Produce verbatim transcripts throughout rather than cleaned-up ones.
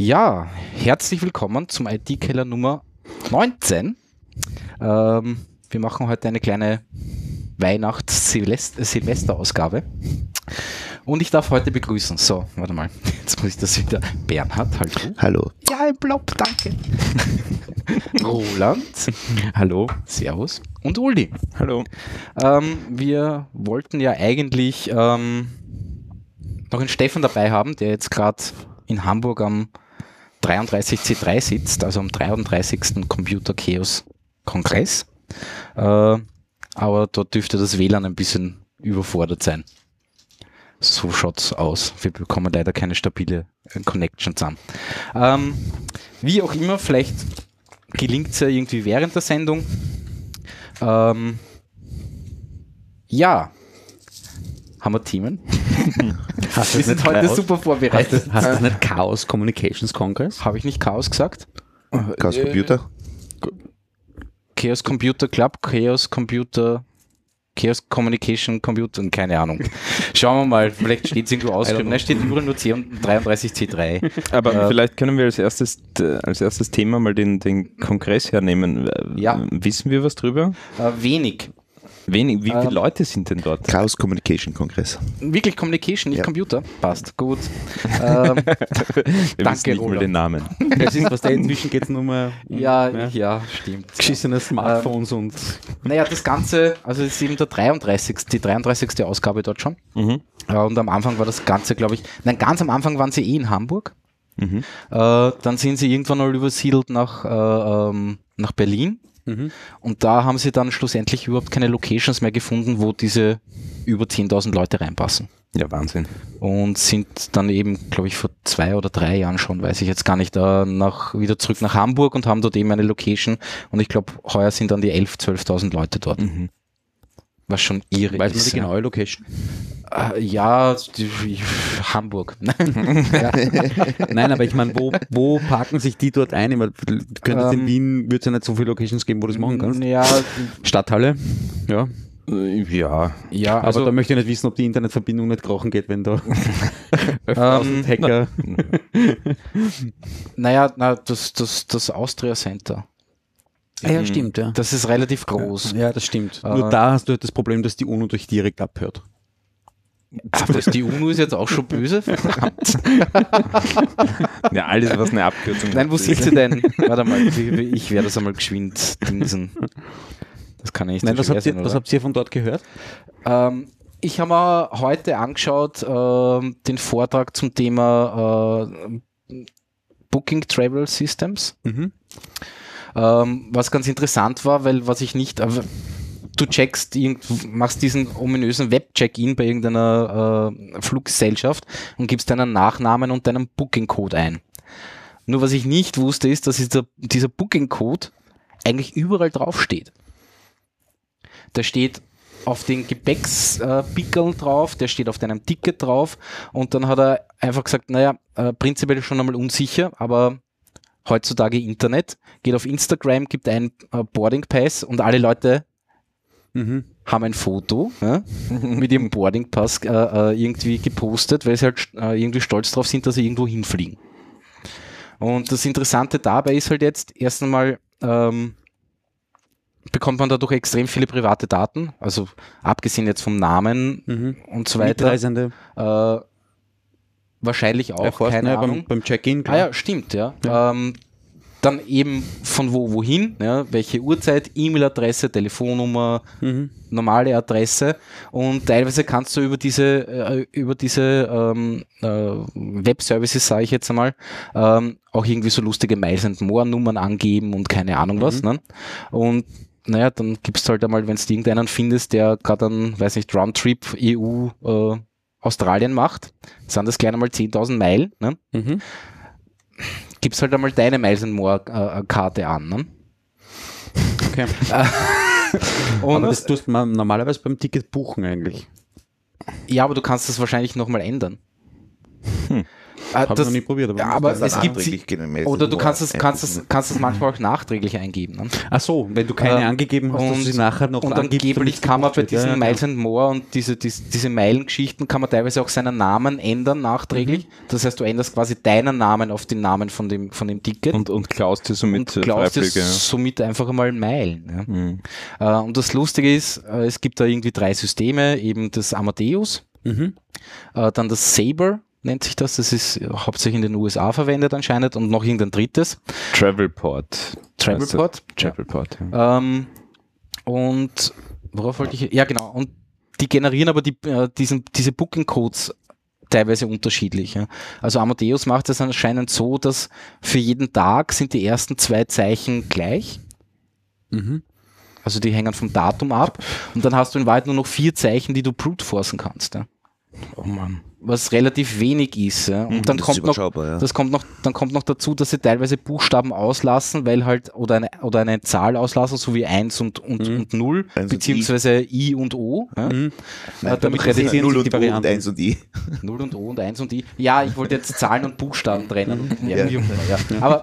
Ja, herzlich willkommen zum I T-Keller Nummer neunzehn. Ähm, wir machen heute eine kleine Weihnachts-Silvester-Ausgabe. Und ich darf heute begrüßen. So, warte mal. Jetzt muss ich das wieder. Bernhard, hallo. Hallo. Ja, ein Blob, danke. Roland. Hallo. Servus. Und Uli. Hallo. Ähm, wir wollten ja eigentlich ähm, noch einen Stefan dabei haben, der jetzt gerade in Hamburg am dreiunddreißig C drei sitzt, also am dreiunddreißigsten Computer Chaos Kongress. Äh, aber dort dürfte das W L A N ein bisschen überfordert sein. So schaut's aus. Wir bekommen leider keine stabile Connection zusammen. Ähm, wie auch immer, vielleicht gelingt es ja irgendwie während der Sendung. Ähm, ja, haben wir Themen? Hast wir sind heute Chaos? super vorbereitet. Hast du das nicht Chaos Communications Congress? Habe ich nicht Chaos gesagt? Chaos Computer? Chaos Computer Club, Chaos Computer, Chaos Communication Computer, keine Ahnung. Schauen wir mal, vielleicht steht es irgendwo ausgeschrieben. Da steht überall nur C dreiunddreißig C drei. Aber äh, vielleicht können wir als erstes, als erstes Thema mal den, den Kongress hernehmen. Ja. Wissen wir was drüber? Äh, wenig. Wenig. Wie viele Ähm, Leute sind denn dort? Chaos Communication Kongress. Wirklich Communication, nicht Ja. Computer? Passt, gut. Ähm, Wir danke, wissen nicht mal Roland. den Namen. Das ist, was da inzwischen geht es nur mehr um ja, ja, ja, stimmt. geschissene Smartphones und Naja, das Ganze, also es ist eben der dreiunddreißigste die dreiunddreißigste Ausgabe dort schon. Mhm. Äh, und am Anfang war das Ganze, glaube ich, nein, ganz am Anfang waren sie eh in Hamburg. Mhm. Äh, dann sind sie irgendwann mal übersiedelt nach, äh, ähm, nach Berlin. mhm. Und da haben sie dann schlussendlich überhaupt keine Locations mehr gefunden, wo diese über zehntausend Leute reinpassen. Ja, Wahnsinn. Und sind dann eben, glaube ich, vor zwei oder drei Jahren schon, weiß ich jetzt gar nicht, äh, nach, wieder zurück nach Hamburg und haben dort eben eine Location. Und ich glaube, heuer sind dann die elftausend, zwölftausend Leute dort. Mhm. Was schon irre weiß man ist. die genaue Location? Äh, ja, die, Hamburg. Ja. Nein, aber ich meine, wo, wo parken sich die dort ein? Weil du könntest Ähm, in Wien, wird es ja nicht so viele Locations geben, wo du das machen kannst. Ja, Stadthalle, ja. Äh, Ja. ja, Aber also da möchte ich nicht wissen, ob die Internetverbindung nicht krochen geht, wenn da ähm, Hacker... naja, na, das, das, das Austria Center. Ah, ja, stimmt, ja. Das ist relativ groß. Ja, das stimmt. Äh, Nur da hast du halt das Problem, dass die UNO dich direkt abhört. Ach, das, die UNO ist jetzt auch schon böse. Verdammt. Ja, alles, was eine Abkürzung Nein, wo hat, sind ist- sie denn? Warte mal, ich werde das einmal geschwind dingsen. Das kann ja nicht Nein, so was schwer habt, ihr, sein, was oder? habt ihr von dort gehört? Ähm, ich habe mir heute angeschaut ähm, den Vortrag zum Thema äh, Booking Travel Systems. Mhm. Ähm, was ganz interessant war, weil was ich nicht, aber du checkst, irgend- machst diesen ominösen Web-Check-In bei irgendeiner äh, Fluggesellschaft und gibst deinen Nachnamen und deinen Booking-Code ein. Nur was ich nicht wusste, ist, dass dieser, dieser Booking-Code eigentlich überall draufsteht. Der steht auf den Gepäckspickeln drauf, der steht auf deinem Ticket drauf und dann hat er einfach gesagt, naja, äh, prinzipiell schon einmal unsicher, aber heutzutage Internet, geht auf Instagram, gibt ein äh, Boarding Pass und alle Leute Mhm. haben ein Foto ja, mit ihrem Boarding Pass äh, äh, irgendwie gepostet, weil sie halt äh, irgendwie stolz drauf sind, dass sie irgendwo hinfliegen. Und das Interessante dabei ist halt jetzt, erst einmal ähm, bekommt man dadurch extrem viele private Daten, also abgesehen jetzt vom Namen Mhm. und so weiter. Mitreisende. Äh, wahrscheinlich auch, Erforschen, keine ja, Ahnung. beim, beim Check-in. Ah klar. ja, stimmt, ja. Ähm, dann eben von wo wohin, ja, welche Uhrzeit, E-Mail-Adresse, Telefonnummer, Mhm. normale Adresse und teilweise kannst du über diese äh, über diese ähm, äh, Web-Services, sage ich jetzt einmal, ähm, auch irgendwie so lustige Miles and More Nummern angeben und keine Ahnung was. Mhm. Ne? Und naja, dann gibst du halt einmal, wenn du irgendeinen findest, der gerade einen, weiß nicht, Roundtrip E U äh, Australien macht, sind das gleich einmal zehntausend Meilen, ne? Mhm. Gibst halt einmal deine Miles and More äh, Karte an. Ne? Okay. Und Aber das tust man normalerweise beim Ticket buchen eigentlich. ja, aber du kannst das wahrscheinlich nochmal ändern. Hm. Ah, Habe ich noch nie probiert. Aber, ja, aber Das ist es gibt nachträglich gemessen. oder du Nur kannst es, kannst einbuchen. es, kannst es manchmal auch nachträglich eingeben. Ne? Ach so, wenn du keine Äh, angegeben hast, dass du sie nachher noch und angibst, angeblich damit kann man bei gebucht wird. diesen Ja, Miles and More und diese, diese, diese Meilengeschichten kann man teilweise auch seinen Namen ändern nachträglich. Das heißt, du änderst quasi deinen Namen auf den Namen von dem, von dem Ticket Und, und klaust dir somit und klaust dir Freiflüge. Ja. somit einfach einmal Meilen. Ja. Mhm. Äh, und das Lustige ist, äh, es gibt da irgendwie drei Systeme, eben das Amadeus, Mhm. äh, dann das Sabre nennt sich das, das ist äh, hauptsächlich in den U S A verwendet anscheinend und noch irgendein drittes, Travelport. Travelport. Heißt das? Travelport, ja. Ähm, und worauf wollte ich? Ja, genau. Und die generieren aber die, äh, diesen, diese Booking-Codes teilweise unterschiedlich. Ja. Also Amadeus macht es anscheinend so, dass für jeden Tag sind die ersten zwei Zeichen gleich. Mhm. Also die hängen vom Datum ab. Und dann hast du in Wahrheit nur noch vier Zeichen, die du brute forcen kannst. Ja. Oh Mann. Was relativ wenig ist. Ja. Und dann Das ist kommt noch überschaubar, ja. Das kommt noch, dann kommt noch dazu, dass sie teilweise Buchstaben auslassen, weil halt, oder eine, oder eine Zahl auslassen, so wie eins und, und, Mhm. und null, eins und beziehungsweise I und O. Ja. Mhm. Äh, damit Das sind realisieren null sich und die O und Varianten. eins und I. null und O und eins und I. Ja, ich wollte jetzt Zahlen und Buchstaben trennen. Ja, Ja. wie auch immer, ja. Aber,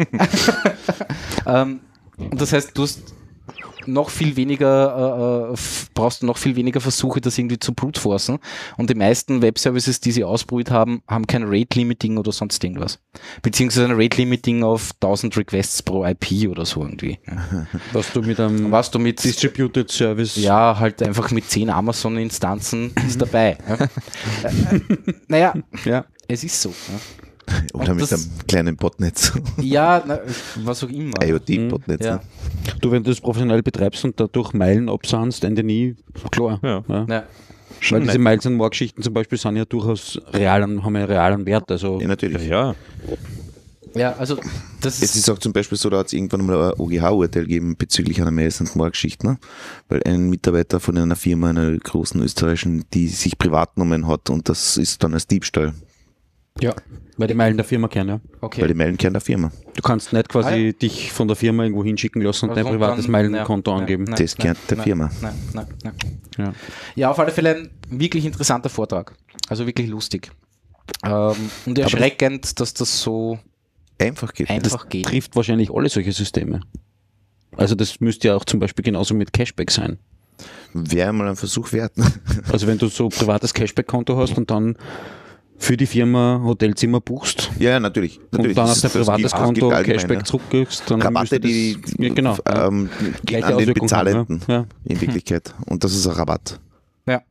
ähm, und das heißt, du hast noch viel weniger, äh, f- brauchst du noch viel weniger Versuche, das irgendwie zu brute-forcen. Und die meisten Webservices, die sie ausprobiert haben, haben kein Rate-Limiting oder sonst irgendwas. Beziehungsweise ein Rate-Limiting auf tausend Requests pro I P oder so irgendwie. Ja. Was du mit einem Was du mit, Distributed Service. ja, halt einfach mit zehn Amazon-Instanzen ist dabei. Ja. Äh, naja, Ja. es ist so. Ja. Oder Und mit das- einem kleinen Botnetz. Ja, na, was auch immer. IoT-Botnetz. Ja. ne? Du, wenn du das professionell betreibst und dadurch Meilen absahnst, Ende nie, klar. Ja. Ja. Ja. Schon Weil diese nett. Miles and More Geschichten zum Beispiel sind ja durchaus realen, haben ja realen Wert. Also Ja, natürlich. Ja, ja, also das Es ist auch zum Beispiel so, da hat es irgendwann mal ein O G H-Urteil gegeben bezüglich einer Miles and More-Geschichte, ne? Weil ein Mitarbeiter von einer Firma, einer großen österreichischen, die sich Privatnummern hat und das ist dann als Diebstahl, ja, weil die Meilen der Firma kennen, ja. okay. weil die Meilen kehren der Firma. Du kannst nicht quasi Ah, ja. dich von der Firma irgendwo hinschicken lassen und Also dein privates dann- Meilenkonto ja, angeben. nein, Das nein, gehört der nein, Firma. Nein, nein, nein. Ja. Ja, auf alle Fälle ein wirklich interessanter Vortrag. Also wirklich lustig. Ähm, und erschreckend, dass das so Einfach geht. einfach geht. Trifft wahrscheinlich alle solche Systeme. Also das müsste ja auch zum Beispiel genauso mit Cashback sein. Wäre mal ein Versuch wert. Also wenn du so privates Cashback-Konto hast und dann für die Firma Hotelzimmer buchst Ja, natürlich. natürlich. und dann auf Das- dein das privates gibt- das Konto gibt allgemein, Cashback ja. zurückgibst, dann Rabatte, müsste das, die ja, genau, ja. ähm, Gleiche gehen an den Auswirkungen haben, Bezahlenden ja. in Wirklichkeit. Und das ist ein Rabatt. Ja.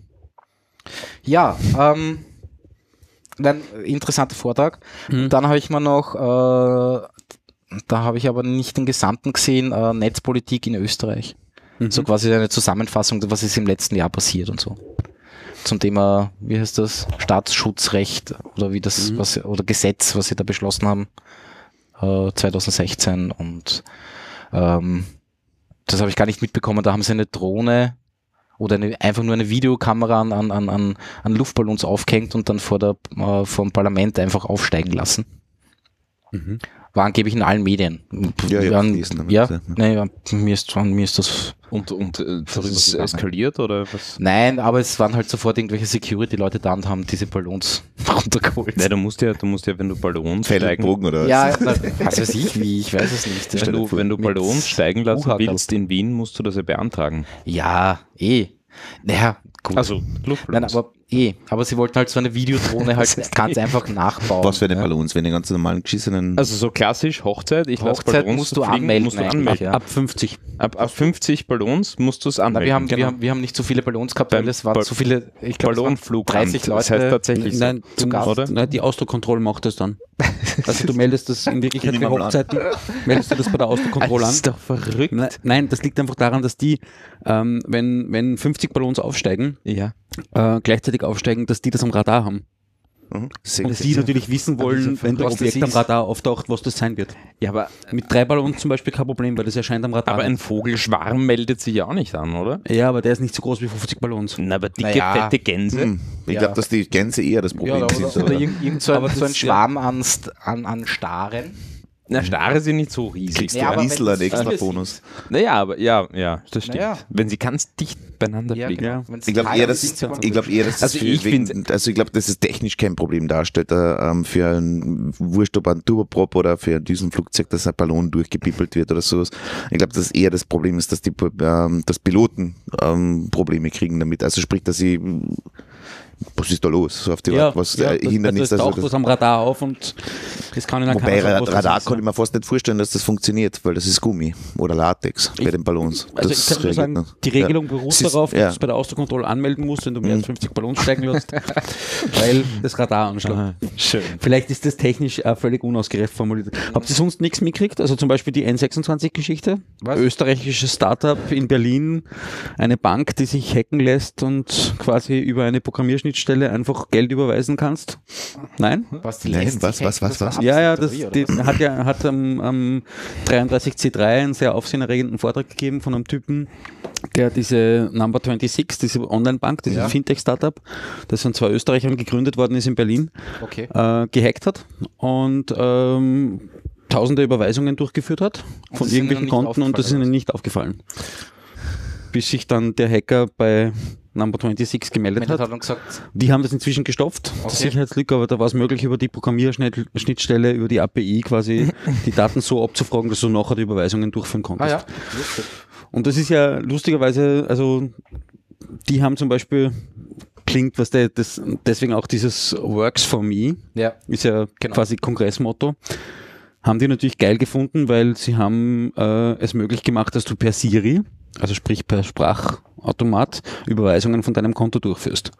Ja, ähm, ein interessanter Vortrag. Mhm. Dann habe ich mir noch, äh, da habe ich aber nicht den Gesamten gesehen, äh, Netzpolitik in Österreich. Mhm. So quasi eine Zusammenfassung, was ist im letzten Jahr passiert und so. Zum Thema, wie heißt das, Staatsschutzrecht oder wie das, Mhm. was oder Gesetz, was sie da beschlossen haben, äh, zwanzig sechzehn und ähm, das habe ich gar nicht mitbekommen. Da haben sie eine Drohne oder eine, einfach nur eine Videokamera an, an, an, an an Luftballons aufgehängt und dann vor der, äh, vom Parlament einfach aufsteigen lassen. Mhm. War angeblich in allen Medien. Ja, ja, ja, gelesen damit, ja, ja. nee, ja, mir ist, mir ist das. und, und äh, das Vorübergegangen. ist eskaliert oder was? Nein, aber es waren halt sofort irgendwelche Security-Leute da und haben diese Ballons runtergeholt. Nein, du musst ja, du musst ja, wenn du Ballons Pfeil und steigen, Bogen oder was? Ja, na, was weiß ich wie, ich weiß es nicht. wenn du, wenn du Mit Ballons steigen lassen U-Hackerl. willst in Wien, musst du das ja beantragen. Ja, eh. Naja, gut. Also Luftballons. Nein, aber eh. Aber sie wollten halt so eine Videodrohne halt ganz einfach nachbauen. Was für eine ja. Ballons, wenn die ganz normalen geschissenen. Also so klassisch Hochzeit, ich lasse Hochzeit Ballons musst du fliegen, anmelden musst du eigentlich, anmelden. ja. Ab fünfzig. Ab, ab fünfzig Ballons musst du es Na, anmelden. wir, haben, Genau. wir, haben, wir haben nicht so viele Ballons gehabt, weil Beim es waren Ball- so viele, ich glaube, Ballonflug. dreißig Leute. Das heißt tatsächlich so. Nein, du Gast, musst, oder? nein, die Ausdruckkontrolle macht das dann. Also du meldest das in Wirklichkeit Ich für nehme mal an. Hochzeiten, meldest du das bei der Ausdruckkontrolle Das an. ist doch verrückt. Ne- Nein, das liegt einfach daran, dass die, ähm, wenn, wenn fünfzig Ballons aufsteigen, Ja. äh, gleichzeitig aufsteigen, dass die das am Radar haben. Mhm. Sehr Und gut. die natürlich wissen wollen, wenn der was das Objekt am ist. Radar auftaucht, was das sein wird. Ja, aber, Mit drei Ballons zum Beispiel kein Problem, weil das erscheint am Radar. aber ein Vogelschwarm meldet sich ja auch nicht an, oder? ja, aber der ist nicht so groß wie fünfzig Ballons. Na, aber dicke, Naja. fette Gänse. Hm. Ich Ja. glaube, dass die Gänse eher das Ja, Problem oder, sind. oder, oder irgend, irgend so, Aber ein, das so ein ist- Schwarm an, St- an, an Staren. Na, Starre sind nicht so riesig. Kriegst Ja, du aber ein bisschen wenn einen es extra ist- Bonus. Naja, aber ja, ja, das stimmt. Naja. Wenn sie ganz dicht beieinander Ja, fliegen. genau. Wenn's Ich glaube kalt eher, ist, dass, sind's ganz ich glaube eher, dass Also es für ich wegen, find- also ich glaube, dass es technisch kein Problem darstellt, äh, ähm, für ein Wurscht, ob ein Turboprop oder für ein Düsenflugzeug, dass ein Ballon durchgepippelt wird oder sowas. Ich glaube, dass eher das Problem ist, dass die, ähm, dass Piloten ähm, Probleme kriegen damit. Also sprich, dass sie, was ist da los? So auf die Art, was ja, äh, das, Hindernis, also es taucht das- was am Radar auf und das kann ihnen Wobei keiner sagen, Ra- was das Radar ist, kann ja. ich mir fast nicht vorstellen, dass das funktioniert, weil das ist Gummi oder Latex bei Ich- den Ballons. Also das ich kann nur reagiert sagen, nicht. die Regelung Ja. beruht Es ist- darauf, dass ja. du es bei der Außenkontrolle anmelden musst, wenn du mehr als Mhm. fünfzig Ballons steigen lässt, weil das Radar anschlägt. Schön. Vielleicht ist das technisch äh, völlig unausgereift formuliert. Habt ihr sonst nichts mitgekriegt? Also zum Beispiel die N sechsundzwanzig-Geschichte? Was? Österreichisches Startup in Berlin, eine Bank, die sich hacken lässt und quasi über eine Programmierschnittstelle einfach Geld überweisen kannst? Nein? Was, die Nein, lässt was, sich was, hacken, was, das was? war Ja, ja, das Absicht, die, oder was? hat ja hat am, am dreiunddreißig C drei einen sehr aufsehenerregenden Vortrag gegeben von einem Typen, der diese Number sechsundzwanzig, diese Online-Bank, dieses Ja. Fintech-Startup, das von zwei Österreichern gegründet worden ist in Berlin, Okay. äh, gehackt hat und ähm, tausende Überweisungen durchgeführt hat Und von das ist ihnen irgendwelchen nicht Konten und das ist aufgefallen, ihnen nicht aufgefallen. Bis sich dann der Hacker bei Number sechsundzwanzig gemeldet Meldet hat. hat und gesagt, Die haben das inzwischen gestopft, Okay. die Sicherheitslücke, aber da war es möglich, über die Programmierschnittstelle, über die A P I quasi die Daten so abzufragen, dass du nachher die Überweisungen durchführen konntest. ah ja, lustig. Und das ist ja lustigerweise, also die haben zum Beispiel, klingt, was der, das, deswegen auch dieses Works for Me, Ja, ist ja Genau. quasi Kongressmotto, haben die natürlich geil gefunden, weil sie haben äh, es möglich gemacht, dass du per Siri, also sprich per Sprachautomat, Überweisungen von deinem Konto durchführst.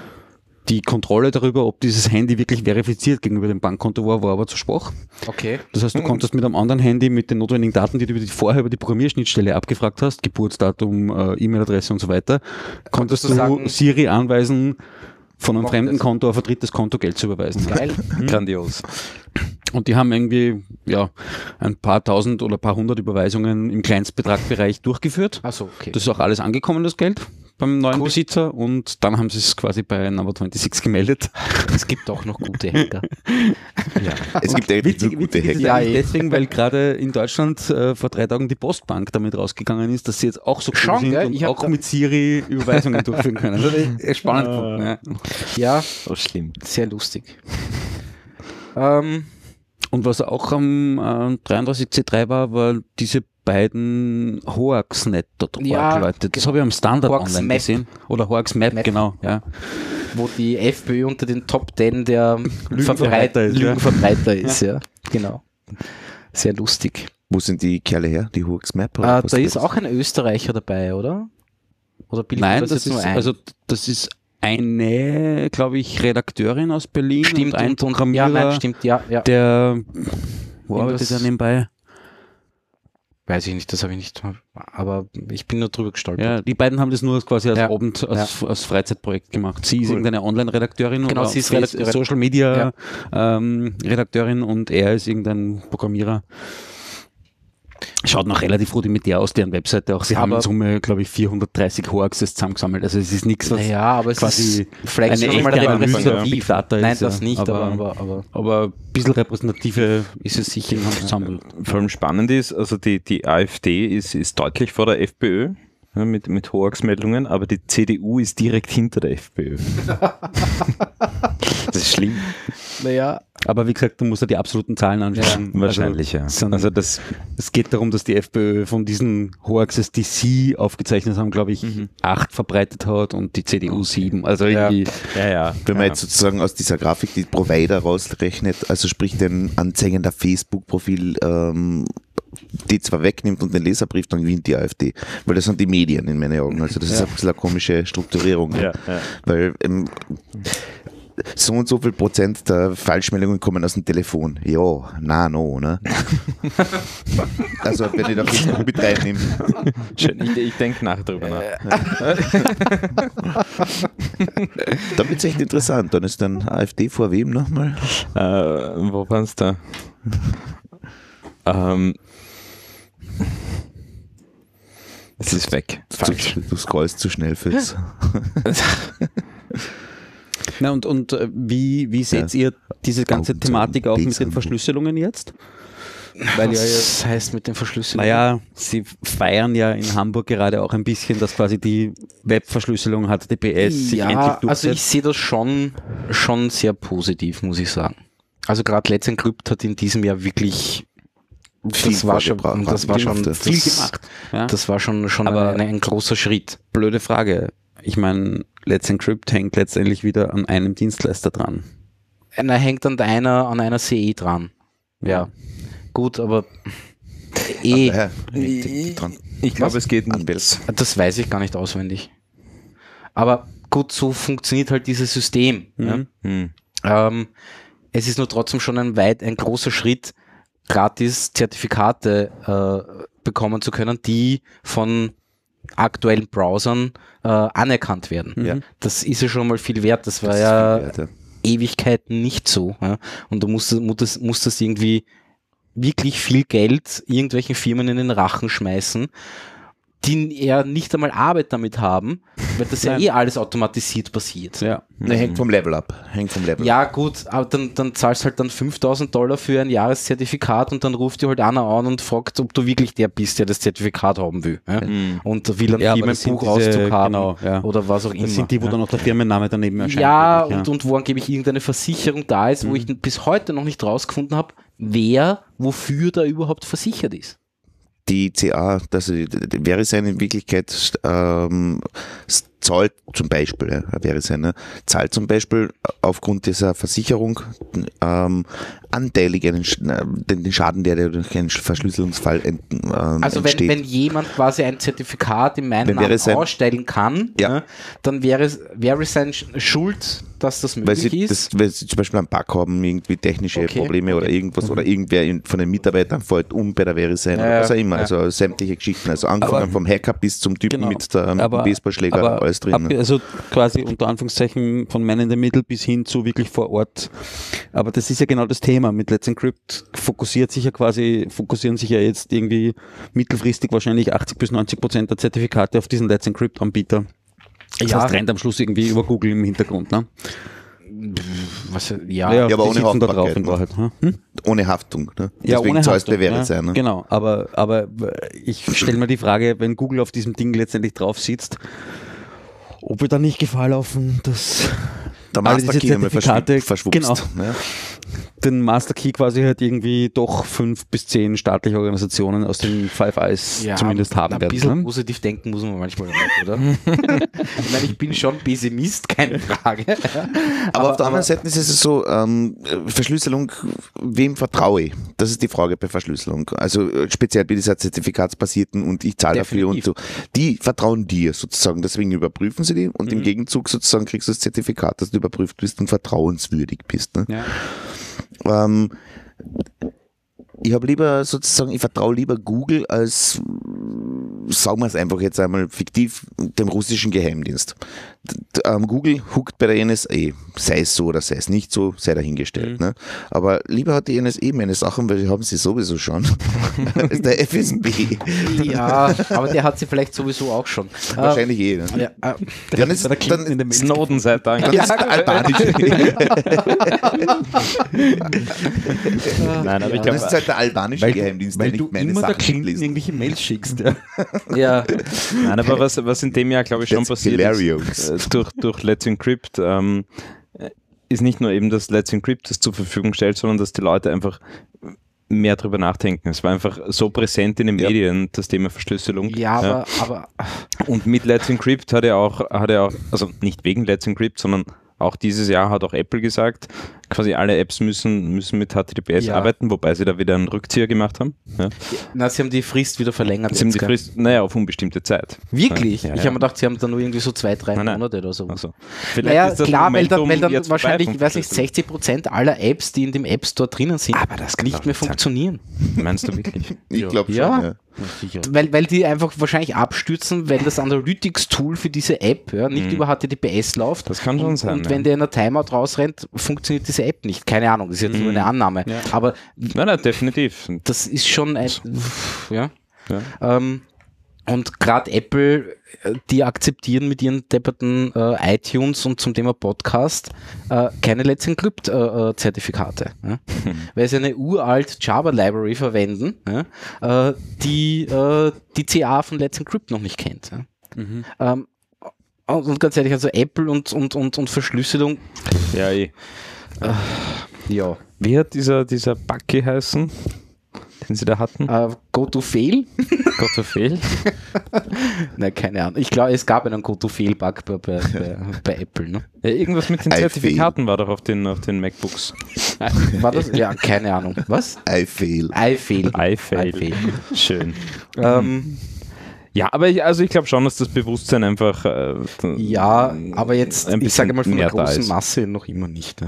Die Kontrolle darüber, ob dieses Handy wirklich verifiziert gegenüber dem Bankkonto war, war aber zu schwach. okay. Das heißt, du konntest mit einem anderen Handy mit den notwendigen Daten, die du über die, vorher über die Programmierschnittstelle abgefragt hast, Geburtsdatum, äh, E-Mail-Adresse und so weiter, konntest du du sagen, Siri anweisen, von einem mach fremden das. Konto auf ein drittes Konto Geld zu überweisen. Geil. Grandios. Und die haben irgendwie ja, ein paar tausend oder ein paar hundert Überweisungen im Kleinstbetragbereich durchgeführt. Achso, okay. Das ist auch alles angekommen, das Geld, beim neuen Cool. Besitzer. Und dann haben sie es quasi bei Number sechsundzwanzig gemeldet. Es gibt auch noch gute Hacker. Es gibt eigentlich Witzig, nur gute witzig ist Hacker. es Ja, eigentlich eh. deswegen, weil gerade in Deutschland äh, vor drei Tagen die Postbank damit rausgegangen ist, dass sie jetzt auch so cool Schon, sind gell? und Ich hab auch da- mit Siri Überweisungen durchführen können. Das ist echt spannend gefunden. Ja. Ja, So schlimm. sehr lustig. Ähm, Und was auch am äh, dreiunddreißig C drei war, war diese beiden Hoaxnet Punkt org Ja, Leute. Das habe ich am Standard Hoax online Map. gesehen. Oder Hoax Map, Map. genau. Ja. wo die FPÖ unter den Top Ten der Lügenverbreiter ist, ja. Lügenverbreiter ist, ja. Genau. Sehr lustig. Wo sind die Kerle her? Die Hooks Map? Äh, oder da was ist das? auch ein Österreicher dabei, oder? Oder bildet Nein, man das, jetzt ist, ein? also das ist eine, glaube ich, Redakteurin aus Berlin stimmt, und ein und, und, Programmierer, ja, nein, stimmt, ja, ja. der wo Irgendwas- arbeitet er nebenbei? Weiß ich nicht, das habe ich nicht, aber ich bin nur drüber gestolpert. Ja, die beiden haben das nur quasi als Ja. Abend, als, als Freizeitprojekt gemacht. Sie ist Cool. irgendeine Online-Redakteurin Genau, oder sie ist Face- Redakteurin. Social Media ähm, Redakteurin und er ist irgendein Programmierer. Schaut noch relativ rudimentär aus, deren Webseite auch. Sie haben Aber- in Summe, glaube ich, vierhundertdreißig Hoaxes zusammengesammelt. Also es ist nichts, was Naja, aber es quasi ist vielleicht eine schon mal echte Analyse repräsentativ. auf Big Data Nein, ist, das ja. nicht, aber, Aber- aber, aber aber ein bisschen repräsentative ist es sicher, haben sie zusammen. Vor allem spannend ist, also die, die AfD ist, ist deutlich vor der FPÖ ja, mit, mit Hoax-Meldungen, aber die C D U ist direkt hinter der FPÖ. Das ist schlimm. naja, Aber wie gesagt, du musst ja die absoluten Zahlen anschauen. Wahrscheinlich, ja. es sind- Also das, Es geht darum, dass die FPÖ von diesen Hoaxes, die sie aufgezeichnet haben, glaube ich, acht verbreitet hat und die C D U sieben. Also irgendwie, ja, ja. Wenn man ja. jetzt sozusagen aus dieser Grafik die Provider rausrechnet, also sprich den Anzeigen der Facebook-Profil, ähm, die zwar wegnimmt und den Leserbrief, dann gewinnt die AfD. Weil das sind die Medien in meinen Augen. Also das ist Ja. ein bisschen eine komische Strukturierung. Ja, ja. Weil ähm, so und so viel Prozent der Falschmeldungen kommen aus dem Telefon. Ja, na, no, ne? Also wenn ich da Facebook mit reinnehme. Schön. Ich, ich denke nachher drüber nach. Dann wird es echt interessant. Dann ist dann AfD vor wem nochmal? Äh, wo waren es da? ähm, es ist weg. Falsch. Du, du scrollst zu schnell fürs. na und, und äh, wie, wie seht ihr diese ganze Augen Thematik zu, auch mit Beats den an. Verschlüsselungen jetzt? Weil ja, Was heißt mit den Verschlüsselungen? naja, sie feiern ja in Hamburg gerade auch ein bisschen, dass quasi die Webverschlüsselung H T T P S sich endlich ja, durchsetzt. also ich sehe das schon, schon sehr positiv, muss ich sagen. Also gerade Let's Encrypt hat in diesem Jahr wirklich Viel das war schon, vorgebracht. das war schon Das- viel gemacht. Ja? Das war schon, schon Aber- ein, ein großer Schritt. Blöde Frage. Ich meine, Let's Encrypt hängt letztendlich wieder an einem Dienstleister dran. Einer hängt an einer, an einer C E dran. Ja. Gut, aber eh, Ja, hängt dran. Ich glaube, es geht nicht. Anwälte. das weiß ich gar nicht auswendig. Aber gut, so funktioniert halt dieses System. Ja. Hm. Ähm, es ist nur trotzdem schon ein weit, ein großer Schritt, gratis Zertifikate äh, bekommen zu können, die von aktuellen Browsern äh, anerkannt werden. Mhm. Ja. Das ist ja schon mal viel wert. Das war Das ist ja viel wert, ja. Ewigkeiten nicht so. Ja? Und du musstest, musstest, musstest irgendwie wirklich viel Geld irgendwelchen Firmen in den Rachen schmeißen, die ja nicht einmal Arbeit damit haben, weil das ja Nein. eh alles automatisiert passiert. Ja. Ne, hängt vom Level ab. Hängt vom Level ab. Ja gut, aber dann, dann zahlst halt dann fünftausend Dollar für ein Jahreszertifikat und dann ruft dir halt einer an und fragt, ob du wirklich der bist, der das Zertifikat haben will. Ja? Und will einen Ja, aber das sind Firmenbuchauszug diese- haben genau, ja. oder was auch immer. Das sind die, wo ja. dann auch der Firmenname daneben erscheint. Ja, wirklich, und, und wo angeblich irgendeine Versicherung da ist, wo ich bis heute noch nicht rausgefunden habe, wer wofür da überhaupt versichert ist. Die C A, also die, die VeriSign in Wirklichkeit ähm, s- zahlt zum Beispiel, ja, VeriSign, ne, zahlt zum Beispiel aufgrund dieser Versicherung ähm, anteilig einen, Sch- na, den, den Schaden, der durch einen Verschlüsselungsfall ent, ähm, Also wenn, entsteht. wenn jemand quasi ein Zertifikat in meinem Wenn Namen VeriSign- ausstellen kann, Ja. ne, dann wäre es wäre sein schuld, dass das weil möglich sie, ist. das, weil sie zum Beispiel einen Bug haben, irgendwie technische Okay, Probleme oder okay. irgendwas oder irgendwer in- von den Mitarbeitern fällt um bei der VeriSign Ja, oder was auch ja, immer. ja. Also sämtliche Geschichten. Also angefangen Aber- vom Hacker bis zum Typen Genau. mit, der, mit dem Aber- Baseballschläger, aber alles drin. ab- ne? Also quasi unter Anführungszeichen von Man in the Middle bis hin zu wirklich vor Ort. Aber das ist ja genau das Thema. Mit Let's Encrypt fokussiert sich ja quasi, fokussieren sich ja jetzt irgendwie mittelfristig wahrscheinlich achtzig bis neunzig Prozent der Zertifikate auf diesen Let's Encrypt Anbieter. Das Ja. heißt, rennt am Schluss irgendwie über Google im Hintergrund, ne? Was, ja, Ja, aber die ohne sitzen da drauf Haftbarkeit, in ne? Wahrheit. Hm? Ohne Haftung. Ne? Ja, Deswegen ohne zahlst du Haftung, VeriSign. ja, Ne? Genau, aber, aber ich stelle mir die Frage, wenn Google auf diesem Ding letztendlich drauf sitzt, ob wir da nicht Gefahr laufen, dass Der alle diese Masterkey einmal Zertifikate, verschwupst. verschwupst genau, ne? den Master Key quasi halt irgendwie doch fünf bis zehn staatliche Organisationen aus den Five Eyes ja, zumindest haben ein werden. bisschen Ne? positiv denken muss man manchmal auch, oder? Ich meine, ich bin schon Pessimist, keine Frage. Aber, auf der anderen Seite ist es so, ähm, Verschlüsselung, wem vertraue ich? Das ist die Frage bei Verschlüsselung. Also äh, speziell bei dieser zertifikatsbasierten und ich zahle dafür und so. Die vertrauen dir sozusagen, deswegen überprüfen sie die und Mhm. im Gegenzug sozusagen kriegst du das Zertifikat, dass du überprüft bist und vertrauenswürdig bist. Ne? Ja. Ähm, ich habe lieber sozusagen, ich vertraue lieber Google als, sagen wir es einfach jetzt einmal fiktiv, dem russischen Geheimdienst. D- d- ähm, Google huckt bei der N S A, sei es so oder sei es nicht so, sei dahingestellt. Mhm. Ne? Aber lieber hat die N S A meine Sachen, weil die haben sie sowieso schon, als der F S B. Ja, aber der hat sie vielleicht sowieso auch schon. Wahrscheinlich eh. Ne? Äh, ja, äh, Dann ist, Bei der Clinton dann, in den Mails. Snowden sei Dank. dann ist der albanische, Nein, aber ich dann ist glaube, halt der albanische Weil, Geheimdienst, weil der du nicht meine immer der Sachen Clinton liest. irgendwelche Mails schickst. Ja. ja. nein, aber was, was in dem Jahr, glaube ich, schon That's passiert hilarious. ist, äh, durch, durch Let's Encrypt, ähm, äh, ist nicht nur eben, dass Let's Encrypt das zur Verfügung stellt, sondern dass die Leute einfach mehr drüber nachdenken. Es war einfach so präsent in den Ja. Medien, das Thema Verschlüsselung. Ja, aber, aber Und mit Let's Encrypt hat er auch, hat er auch, also nicht wegen Let's Encrypt, sondern auch dieses Jahr hat auch Apple gesagt, quasi alle Apps müssen, müssen mit H T T P S Ja. arbeiten, wobei sie da wieder einen Rückzieher gemacht haben. Ja. na, sie haben die Frist wieder verlängert. Sie haben jetzt, die gell? Frist, naja, auf unbestimmte Zeit. Wirklich? Ja, ich ja. habe mir gedacht, sie haben dann nur irgendwie so zwei, drei Nein, nein. Monate oder so. Also, vielleicht Naja, ist das klar, weil dann, Momentum weil dann jetzt wahrscheinlich, vorbei ich vom weiß nicht, Verschlüsselung. sechzig Prozent aller Apps, die in dem App Store drinnen sind, Aber das kann nicht doch mehr nicht sein. funktionieren. Meinst du wirklich? Ich glaube schon, Ja. ja. Weil, weil die einfach wahrscheinlich abstürzen, weil das Analytics-Tool für diese App ja, nicht über H T T P S läuft. Mhm. Das kann schon und, sein, Und ja. wenn der in der Timeout rausrennt, funktioniert diese App nicht. Keine Ahnung, das ist jetzt Mhm. nur eine Annahme. Ja. Aber Nein, nein, definitiv. das ist schon ein, ja. Ja. Ähm, Und gerade Apple, äh, die akzeptieren mit ihren depperten äh, iTunes und zum Thema Podcast äh, keine Let's Encrypt äh, äh, Zertifikate. Ja? Weil sie eine uralt Java-Library verwenden, ja? äh, die äh, die C A von Let's Encrypt noch nicht kennt. Ja? Mhm. Ähm, und, und ganz ehrlich, also Apple und, und, und, und Verschlüsselung, Ja, eh. ja. Wie hat dieser, dieser Bug geheißen, den sie da hatten? Äh, go to fail? Gott so viel. Nein, keine Ahnung. Ich glaube, es gab einen go to fail Bug bei, bei, bei, bei Apple. Ne? Ja, irgendwas mit den I Zertifikaten war doch auf den, auf den MacBooks. War das? Ja, keine Ahnung. Was? I fail. I fail. I fail. I fail. Schön. Ähm, Ja, aber ich, also ich glaube schon, dass das Bewusstsein einfach äh, ja, aber jetzt, ein ich sage bisschen mal von der mehr da großen ist. Masse noch immer nicht.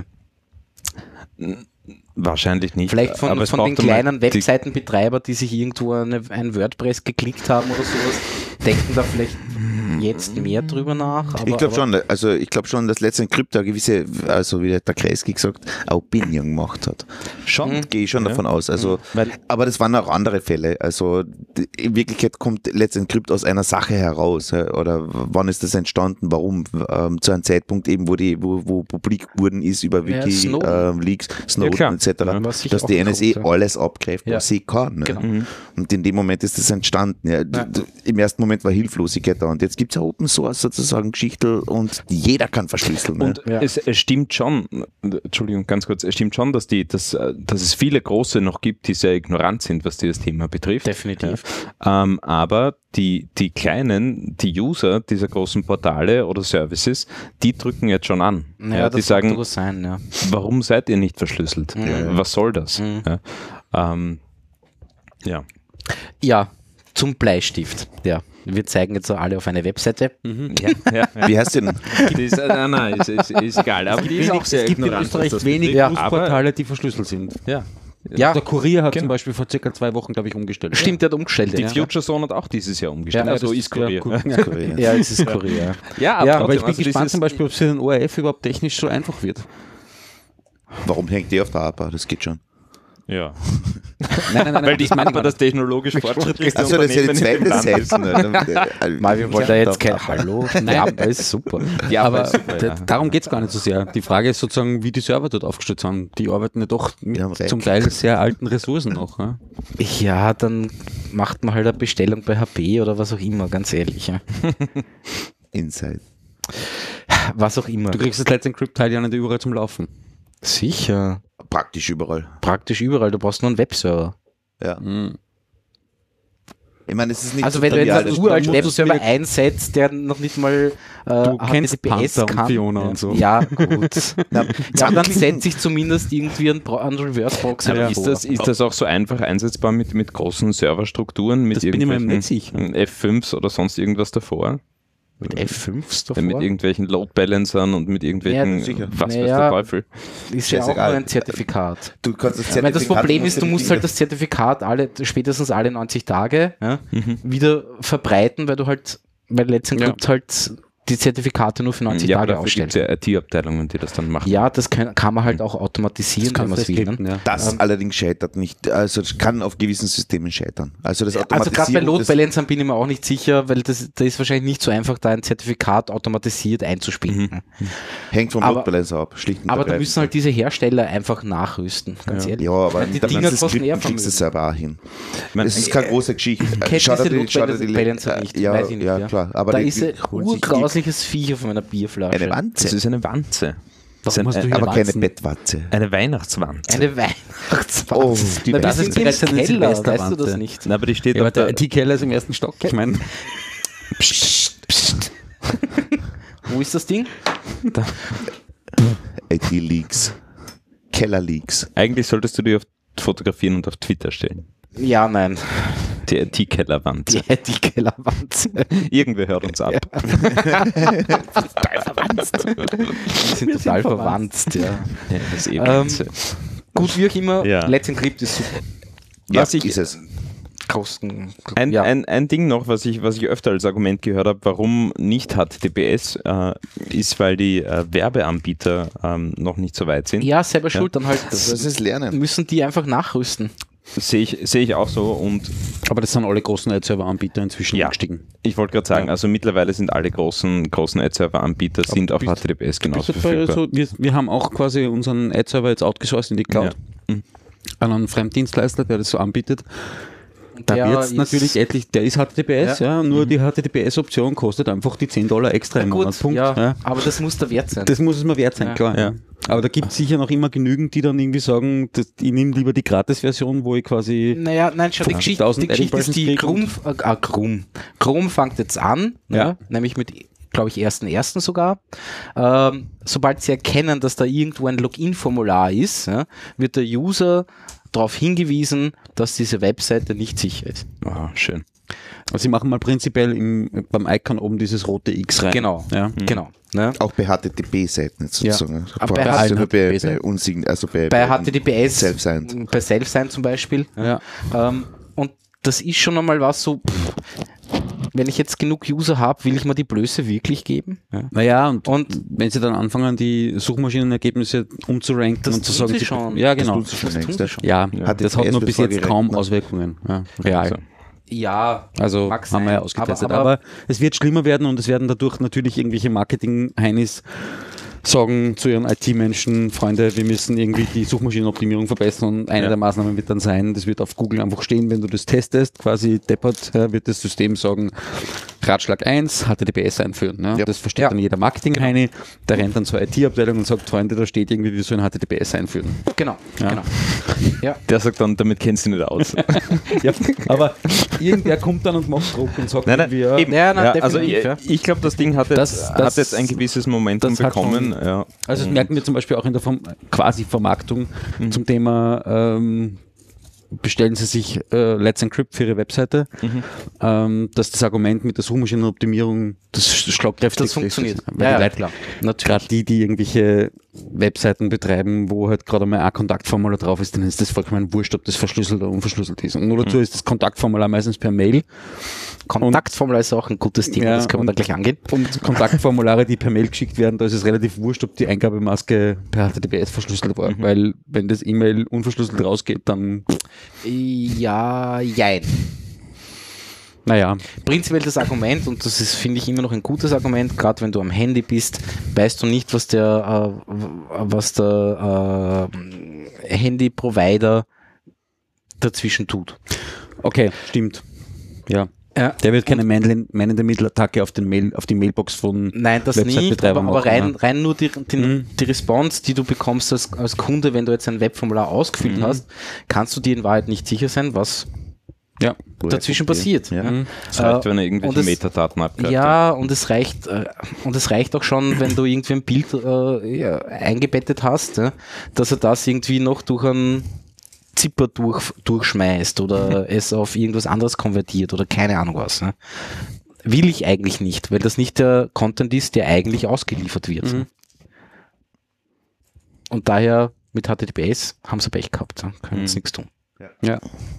Ne? Wahrscheinlich nicht. Vielleicht von, aber es von den braucht einmal kleinen die- Webseitenbetreiber, die sich irgendwo eine, ein WordPress geklickt haben oder sowas, denken da vielleicht jetzt mehr drüber nach. Aber, Ich glaube aber, schon, also ich glaube schon, dass letztendlich Krypto eine gewisse, also wie der Kreisky gesagt, eine Opinion gemacht hat. Schon, Mhm. gehe ich schon Ja. davon aus. Also, Weil- aber das waren auch andere Fälle. Also die- in Wirklichkeit kommt letztendlich Krypto aus einer Sache heraus. ja, Oder wann ist das entstanden? Warum? Ähm, zu einem Zeitpunkt eben, wo die, wo, wo publik wurden ist über Ja, Wiki, Snowden. ähm, Leaks, Snowden klar. et cetera, Ja, was ich dass auch die N S A geguckt habe. alles abgreift, Ja. was sie kann. ne? Genau. Mhm. Und in dem Moment ist das entstanden. Ja. D- d- Im ersten Moment war Hilflosigkeit da und jetzt gibt es ja Open Source sozusagen Geschichte und jeder kann verschlüsseln. ne? Und Ja. es, es stimmt schon, Entschuldigung, ganz kurz, es stimmt schon, dass, die, dass, äh, dass es viele Große noch gibt, die sehr ignorant sind, was dieses Thema betrifft. Definitiv. Ähm, aber die, die kleinen, die User dieser großen Portale oder Services, die drücken jetzt schon an. Ja, ja, die das mag sagen, durchaus sein, ja. warum seid ihr nicht verschlüsselt? Mhm. Was soll das? Mhm. Ja, ähm, ja. Ja, zum Bleistift. Ja. Wir zeigen jetzt so alle auf eine Webseite. ja, ja. Wie heißt denn? Die ist, äh, nein, nein, ist, ist, ist egal. Aber die ist auch sehr es gibt in ignorant, Österreich was das wenig betrifft. Ja. Newsportale, die verschlüsselt sind. Ja. Ja, Der Kurier hat Genau. zum Beispiel vor circa zwei Wochen, glaube ich, umgestellt. stimmt, der hat umgestellt. Die ja. Future Zone hat auch dieses Jahr umgestellt. Ja, also das ist ist- ja, Kurier. cool. Ja, Korea. Ja, es ist Korea. ja, Ja, Aber ich trotzdem, bin also gespannt dieses- zum Beispiel, ob es für den O R F überhaupt technisch so einfach wird. Warum hängt die auf der A P A? Das geht schon. Ja. Nein, nein, nein, Weil die das meine ich APA das technologisch fortschrittlichste Achso, das ist ja die Unternehmen in zweite dem Land ist. Seite. ne? Mal, wir wollen da jetzt kein Auf- Hallo. Ja, aber ist super. Ja, aber aber super, d- ja. darum geht es gar nicht so sehr. Die Frage ist sozusagen, wie die Server dort aufgestellt sind. Die arbeiten ja doch mit Die haben Rack. zum Teil sehr alten Ressourcen noch. Ja? Ja, dann macht man halt eine Bestellung bei H P oder was auch immer, ganz ehrlich. Ja. Inside. Was auch immer. Du kriegst das Let's Encrypt-Teil ja nicht überall zum Laufen. Sicher. Praktisch überall. Praktisch überall. Du brauchst nur einen Webserver. Ja. Mhm. Ich meine, es ist nicht Also so wenn du jetzt trivial, einen das- uralt musst du's Webserver mir- einsetzt, der noch nicht mal äh, Du kennst H T T P S Panther und kann. Fiona und so. Ja, gut. Na, Ja, aber dann setze ich zumindest irgendwie einen, Pro- einen Reverse-Proxy Aber davor. ist, das, ist das auch so einfach einsetzbar mit, mit großen Serverstrukturen, mit Das bin ich mir nicht irgendwelchen F fünfs oder sonst irgendwas davor? Mit F fünf Ja, mit irgendwelchen Load Balancern und mit irgendwelchen, Ja, sicher. was weiß Naja, der Teufel. ist ja auch Scheißegal. nur ein Zertifikat. Du kannst das Ich meine, das Zertifikat Problem ist, du unter die musst halt Dinge- das Zertifikat alle, spätestens alle neunzig Tage ja, wieder verbreiten, weil du halt, weil Let's Encrypt halt die Zertifikate nur für neunzig Ja, aber Tage dafür gibt ausstellt. es ja I T-Abteilungen, die das dann machen. Ja, das kann, kann man halt auch automatisieren, wenn man es will. skripten, Ne? ja. Das allerdings scheitert nicht. Also das kann auf gewissen Systemen scheitern. Also das Also gerade bei Automatisieren Load des- Balancern bin ich mir auch nicht sicher, weil das, das ist wahrscheinlich nicht so einfach, da ein Zertifikat automatisiert einzuspielen. hängt vom aber- Load Balancer ab. Schlicht und Aber da ergreifend. müssen halt diese Hersteller einfach nachrüsten, ganz ehrlich. Ja, aber Die dann Dinger das kosten eher Skripten kriegst du Vermögen. selber auch hin. Ich meine, Das ist keine große Geschichte. Kennst Schau du dir diese die- schau dir Load die- Balancer äh, nicht? Ja, Weiß ich nicht, ja, ja. klar. Aber Da die- ist ein die holen sich die- urgrausliches Viech auf meiner Bierflasche. eine das Wanze, ist eine Wanze. Das ist Warum hast du ein, hier aber keine Wanzen? Bettwanze. eine Weihnachtswanze. Eine Weihnachtswanze. Oh, die Na, wir Wanze. sind im bereits eine Keller, weißt du Silvesterwanze. das nicht? Na, aber die steht Ja, aber auf der, der I T-Keller ist im ersten Stock. Ich meine, Psst, psst. Wo ist das Ding? I T-Leaks. Keller-Leaks. eigentlich solltest du die auf fotografieren und auf Twitter stellen. Ja, nein. Die I T-Kellerwand. Die, die Kellerwanze. Irgendwer hört uns ab. Total verwandt. Die sind total verwandt, ja. Ja, das ist eh Ähm, Wanze. Gut, wie auch immer, Ja. Let's Encrypt ist super. Ja, Was ich- ist es. Kosten. Ein, ja. ein, ein Ding noch, was ich, was ich öfter als Argument gehört habe, warum nicht H T T P S, äh, ist, weil die äh, Werbeanbieter ähm, noch nicht so weit sind. ja, selber schuld, dann halt Das ist Lernen. müssen die einfach nachrüsten. Sehe ich, sehe ich auch so und Aber das sind alle großen Ad-Server-Anbieter inzwischen Ja. angestiegen. ich wollte gerade sagen, Ja. also mittlerweile sind alle großen, großen Ad-Server-Anbieter sind auf bist- H T T P S genauso Bist du bei- verfügbar. so, wir, wir haben auch quasi unseren Ad-Server jetzt outgesourced in die Cloud. Ja. Mhm. An einen Fremddienstleister, der das so anbietet. Da Der wird's ist- natürlich etlich, der ist H T T P S, ja, nur die H T T P S-Option kostet einfach die zehn Dollar extra im Gut, Monat. Punkt. ja, Ja. aber das muss der Wert sein. Das muss es mal wert sein, Ja. klar. Ja. Aber da gibt es sicher noch immer genügend, die dann irgendwie sagen, dass, ich nehme lieber die Gratis-Version, wo ich quasi Naja, nein, schau, die Geschichte, die fünfzigtausend Geschichte ist die Chrome, Adding-Versions äh, ah, Chrome. Chrome fängt jetzt an, Ja. ja. nämlich mit, glaube ich, ersten ersten sogar. Ähm, sobald sie erkennen, dass da irgendwo ein Login-Formular ist, ja, wird der User darauf hingewiesen, dass diese Webseite nicht sicher ist. Ah, schön. Also sie machen mal prinzipiell im, beim Icon oben dieses rote X rein. Genau, Ja. genau. Ne? Auch bei H T T P-Seiten jetzt Ja. sozusagen. Aber Bei, bei also H T T P bei, bei unsign, also bei, Bei H T T P S, Self-Signed. bei Self-Sign zum Beispiel. Ja. Ähm, und das ist schon einmal was so, pff, wenn ich jetzt genug User habe, will ich mir die Blöße wirklich geben? Ja. Naja, und, Und- wenn sie dann anfangen, die Suchmaschinenergebnisse umzuranken Das und zu tun sagen, sie die- schon. ja Das genau, tun sie schon Das tun längst, sie ja. schon. ja, Ja. das hat nur bis jetzt vorgerechnet, kaum ne? Auswirkungen. Ja, real. Also, Ja, Also mag haben wir sein. ja ausgetestet. Aber- Aber, aber- es wird schlimmer werden und es werden dadurch natürlich irgendwelche Marketing-Heinis sagen zu ihren I T-Menschen, Freunde, wir müssen irgendwie die Suchmaschinenoptimierung verbessern und eine Ja. der Maßnahmen wird dann sein, das wird auf Google einfach stehen, wenn du das testest, quasi deppert, ja, wird das System sagen, Ratschlag eins, H T T P S einführen. Ne? Ja. Das versteht Ja. dann jeder Marketing-Heini, der rennt dann zur I T-Abteilung und sagt, Freunde, da steht irgendwie, wir sollen H T T P S einführen. genau, Ja. genau. Ja. der sagt dann, damit kennst du nicht aus. Ja, aber irgendwer kommt dann und macht Druck und sagt Nein, nein, irgendwie, ja, eben. Ja, nein, Ja, also ich, definitiv, ja. ich glaube, das Ding hat jetzt, Das- hat das- jetzt ein gewisses Momentum das hat bekommen. schon- Ja. Also das merken wir zum Beispiel auch in der Verm quasi Vermarktung Mhm. zum Thema ähm, bestellen Sie sich äh, Let's Encrypt für Ihre Webseite, Mhm. ähm, dass das Argument mit der Suchmaschinenoptimierung das schlagkräftig Das funktioniert. ist. Weil Ja, die ja, Leute, klar. Natürlich. gerade die, die irgendwelche Webseiten betreiben, wo halt gerade mal ein Kontaktformular drauf ist, dann ist das vollkommen wurscht, ob das verschlüsselt oder unverschlüsselt ist. Und nur dazu Mhm. ist das Kontaktformular meistens per Mail. Kontaktformular ist auch ein gutes Thema, Ja, das können wir und- da gleich angehen. Und Kontaktformulare, die per Mail geschickt werden, da ist es relativ wurscht, ob die Eingabemaske per H T T P S verschlüsselt war. Weil wenn das E-Mail unverschlüsselt rausgeht, dann, Ja, jein. naja, Prinzipiell das Argument, und das ist, finde ich, immer noch ein gutes Argument, gerade wenn du am Handy bist, weißt du nicht, was der, äh, was der äh, Handy-Provider dazwischen tut. okay, stimmt. Ja. Ja. Der wird keine Man-in-the-Middle-Attacke auf, den Mail, auf die Mailbox von Nein, das nicht, Website-Betreibern aber, aber machen, rein, ja. rein nur die, die, Mhm. die Response, die du bekommst als, als Kunde, wenn du jetzt ein Webformular ausgefüllt Mhm. hast, kannst du dir in Wahrheit nicht sicher sein, was Ja. dazwischen passiert. Ja. Mhm. Es reicht, Äh, wenn er und irgendwelche es- Metadaten abgreift. Ja, und es reicht, äh, und es reicht auch schon, wenn du irgendwie ein Bild äh, ja, eingebettet hast, ja, dass er das irgendwie noch durch einen Zipper durch, durchschmeißt oder es auf irgendwas anderes konvertiert oder keine Ahnung was. Ne? Will ich eigentlich nicht, weil das nicht der Content ist, der eigentlich ausgeliefert wird. Mhm. Und daher mit H T T P S haben sie Pech gehabt, ne? können jetzt Mhm. nichts tun. Ja.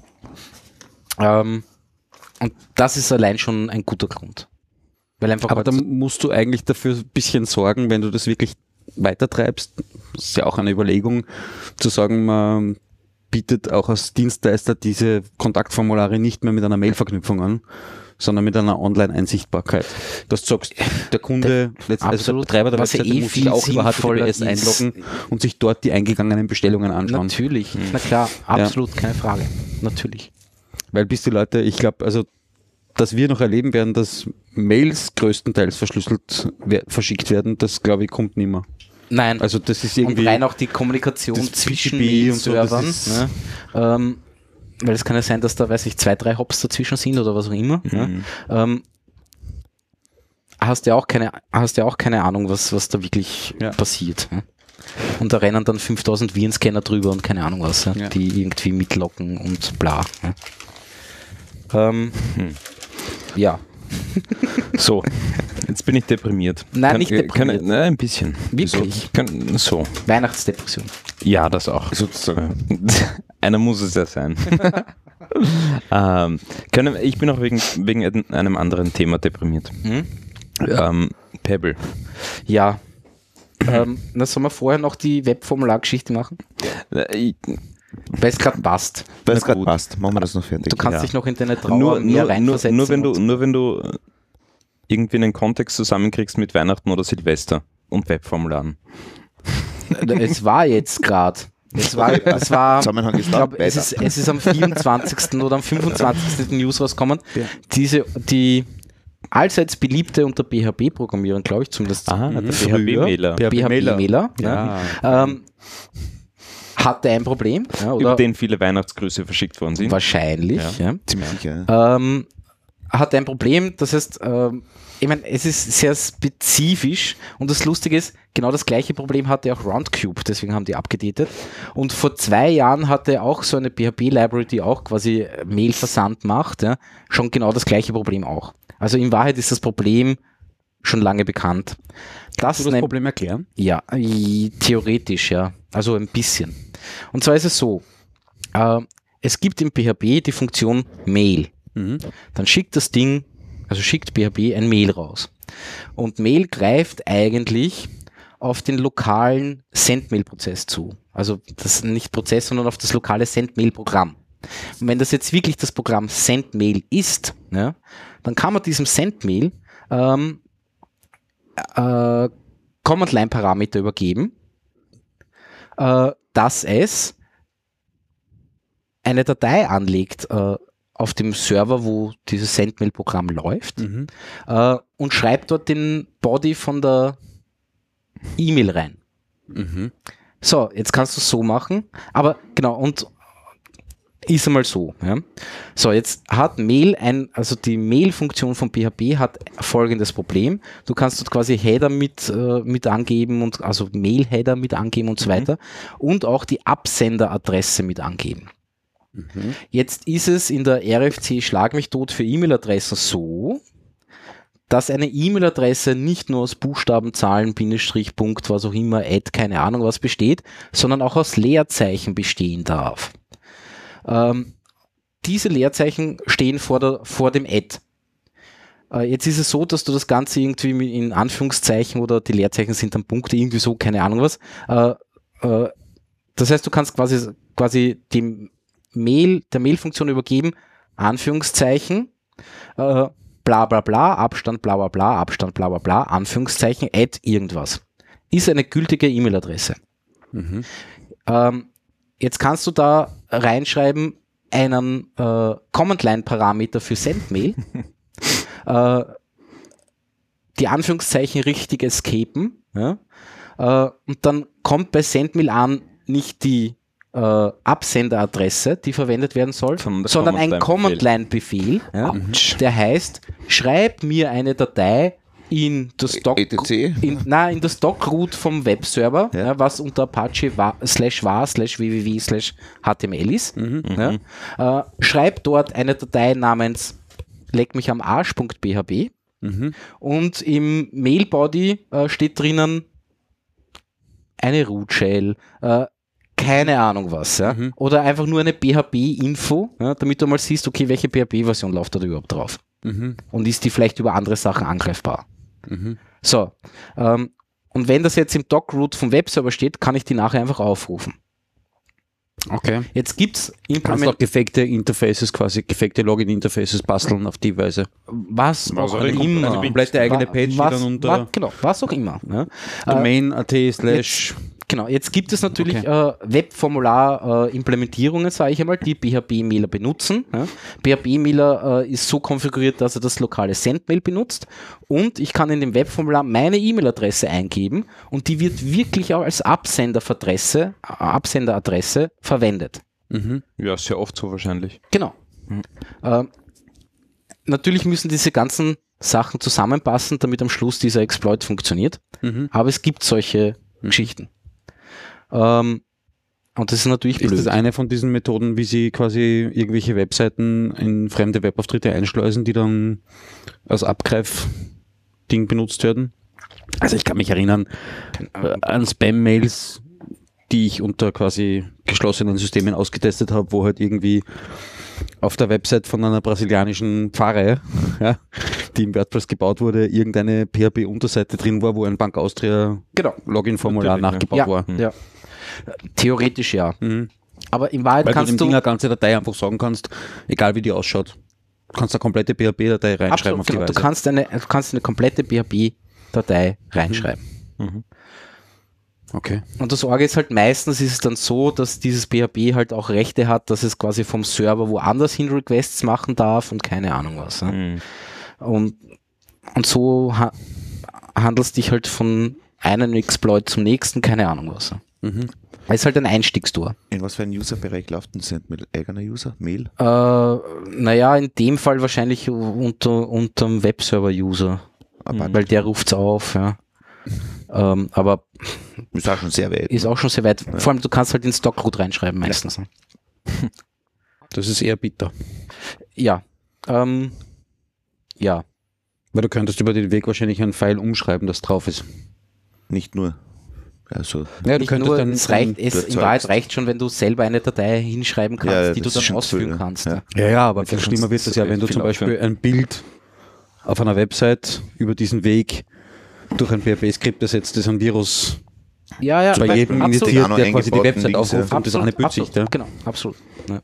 Ähm, und das ist allein schon ein guter Grund. Weil einfach Aber da heutz- musst du eigentlich dafür ein bisschen sorgen, wenn du das wirklich weitertreibst. Das ist ja auch eine Überlegung, zu sagen, man bietet auch als Dienstleister diese Kontaktformulare nicht mehr mit einer Mailverknüpfung an, sondern mit einer Online-Einsichtbarkeit. Dass du sagst, der Kunde, letzt- also der absolut. Betreiber der Was ja Webseite eh muss sich viel auch über H T T P S sinnvoller ist. einloggen und sich dort die eingegangenen Bestellungen anschauen. Natürlich, na klar, absolut, keine Frage. Natürlich. Weil bis die Leute, ich glaube, also, dass wir noch erleben werden, dass Mails größtenteils verschlüsselt wer- verschickt werden, das glaube ich kommt nicht mehr. Nein, Also das ist und irgendwie... rein auch die Kommunikation das zwischen P G P und so, das Servern. ist- Ne? Ähm, weil es kann ja sein, dass da, weiß ich, zwei, drei Hops dazwischen sind oder was auch immer. Ne? Mhm. Ähm, hast ja auch keine, hast ja auch keine Ahnung, was, was da wirklich Ja. passiert. Ne? Und da rennen dann fünftausend Virenscanner drüber und keine Ahnung was, ja? Ja. die irgendwie mitlocken und bla. Ne? Ähm, Hm. Ja, So, jetzt bin ich deprimiert. Nein, kann, nicht äh, deprimiert. Kann, nein, ein bisschen. Wirklich? So, kann, so. Weihnachtsdepression. Ja, das auch. Sozusagen. Einer muss es ja sein. ähm, können, ich bin auch wegen, wegen einem anderen Thema deprimiert. Hm? Ähm, Pebble. Ja. ähm, na, sollen wir vorher noch die Webformulargeschichte machen? Äh, ich- Weil es gerade passt. Weil es Na gerade gut. passt. Machen wir das noch fertig. Du kannst Ja. dich noch in deine Trauer Nur, mehr nur, nur, reinversetzen. nur, wenn du, und- nur wenn du irgendwie einen Kontext zusammenkriegst mit Weihnachten oder Silvester und Webformularen. Es war jetzt gerade. Es war, es war, Zusammenhang ist ich da. glaube, es ist, es ist am vierundzwanzigsten oder am fünfundzwanzigsten die News rauskommen. Diese, die allseits beliebte unter P H P-Programmierern, glaube ich, zumindest Ah, der früher, P H P-Mailer. P H P-Mailer. P H P-Mailer, ja, Ja. ähm, hatte ein Problem, ja, Über oder den viele Weihnachtsgrüße verschickt worden sind. wahrscheinlich, ja. Ziemlich sicher. Ja. Ähm, hat ein Problem, das heißt, ähm, ich meine, es ist sehr spezifisch und das Lustige ist, genau das gleiche Problem hatte auch Roundcube, deswegen haben die abgedatet. Und vor zwei Jahren hatte auch so eine P H P-Library, die auch quasi Mailversand macht, ja, schon genau das gleiche Problem auch. Also in Wahrheit ist das Problem schon lange bekannt. Das, Kannst du das nennt- Problem erklären? ja, i- theoretisch, ja. Also ein bisschen. Und zwar ist es so, äh, es gibt im P H P die Funktion Mail. Mhm. Dann schickt das Ding, also schickt P H P ein Mail raus. Und Mail greift eigentlich auf den lokalen Sendmail-Prozess zu. Also das ist nicht Prozess, sondern auf das lokale Sendmail-Programm. Und wenn das jetzt wirklich das Programm Sendmail ist, ja, dann kann man diesem Sendmail ähm, äh, Command-Line-Parameter übergeben, äh, dass es eine Datei anlegt äh, auf dem Server, wo dieses Sendmail-Programm läuft, Mhm. äh, und schreibt dort den Body von der E-Mail rein. Mhm. So, jetzt kannst du es so machen, aber genau, und ist einmal so. Ja. So, jetzt hat Mail ein, also die Mail-Funktion von P H P hat folgendes Problem. Du kannst dort quasi Header mit, äh, mit angeben und also Mail-Header mit angeben und so weiter und auch die Absenderadresse mit angeben. Mhm. Jetzt ist es in der R F C Schlag mich tot für E-Mail-Adressen so, dass eine E-Mail-Adresse nicht nur aus Buchstaben, Zahlen, Bindestrich, Punkt, was auch immer, Add, keine Ahnung was besteht, sondern auch aus Leerzeichen bestehen darf. Ähm, diese Leerzeichen stehen vor, der, vor dem Add. Äh, jetzt ist es so, dass du das Ganze irgendwie mit- in Anführungszeichen oder die Leerzeichen sind dann Punkte, irgendwie so, keine Ahnung was. Äh, äh, das heißt, du kannst quasi, quasi dem Mail, der Mail-Funktion übergeben, Anführungszeichen, äh, bla bla bla, Abstand bla bla bla, Abstand bla bla bla, Anführungszeichen, add irgendwas. Ist eine gültige E-Mail-Adresse. Mhm. Ähm, jetzt kannst du da reinschreiben einen äh, Command-Line-Parameter für Sendmail, äh, die Anführungszeichen richtig escapen, ja? äh, und dann kommt bei Sendmail an nicht die äh, Absenderadresse, die verwendet werden soll, Sondern der sondern ein Command-Line-Befehl. Command-Line-Befehl, ja? Der heißt, schreib mir eine Datei in das Doc, E T C? in, nein, in das Doc-Root vom Webserver, Ja. ja, was unter Apache wa, slash var slash www slash html ist. Ja, äh, schreib dort eine Datei namens leck mich am Arsch.php Mhm. und im Mail-Body äh, steht drinnen eine Root-Shell, äh, keine Ahnung was, ja? Mhm. Oder einfach nur eine P H P-Info, ja, damit du mal siehst, okay, welche P H P-Version läuft da überhaupt drauf Mhm. und ist die vielleicht über andere Sachen angreifbar. Mhm. So, ähm, und wenn das jetzt im Doc-Root vom Webserver steht, kann ich die nachher einfach aufrufen. Okay. Jetzt gibt es Kannst auch gefakte Interfaces, quasi gefakte Login-Interfaces basteln auf die Weise. was Was auch auch immer. immer. Eine komplette eigene Wa- Page, die was, dann unter- wa- genau, was auch immer. Ja. Äh, Domain.at slash Genau, jetzt gibt es natürlich äh, Webformular-Implementierungen, sage ich einmal, die P H P-Mailer benutzen. Ja. P H P-Mailer äh, ist so konfiguriert, dass er das lokale Sendmail benutzt und ich kann in dem Webformular meine E-Mail-Adresse eingeben und die wird wirklich auch als Absenderadresse, äh, Absenderadresse verwendet. Mhm. Ja, sehr oft so wahrscheinlich. Genau. Ähm, natürlich müssen diese ganzen Sachen zusammenpassen, damit am Schluss dieser Exploit funktioniert. Mhm. Aber es gibt solche Geschichten. Ähm, und das ist natürlich Ist blöd. das eine von diesen Methoden, wie sie quasi irgendwelche Webseiten in fremde Webauftritte einschleusen, die dann als Abgreif-Ding benutzt werden? Also ich kann mich erinnern äh, an Spam-Mails, die ich unter quasi geschlossenen Systemen ausgetestet habe, wo halt irgendwie auf der Website von einer brasilianischen Pfarre, ja, die im WordPress gebaut wurde, irgendeine P H P-Unterseite drin war, wo ein Bank Austria Genau. Login-Formular Natürlich, nachgebaut Ja, war. ja. Theoretisch ja. Mhm. Aber in Wahrheit Weil kannst du dem du... Ding eine ganze Datei einfach sagen kannst, egal wie die ausschaut. Du kannst eine komplette P H P-Datei reinschreiben Absolut, auf die genau. Weise. Du kannst eine, du kannst eine komplette P H P-Datei reinschreiben. Mhm. Okay. Und das Orge ist halt, meistens ist es dann so, dass dieses P H P halt auch Rechte hat, dass es quasi vom Server woanders hin Requests machen darf und keine Ahnung was. Ne? Mhm. Und, und so ha handelst dich halt von einem Exploit zum nächsten, keine Ahnung was. Mhm. Es ist halt ein Einstiegstor. In was für einem User-Bereich läuft denn das mit eigener User? Mail? Äh, naja, in dem Fall wahrscheinlich unter unterm Webserver-User, Aber weil der ruft's auf, ja. ähm, aber ist auch schon sehr weit. ist auch schon sehr weit. Vor allem, du kannst halt den Stockroot reinschreiben meistens. Ne? Das ist eher bitter. Ja. Ähm, ja. Weil du könntest über den Weg wahrscheinlich einen Pfeil umschreiben, das drauf ist. Nicht nur. Also, Ja, du Nicht könntest nur, dann, es reicht, du es, in erzeugst- Wahrheit reicht schon, wenn du selber eine Datei hinschreiben kannst, Ja, die du das dann ist schon ausführen viel, kannst. ja. Ne? Ja, ja, aber viel kannst schlimmer wird es ja, wenn du viel zum Beispiel ausführen. ein Bild auf einer Website über diesen Weg durch ein P H P-Skript ersetzt, das ein Virus Ja, ja, bei weil- jedem absolut. initiiert, Genau, der quasi die eingebauten Website Links, aufruft ja. und das auch eine Bildsicht. Ja. Genau, absolut. Ja.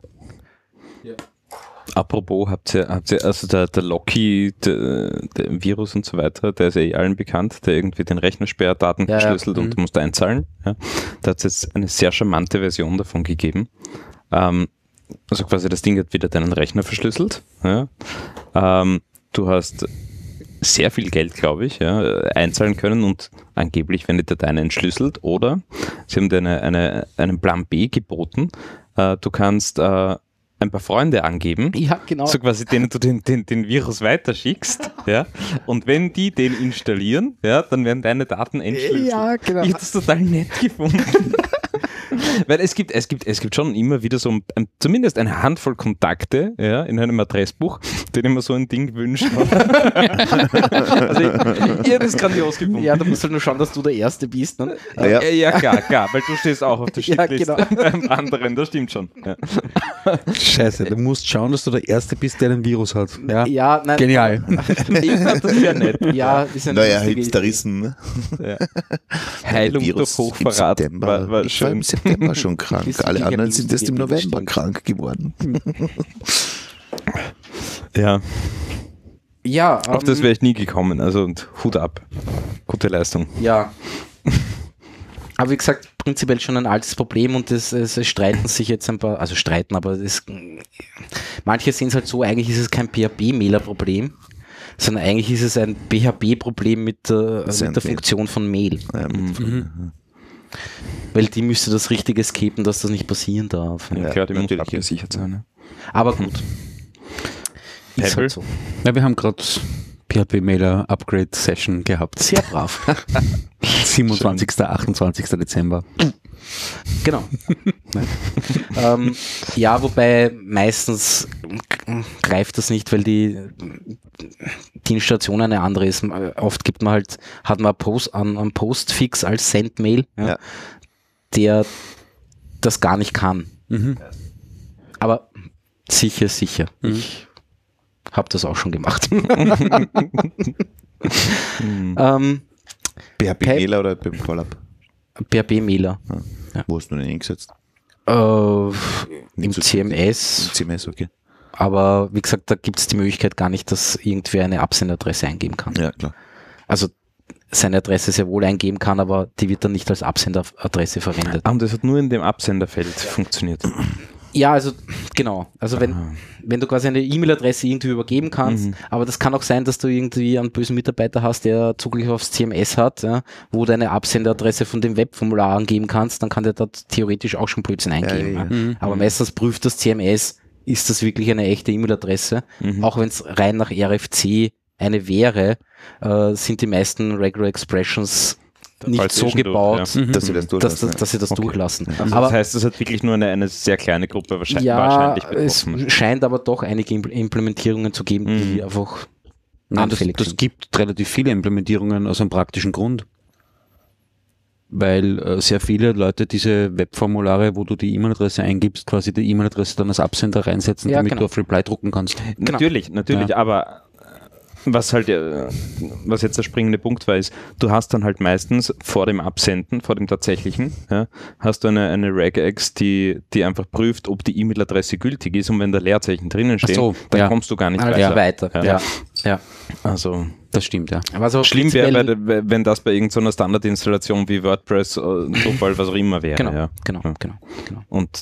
Apropos, habt ihr, habt ihr, also der, der Locky, der, der Virus und so weiter, der ist ja eh allen bekannt, der irgendwie den Rechnersperrdaten Ja, ja. verschlüsselt Mhm. und du musst einzahlen. Ja. Da hat es jetzt eine sehr charmante Version davon gegeben. Ähm, also quasi das Ding hat wieder deinen Rechner verschlüsselt. Ja. Ähm, du hast sehr viel Geld, glaube ich, ja, einzahlen können und angeblich werden die Dateien entschlüsselt oder sie haben dir eine, eine, einen Plan B geboten. Äh, du kannst äh, ein paar Freunde angeben, Ja, genau. so quasi denen du den, den, den Virus weiterschickst, ja, und wenn die den installieren, ja, dann werden deine Daten entschlüsselt. Ja, genau. Ich habe das total nett gefunden. Weil es gibt, es gibt, es gibt schon immer wieder so ein, ein, zumindest eine Handvoll Kontakte, ja, in einem Adressbuch, denen man so ein Ding wünscht. Also ich, ich hätte es grandios gefunden. Ja, du musst halt nur schauen, dass du der Erste bist. Ne? Ah, ja. Ja, ja, klar, klar, weil du stehst auch auf der Ja, Shitlist genau. beim anderen, das stimmt schon. Ja. Scheiße, du musst schauen, dass du der Erste bist, der einen Virus hat. Ja, Ja, nein. genial. Ich fand das sehr nett. Ja, ist eine Naja, lustige Hipsterissen. Ne? Ja. Heilung Virus durch Hochverrat im September. war, war Ich war im schön. September schon krank. Ist Alle sicher anderen sind erst im lustige November Idee. krank geworden. Ja, Ja, auf ähm, das wäre ich nie gekommen. Also und Hut ab. Gute Leistung. Ja. Aber wie gesagt, prinzipiell schon ein altes Problem und es, es, es streiten sich jetzt ein paar, also streiten, aber es, manche sehen es halt so, eigentlich ist es kein P H P-Mailer-Problem, sondern eigentlich ist es ein P H P-Problem mit, der- mit der Sendmail. Funktion von Mail. Ja, mit- Mhm. Weil die müsste das Richtige escapen, dass das nicht passieren darf. Ja, Ja, klar, die muss natürlich. abgesichert sein. Ne? Aber gut. Ist Pebble? halt so. Ja, wir haben gerade P H P-Mailer-Upgrade-Session gehabt. Sehr brav. siebenundzwanzigster achtundzwanzigster Dezember. Genau. ähm, ja, wobei meistens greift das nicht, weil die, die Installation eine andere ist. Oft gibt man halt, hat man Post, einen, einen Postfix als Sendmail, ja, Ja. der das gar nicht kann. Mhm. Aber sicher, sicher. Ich habe das auch schon gemacht. ähm, P H P-Mailer oder beim Callab? P H P-Mailer. Wo hast du den eingesetzt? Äh, Im Nicht so- C M S. C M S, okay. Aber wie gesagt, da gibt es die Möglichkeit gar nicht, dass irgendwer eine Absenderadresse eingeben kann. Ja, klar. Also seine Adresse sehr wohl eingeben kann, aber die wird dann nicht als Absenderadresse verwendet. Ah, und das hat nur in dem Absenderfeld funktioniert. Ja, also genau. Also wenn, wenn du quasi eine E-Mail-Adresse irgendwie übergeben kannst, aber das kann auch sein, dass du irgendwie einen bösen Mitarbeiter hast, der Zugriff aufs C M S hat, ja, wo du eine Absenderadresse von dem Webformular angeben kannst, dann kann der dort theoretisch auch schon Blödsinn eingeben. ja, Ja, ja. Mhm. Aber meistens prüft das C M S, ist das wirklich eine echte E-Mail-Adresse? Auch wenn es rein nach R F C eine wäre, äh, sind die meisten Regular Expressions nicht fällt eh so schon durch, gebaut, ja. Dass sie das dass, durchlassen. dass, dass sie das Okay. durchlassen. Also Aber das heißt, es hat wirklich nur eine, eine sehr kleine Gruppe wahrscheinlich, ja, wahrscheinlich es betroffen. scheint aber doch einige Impl- Implementierungen zu geben, die Mhm. einfach Nein, das, anfällig das sind. gibt relativ viele Implementierungen aus einem praktischen Grund. Weil äh, sehr viele Leute diese Webformulare, wo du die E-Mail-Adresse eingibst, quasi die E-Mail-Adresse dann als Absender reinsetzen, Ja, damit genau. du auf Reply drucken kannst. Genau. Natürlich, natürlich, Ja. aber was halt, äh, was jetzt der springende Punkt war, ist, du hast dann halt meistens vor dem Absenden, vor dem tatsächlichen, ja, hast du eine, eine Regex, die, die einfach prüft, ob die E-Mail-Adresse gültig ist, und wenn da Leerzeichen drinnen stehen, so, dann ja. kommst du gar nicht Ah, weiter. ja, weiter. Ja. Ja. Ja. Also Das stimmt, ja. Aber so schlimm wäre, prinzipiell- bei- wenn das bei irgendeiner Standardinstallation wie WordPress, äh, Drupal, was auch immer wäre. Genau, ja. genau, Ja. genau, genau. Und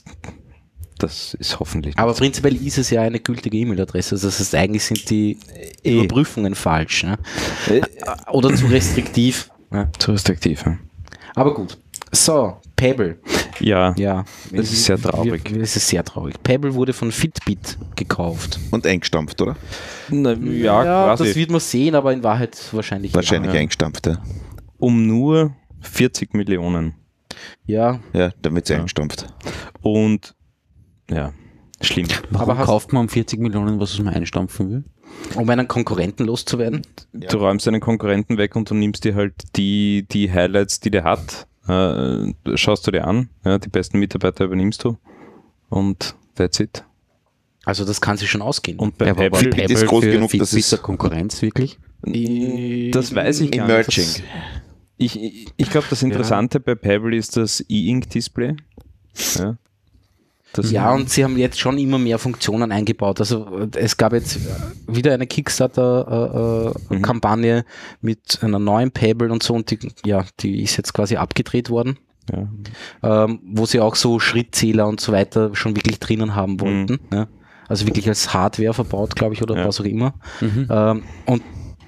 das ist hoffentlich Aber nicht. prinzipiell ist es ja eine gültige E-Mail-Adresse. Also das heißt, eigentlich sind die Überprüfungen falsch. Ne? Äh, Oder zu restriktiv. Ne? zu restriktiv. Ja. Aber gut. So, Pebble. Ja, Ja. Das ist sehr traurig. Wir- Es ist sehr traurig. Pebble wurde von Fitbit gekauft. Und eingestampft, oder? Na, ja, quasi. das wird man sehen, aber in Wahrheit wahrscheinlich. Wahrscheinlich ja. eingestampft, ja. Um nur vierzig Millionen. Ja. Ja, damit sie Ja. eingestampft. Und ja, schlimm. Warum Aber hast- kauft man um vierzig Millionen, was man einstampfen will? Um einen Konkurrenten loszuwerden. Du räumst deinen Konkurrenten weg und du nimmst dir halt die, die Highlights, die der hat, äh, schaust du dir an, ja, die besten Mitarbeiter übernimmst du und that's it. Also das kann sich schon ausgehen. Und bei Ja, aber war Pebble, Pebble ist groß für genug, dass Fitbit es- der Konkurrenz wirklich? das weiß ich gar Emerging. nicht. Das, ich ich, ich glaube, das Interessante bei Pebble ist das E-Ink-Display. Ja. Das Ja, und sie haben jetzt schon immer mehr Funktionen eingebaut. Also es gab jetzt wieder eine Kickstarter-Kampagne mit einer neuen Pebble und so, und die, ja, die ist jetzt quasi abgedreht worden, ja. ähm, wo sie auch so Schrittzähler und so weiter schon wirklich drinnen haben wollten. Ja. Also wirklich als Hardware verbaut, glaube ich, oder Ja. was auch immer. Ähm, und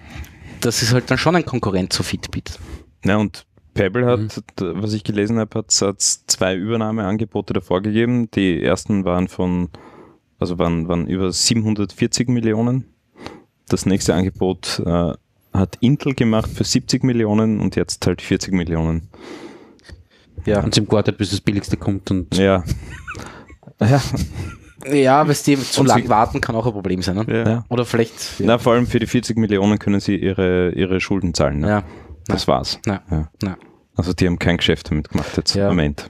das ist halt dann schon ein Konkurrent zu Fitbit. Ja, und Pebble hat, Mhm. d- was ich gelesen habe, hat es zwei Übernahmeangebote davor gegeben. Die ersten waren von, also waren, waren über siebenhundertvierzig Millionen. Das nächste Angebot äh, hat Intel gemacht für siebzig Millionen und jetzt halt vierzig Millionen. Ja, Und sie haben gewartet, bis das Billigste kommt und Ja. ja. ja, weißt du, zu Und lang sie- warten kann auch ein Problem sein. Ne? ja. Oder vielleicht. Na, vor allem für die vierzig Millionen können sie ihre, ihre Schulden zahlen. Ne? ja. Das war's. Ja. Ja. Ja. Also die haben kein Geschäft damit gemacht jetzt Ja. am Ende.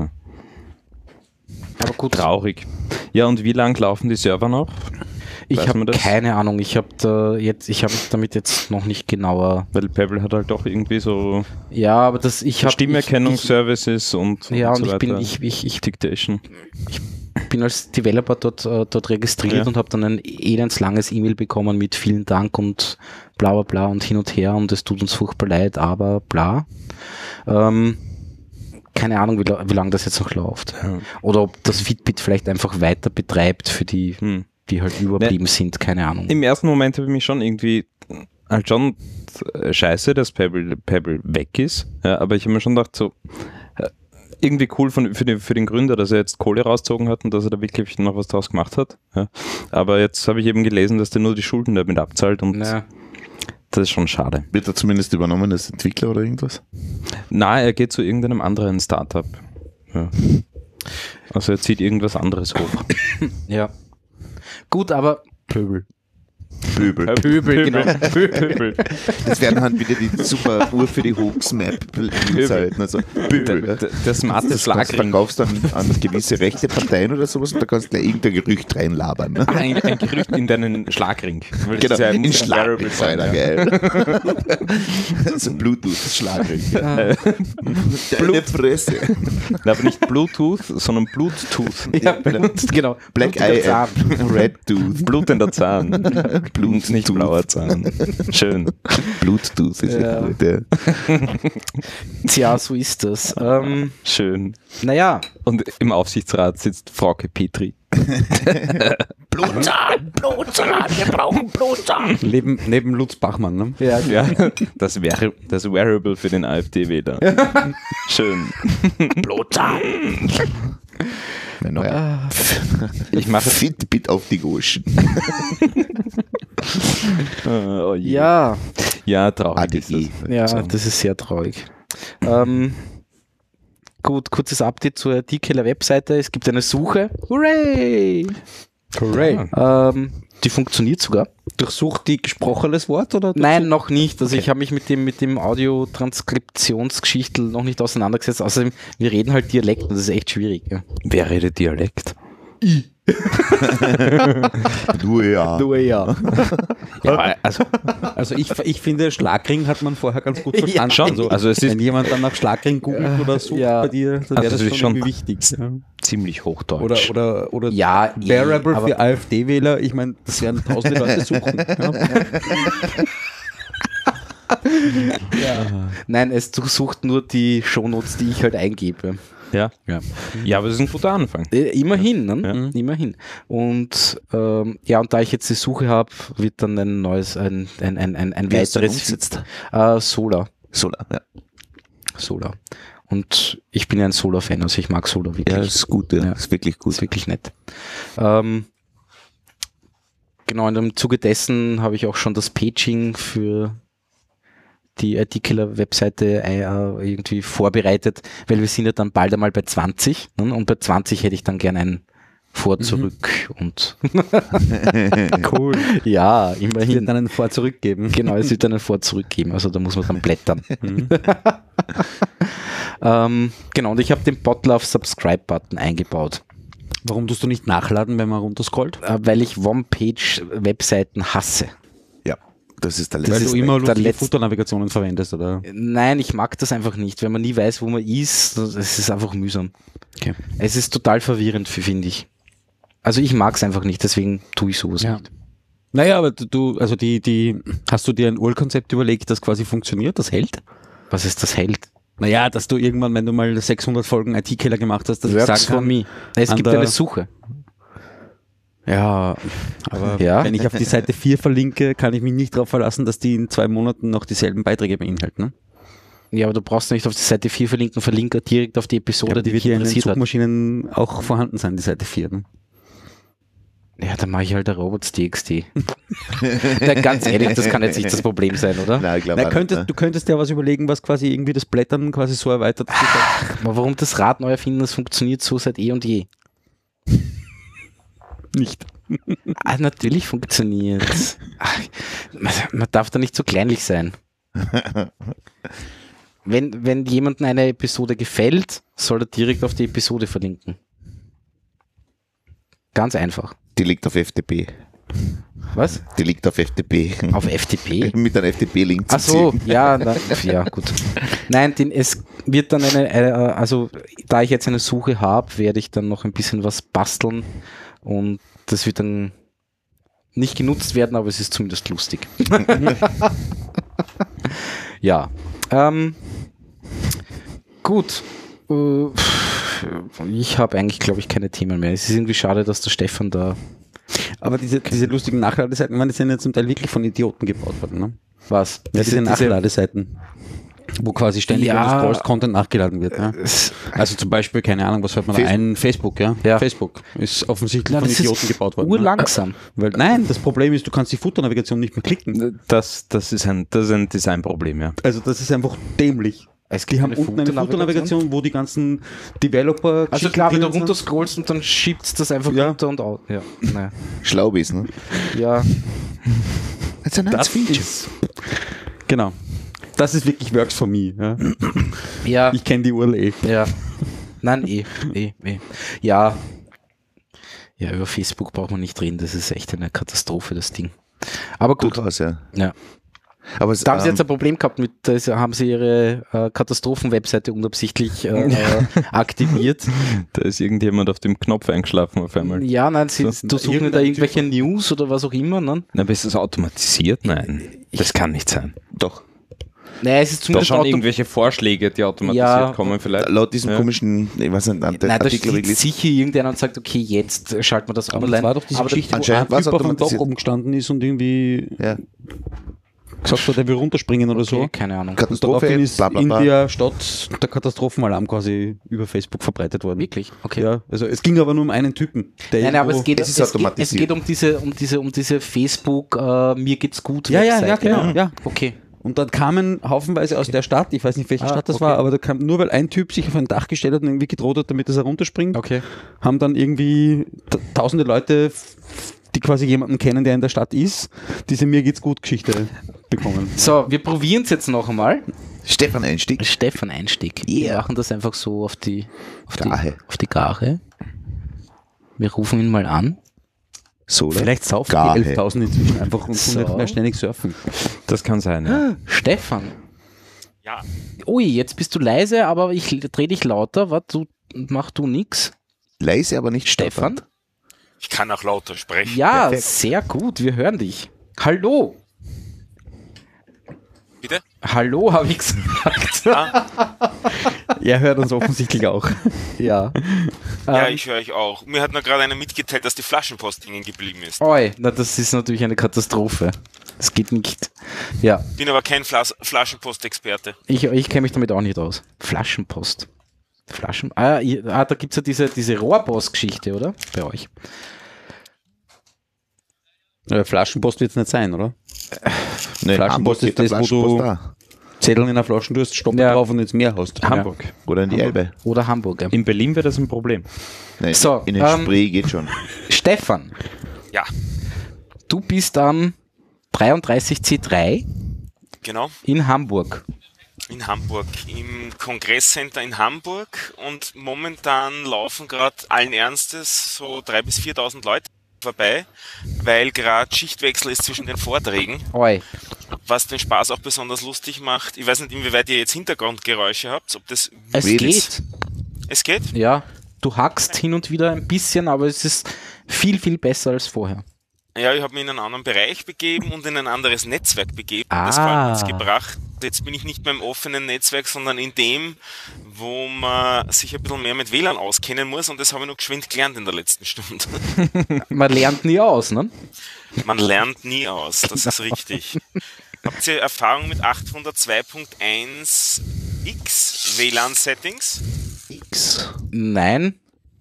Aber gut. Traurig. Ja, und wie lang laufen die Server noch? Ich Weiß habe man das? keine Ahnung. Ich habe da jetzt, ich habe mich damit jetzt noch nicht genauer. Weil Pebble hat halt doch irgendwie so Ja, aber das ich habe Stimmerkennungsservices und, Ja, und und so ich bin weiter. ich, ich, ich Dictation. bin als Developer dort äh, dort registriert Ja. und habe dann ein elendslanges E-Mail bekommen mit vielen Dank und bla bla bla und hin und her und es tut uns furchtbar leid, aber bla. Ähm, keine Ahnung, wie, la- wie lange das jetzt noch läuft. Ja. Oder ob das Fitbit vielleicht einfach weiter betreibt für die, Hm. die halt überblieben sind, keine Ahnung. Im ersten Moment habe ich mich schon irgendwie halt schon äh, scheiße, dass Pebble, Pebble weg ist. Ja, aber ich habe mir schon gedacht, so äh, irgendwie cool von, für, den, für den Gründer, dass er jetzt Kohle rausgezogen hat und dass er da wirklich noch was draus gemacht hat. Ja. Aber jetzt habe ich eben gelesen, dass der nur die Schulden damit abzahlt und Ja. das ist schon schade. Wird er zumindest übernommen als Entwickler oder irgendwas? Na, er geht zu irgendeinem anderen Startup. Ja. Also er zieht irgendwas anderes hoch. Ja. Gut, aber Pöbel. Pöbel. Pöbel, genau. Pöbel. Das werden halt wieder die super Uhr für die Hoax-Map-Seiten. Also Pöbel. Der, der, der smarte Das Schlagring. verkaufst dann an gewisse rechte Parteien oder sowas und da kannst du gleich irgendein Gerücht reinlabern. Ne? Ein, ein Gerücht in deinen Schlagring. Weil das Genau, ist ja ein in muss ein Variable Schlagring, sein, Alter, ja. geil. So Bluetooth-Schlagring. Deine Fresse. Na, aber nicht Bluetooth, sondern Bluetooth. Ja, Blut, genau. Black Blut in der Eye, Zahn. Red Tooth. Blutender Zahn. Blut, nicht blauer Zahn. Schön. Bluetooth ist ja Ja. gut. Ja. Tja, so ist das. Ähm, Schön. naja, Und im Aufsichtsrat sitzt Frauke Petri. Blutzahn, Blutzahn, wir brauchen Blutzahn. neben, neben Lutz Bachmann, ne? ja, Ja, das wäre das Variable für den AfD-Wähler. Schön. Blutzahn. Mein neuer Ich mache Fitbit auf die Goschen. äh, oh je. ja, ja, traurig A D ist E. das. ja, So. das ist sehr traurig. Ähm, gut, kurzes Update zur D K L Webseite. Es gibt eine Suche. Hooray! Hooray. Ähm, die funktioniert sogar. Durchsucht die gesprochenes Wort oder? Nein, noch nicht. Also ich habe mich mit dem, mit dem Audio-Transkriptionsgeschichtel noch nicht auseinandergesetzt. Außerdem, wir reden halt Dialekt und das ist echt schwierig. Ja. Wer redet Dialekt? Nur ja. Nur ja. Ja, also, also ich, ich finde, Schlagring hat man vorher ganz gut verstanden. schon. Also, Also es ist- wenn jemand dann nach Schlagring googelt oder sucht Ja. bei dir, dann wäre Also das das ist schon schon- irgendwie wichtig. Ja. Ziemlich hochdeutsch. Oder, oder, oder Ja, eh, Bearable aber- für AfD-Wähler, ich meine, das werden tausende Leute suchen. Ja. Nein, es durchsucht nur die Shownotes, die ich halt eingebe. ja. Ja. ja, aber es ist ein guter Anfang. Äh, Immerhin, ne? Ja. Immerhin. Und ähm, ja, und da ich jetzt die Suche habe, wird dann ein neues, ein, ein, ein, ein, ein Wie hast du weiteres umgesetzt? äh, Solar. Solar, ja. Solar. Und ich bin ja ein Solar-Fan, also ich mag Solar wirklich. Ja, das ist gut, ja. Ja. Das ist wirklich Das gut. ist wirklich nett. Ähm, genau, in dem Zuge dessen habe ich auch schon das Paging für die I T-Killer-Webseite äh, irgendwie vorbereitet, weil wir sind ja dann bald einmal bei zwanzig, ne? Und bei zwanzig hätte ich dann gerne ein Vor, zurück und Cool. ja, Es wird immerhin. dann einen Vor zurückgeben. Genau, es wird dann ein Vor zurückgeben, also da muss man dann blättern. ähm, genau, und ich habe den Botlove Subscribe-Button eingebaut, Warum tust du nicht nachladen, wenn man runterscrollt? äh, weil ich One-Page-Webseiten hasse. Ja, das ist der Weil letzte. du immer der lustige letzte- Futternavigationen verwendest, oder? Nein, ich mag das einfach nicht, wenn man nie weiß, wo man ist. Es ist einfach mühsam. Okay. Es ist total verwirrend, finde ich. Also ich mag es einfach nicht, deswegen tue ich sowas Ja. nicht. Naja, aber du, also die, die, hast du dir ein Urkonzept überlegt, das quasi funktioniert, das hält? Was ist das hält? Naja, dass du irgendwann, wenn du mal sechshundert Folgen I T-Killer gemacht hast, dass ich Works sagen for kann, me. Es an gibt der- eine Suche. ja, aber Ja. wenn ich auf die Seite vier verlinke, kann ich mich nicht darauf verlassen, dass die in zwei Monaten noch dieselben Beiträge beinhalten. Ne? Ja, aber du brauchst nicht auf die Seite vier verlinken, verlinke direkt auf die Episode, Aber die die wird dich ja in den interessiert hat. Suchmaschinen auch vorhanden sein, die Seite vier. Ne? Ja, dann mache ich halt eine robots.txt. Na, ganz ehrlich, das kann jetzt nicht das Problem sein, oder? Nein, ich glaube Na, auch könntest, nicht, du könntest ja was überlegen, was quasi irgendwie das Blättern quasi so erweitert. dass du sagst, Aber warum das Rad neu erfinden, das funktioniert so seit eh und je. nicht. Ah, natürlich funktioniert. Ach, man, man darf da nicht so kleinlich sein. Wenn, wenn jemandem eine Episode gefällt, soll er direkt auf die Episode verlinken. Ganz einfach. Die liegt auf F T P. Was? Die liegt auf F T P. Auf F T P? Mit einem F T P-Link zu Ach so, ziehen. ja, na, ja, gut. Nein, den, es wird dann eine, äh, also da ich jetzt eine Suche habe, werde ich dann noch ein bisschen was basteln und das wird dann nicht genutzt werden, aber es ist zumindest lustig. Ja, ähm, gut. Äh, ich habe eigentlich, glaube ich, keine Themen mehr. Es ist irgendwie schade, dass der Stefan da Aber diese, diese lustigen Nachladeseiten, ich meine, die sind ja zum Teil wirklich von Idioten gebaut worden. Ne? was. Ja, diese, Nachladeseiten, wo quasi ständig, Ja. wenn du scrollst, Content nachgeladen wird. Ne? Also zum Beispiel, keine Ahnung, was fällt mir da Facebook. ein? Facebook, ja? Ja. Facebook ist offensichtlich Ja, von das Idioten ist gebaut worden. urlangsam. Ne? Weil, nein, das Problem ist, du kannst die Futternavigation nicht mehr klicken. Das, das, ist ein, das ist ein Designproblem, ja. Also das ist einfach dämlich. Es Die haben unten eine Futternavigation, wo die ganzen Developer... Also klar, wenn du drinnen sind. runter scrollst und dann schiebt's das einfach Ja. runter und aus. Ja, naja. Schlau bist, ne? Ja. That's a nice Das feature. ist, genau. Das ist wirklich Works for me. Ja? Ja, Ich kenne die U R L eh. ja. Nein, eh, eh, eh. Ja. Ja, über Facebook braucht man nicht reden, das ist echt eine Katastrophe, das Ding. Aber gut, Durchaus, ja. ja. Aber es, Da haben sie ähm, jetzt ein Problem gehabt mit, da ist- haben sie ihre äh, Katastrophen-Webseite unabsichtlich äh, äh, aktiviert. Da ist irgendjemand auf dem Knopf eingeschlafen auf einmal. Ja, nein, sie So, du suchen da irgendein irgendwelche News oder was auch immer, ne? Na, aber ist das automatisiert? Nein, das kann nicht sein. doch. Naja, es ist Da zumindest schon auto- irgendwelche Vorschläge, die automatisiert Ja. kommen vielleicht. Laut diesem Ja. komischen, ich weiß nicht, Nein, da Artikel steht gelesen. sicher irgendeiner und sagt, okay, jetzt schalten wir das Aber online. das war doch diese Aber Geschichte, wo ein anscheinend war's Typ auf einem Dach automatisiert. oben gestanden ist und irgendwie Ja. gesagt hat, er will runterspringen oder okay, so. keine Ahnung. Und Katastrophe, daraufhin ist bla bla in bla. der Stadt der Katastrophenalarm quasi über Facebook verbreitet worden. Wirklich? Okay. Ja, also es ging aber nur um einen Typen. Der Nein, aber irgendwo- es geht, Es es, ist es, geht, es automatisiert. geht um diese, um diese, um diese Facebook, äh, mir geht's gut. Ja, ja, ja, Webseite. genau. Ja. Okay. Und dann kamen haufenweise aus der Stadt, ich weiß nicht, welche Ah, Stadt das okay. war, aber da kam, nur weil ein Typ sich auf ein Dach gestellt hat und irgendwie gedroht hat, damit er runterspringt, Okay. haben dann irgendwie t- tausende Leute, die quasi jemanden kennen, der in der Stadt ist, diese Mir geht's gut Geschichte bekommen. So, wir probieren es jetzt noch einmal. Stefan Einstieg. Stefan Einstieg. Wir machen das einfach so auf die, auf die, Gache. auf die Gare. Wir rufen ihn mal an. So, Vielleicht saufen Gahe. die elftausend inzwischen einfach und So. tun nicht mehr ständig surfen. Das kann sein, ja. Stefan. Ja, Ui, jetzt bist du leise, aber ich dreh dich lauter. Was, du, mach du nix. leise, aber nicht Stefan? stotternd. ich kann auch lauter sprechen. Ja, Perfekt. sehr gut. Wir hören dich. Hallo. Bitte? Hallo, habe ich gesagt. Er hört uns offensichtlich auch. Ja. Ja, Ähm, ich höre euch auch. Mir hat nur gerade einer mitgeteilt, dass die Flaschenpost hängen geblieben ist. Oi, na, das ist natürlich eine Katastrophe. Das geht nicht. Ja, Bin aber kein Flas Flaschenpost-Experte. ich, ich kenne mich damit auch nicht aus. Flaschenpost. Flaschen. Ah, ihr- ah da gibt es ja diese, diese Rohrpost-Geschichte, oder? Bei euch. Äh, Flaschenpost wird es nicht sein, oder? Nee, Flaschenpost Hamburg ist geht der das, wo du- Flaschenpost auch. Zettel in der Flasche, du hast Stopp Ja. drauf und ins Meer hast. Hamburg. Oder in die Elbe. Oder Hamburg. Ja. In Berlin wäre das ein Problem. Nein, So, in den ähm, Spree geht schon. Stefan, Ja, du bist am dreiunddreißig C drei genau. in Hamburg. In Hamburg, im Kongresscenter in Hamburg. Und momentan laufen gerade allen Ernstes so dreitausend bis viertausend Leute vorbei, weil gerade Schichtwechsel ist zwischen den Vorträgen, Oi. was den Spaß auch besonders lustig macht. Ich weiß nicht, inwieweit ihr jetzt Hintergrundgeräusche habt, ob das... Es Redet's. geht. Es geht? Ja, du hackst hin und wieder ein bisschen, aber es ist viel, viel besser als vorher. Ja, ich habe mich in einen anderen Bereich begeben und in ein anderes Netzwerk begeben. Ah. Das hat uns gebracht. Jetzt bin ich nicht mehr im offenen Netzwerk, sondern in dem, wo man sich ein bisschen mehr mit W L A N auskennen muss. Und das habe ich noch geschwind gelernt in der letzten Stunde. Man lernt nie aus, ne? Man lernt nie aus, das ist richtig. Habt ihr Erfahrung mit achthundertzwei Punkt eins x W L A N-Settings? X. Nein.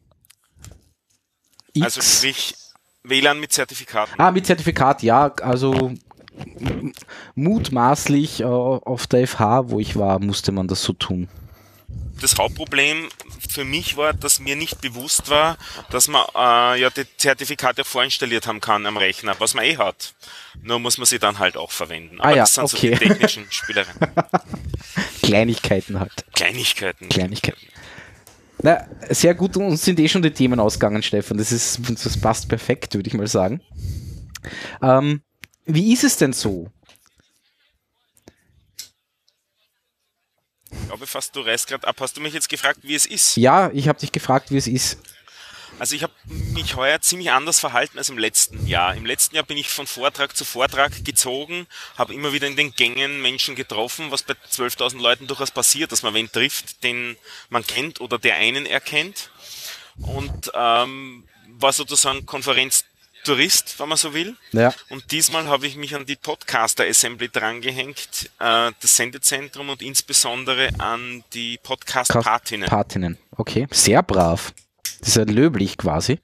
X. Also sprich W L A N mit Zertifikaten. Ah, mit Zertifikat, ja, also m- mutmaßlich äh, auf der F H, wo ich war, musste man das so tun. Das Hauptproblem für mich war, dass mir nicht bewusst war, dass man äh, ja die Zertifikate vorinstalliert haben kann am Rechner, was man eh hat. Nur muss man sie dann halt auch verwenden. Aber Ah ja, das sind okay. so die technischen Spielereien. Kleinigkeiten halt. Kleinigkeiten. Kleinigkeiten. Na, sehr gut, uns sind eh schon die Themen ausgegangen, Stefan. Das ist, das passt perfekt, würde ich mal sagen. Ähm, wie ist es denn so? Ich glaube fast, du reißt gerade ab. Hast du mich jetzt gefragt, wie es ist? Ja, ich habe dich gefragt, wie es ist. Also ich habe mich heuer ziemlich anders verhalten als im letzten Jahr. Im letzten Jahr bin ich von Vortrag zu Vortrag gezogen, habe immer wieder in den Gängen Menschen getroffen, was bei zwölftausend Leuten durchaus passiert, dass man wen trifft, den man kennt oder der einen erkennt. Und ähm, war sozusagen Konferenztourist, wenn man so will. Ja. Und diesmal habe ich mich an die Podcaster Assembly drangehängt, äh, das Sendezentrum und insbesondere an die Podcast-Patinnen. Patinnen. Okay, sehr brav. Das ist ja löblich quasi.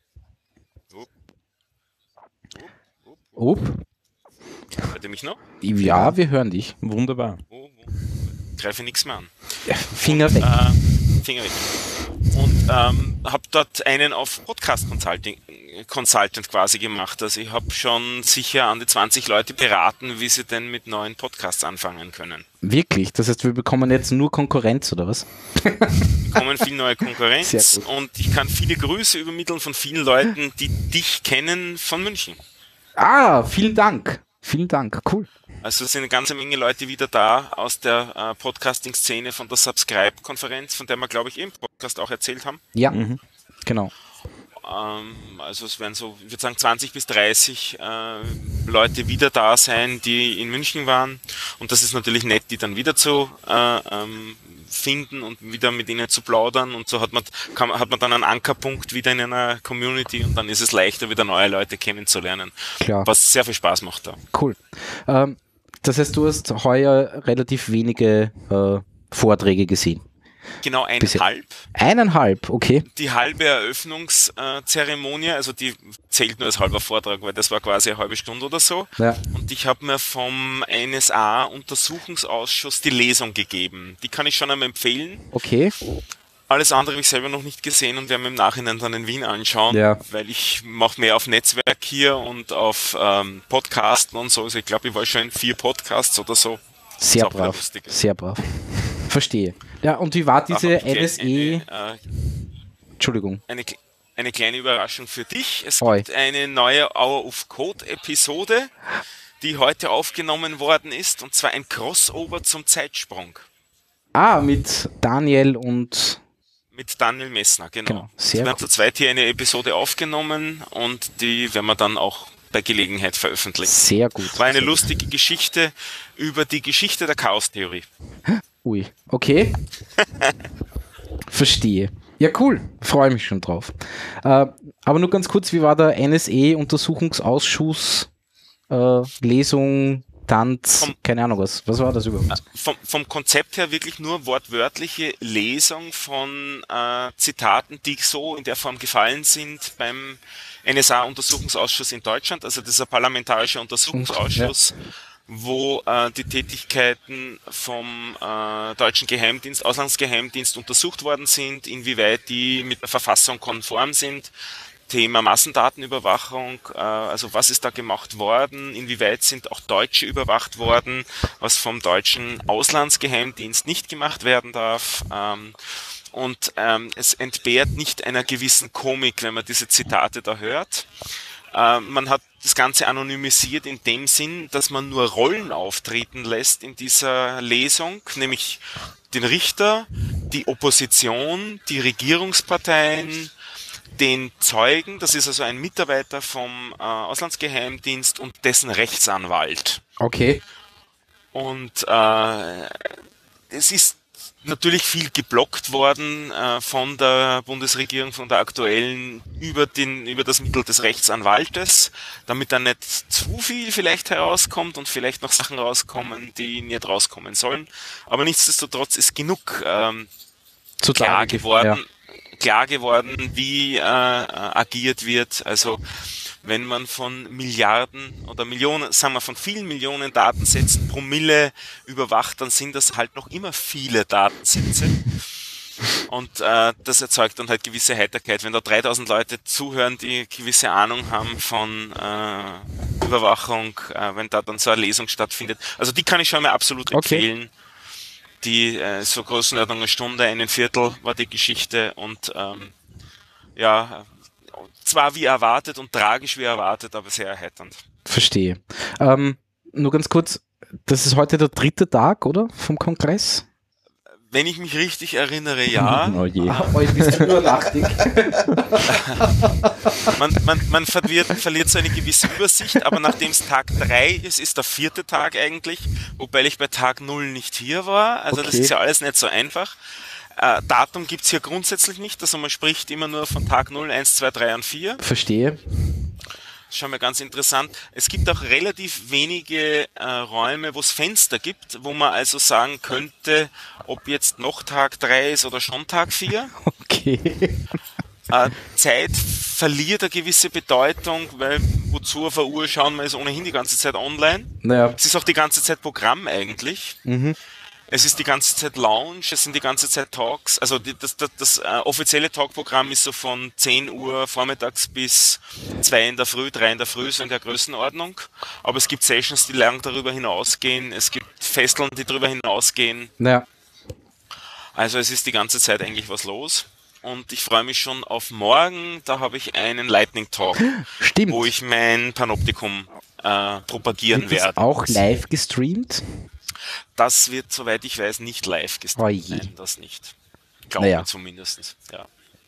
Ob? Hört ihr mich noch? Ja, wir hören dich. Wunderbar. Oh, oh. Greife nichts mehr an. Finger weg. Äh, Finger weg. Und ähm, habe dort einen auf Podcast Consulting, Consultant quasi gemacht. Also ich habe schon sicher an die zwanzig Leute beraten, wie sie denn mit neuen Podcasts anfangen können. Wirklich? Das heißt, wir bekommen jetzt nur Konkurrenz, oder was? Wir bekommen viel neue Konkurrenz Sehr gut. und ich kann viele Grüße übermitteln von vielen Leuten, die dich kennen von München. Ah, vielen Dank. Vielen Dank. Cool. Also es sind eine ganze Menge Leute wieder da aus der äh, Podcasting-Szene von der Subscribe-Konferenz, von der wir, glaube ich, im Podcast auch erzählt haben. Ja, genau. Ähm, also es werden so, ich würde sagen, zwanzig bis dreißig äh, Leute wieder da sein, die in München waren. Und das ist natürlich nett, die dann wieder zu äh, ähm, finden und wieder mit ihnen zu plaudern. Und so hat man, kann, hat man dann einen Ankerpunkt wieder in einer Community und dann ist es leichter, wieder neue Leute kennenzulernen. Klar. Was sehr viel Spaß macht da. Cool. Ähm, das heißt, du hast heuer relativ wenige äh, Vorträge gesehen. Genau Bisher. eineinhalb. Eineinhalb, okay. Die halbe Eröffnungszeremonie, also die zählt nur als halber Vortrag, weil das war quasi eine halbe Stunde oder so. Ja. Und ich habe mir vom N S A-Untersuchungsausschuss die Lesung gegeben. Die kann ich schon einmal empfehlen. Okay. Alles andere habe ich selber noch nicht gesehen und werde mir im Nachhinein dann in Wien anschauen, Ja. weil ich mache mehr auf Netzwerk hier und auf ähm, Podcasten und so. Also ich glaube, ich war schon in vier Podcasts oder so. Sehr Ist auch wieder brav. lustig. Sehr brav. Verstehe. Ja, und wie war Da diese hab ich N S E? Eine, äh, Entschuldigung. eine, eine kleine Überraschung für dich. Es Oi. gibt eine neue Hour of Code Episode, die heute aufgenommen worden ist, und zwar ein Crossover zum Zeitsprung. Ah, mit Daniel und... Mit Daniel Messner, genau. Genau, sehr Wir haben gut. zu zweit hier eine Episode aufgenommen und die werden wir dann auch bei Gelegenheit veröffentlichen. Sehr gut. War eine Sehr gut. lustige Geschichte über die Geschichte der Chaostheorie. Ui, okay. Verstehe. Ja, cool. Freue mich schon drauf. Äh, aber nur ganz kurz, wie war der N S E-Untersuchungsausschuss, äh, Lesung, Tanz, Vom- keine Ahnung was. Was war das überhaupt? Vom, vom Konzept her wirklich nur wortwörtliche Lesung von äh, Zitaten, die so in der Form gefallen sind beim N S A-Untersuchungsausschuss in Deutschland, also dieser parlamentarische Untersuchungsausschuss, wo äh, die Tätigkeiten vom äh, deutschen Geheimdienst, Auslandsgeheimdienst untersucht worden sind, inwieweit die mit der Verfassung konform sind. Thema Massendatenüberwachung, äh, also was ist da gemacht worden, inwieweit sind auch Deutsche überwacht worden, was vom deutschen Auslandsgeheimdienst nicht gemacht werden darf. Ähm, und ähm, es entbehrt nicht einer gewissen Komik, wenn man diese Zitate da hört. Äh, man hat das Ganze anonymisiert in dem Sinn, dass man nur Rollen auftreten lässt in dieser Lesung, nämlich den Richter, die Opposition, die Regierungsparteien, den Zeugen, das ist also ein Mitarbeiter vom äh, Auslandsgeheimdienst und dessen Rechtsanwalt. Okay. Und äh, es ist natürlich viel geblockt worden äh, von der Bundesregierung, von der aktuellen, über den über das Mittel des Rechtsanwaltes, damit dann nicht zu viel vielleicht herauskommt und vielleicht noch Sachen rauskommen, die nicht rauskommen sollen. Aber nichtsdestotrotz ist genug ähm, Zu klar Tage, geworden, ja. klar geworden, wie äh, agiert wird. Also wenn man von Milliarden oder Millionen, sagen wir von vielen Millionen Datensätzen Promille überwacht, dann sind das halt noch immer viele Datensätze. Und äh, das erzeugt dann halt gewisse Heiterkeit. Wenn da dreitausend Leute zuhören, die gewisse Ahnung haben von äh, Überwachung, äh, wenn da dann so eine Lesung stattfindet. Also die kann ich schon mal absolut Okay. empfehlen. Die äh, so Größenordnung eine Stunde, ein Viertel war die Geschichte und ähm, ja, zwar wie erwartet und tragisch wie erwartet, aber sehr erheiternd. Verstehe. Ähm, nur ganz kurz, das ist heute der dritte Tag, oder? Vom Kongress? Wenn ich mich richtig erinnere, ja. Oh je. Oh, ich bin übernachtig. Man, man, man verliert, verliert so eine gewisse Übersicht, aber nachdem es Tag drei ist, ist der vierte Tag eigentlich, wobei ich bei Tag null nicht hier war. Also das Okay. ist ja alles nicht so einfach. Äh, Datum gibt's hier grundsätzlich nicht, also man spricht immer nur von Tag null, eins, zwei, drei und vier. Verstehe. Das ist schon mal ganz interessant. Es gibt auch relativ wenige äh, Räume, wo es Fenster gibt, wo man also sagen könnte, ob jetzt noch Tag drei ist oder schon Tag vier. Okay. Äh, Zeit verliert eine gewisse Bedeutung, weil wozu auf eine Uhr schauen, man ist ohnehin die ganze Zeit online. Naja. Es ist auch die ganze Zeit Programm eigentlich. Mhm. Es ist die ganze Zeit Lounge, es sind die ganze Zeit Talks. Also die, das, das, das äh, offizielle Talkprogramm ist so von zehn Uhr vormittags bis zwei in der Früh, drei in der Früh, so in der Größenordnung. Aber es gibt Sessions, die lang darüber hinausgehen. Es gibt Festeln, die darüber hinausgehen. Naja. Also es ist die ganze Zeit eigentlich was los. Und ich freue mich schon auf morgen. Da habe ich einen Lightning Talk, Stimmt. wo ich mein Panoptikum äh, propagieren Wird das werde. auch live gestreamt? Das wird, soweit ich weiß, nicht live Oh gestreamt. je. Nein, das nicht. Glaube Naja. zumindest. Ja.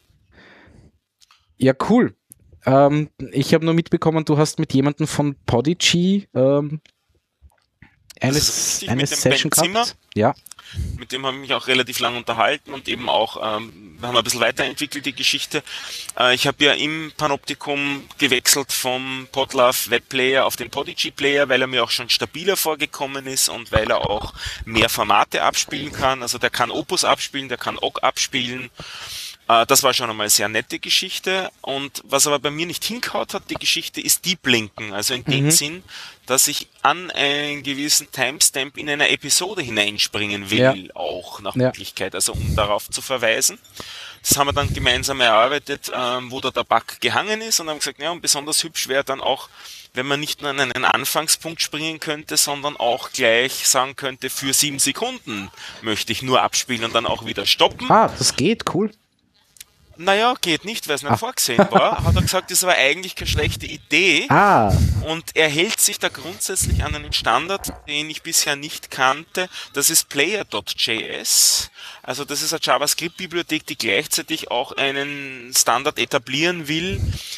Ja, cool. Ähm, ich habe nur mitbekommen, du hast mit jemandem von Podigy ähm, eine, Das ist richtig, eine mit dem Session Ben Zimmer. gehabt. Ja. Mit dem habe ich mich auch relativ lang unterhalten und eben auch, ähm, wir haben ein bisschen weiterentwickelt, die Geschichte. Äh, ich habe ja im Panoptikum gewechselt vom Podlove Webplayer auf den Podigy Player, weil er mir auch schon stabiler vorgekommen ist und weil er auch mehr Formate abspielen kann. Also der kann Opus abspielen, der kann O G abspielen. Äh, das war schon einmal eine sehr nette Geschichte. Und was aber bei mir nicht hingehaut hat, die Geschichte ist Deep Linken. Also in dem Mhm. Sinn, dass ich an einen gewissen Timestamp in einer Episode hineinspringen will, Ja. auch nach Ja. Möglichkeit, also um darauf zu verweisen. Das haben wir dann gemeinsam erarbeitet, ähm, wo da der Bug gehangen ist und haben gesagt, ja, und besonders hübsch wäre dann auch, wenn man nicht nur an einen Anfangspunkt springen könnte, sondern auch gleich sagen könnte, für sieben Sekunden möchte ich nur abspielen und dann auch wieder stoppen. Ah, das geht, cool. Naja, geht nicht, weil es nicht Ah. vorgesehen war. Hat er gesagt, das war eigentlich keine schlechte Idee. Ah, Und er hält sich da grundsätzlich an einen Standard, den ich bisher nicht kannte. Das ist Player Punkt J S. Also das ist eine JavaScript-Bibliothek, die gleichzeitig auch einen Standard etablieren will,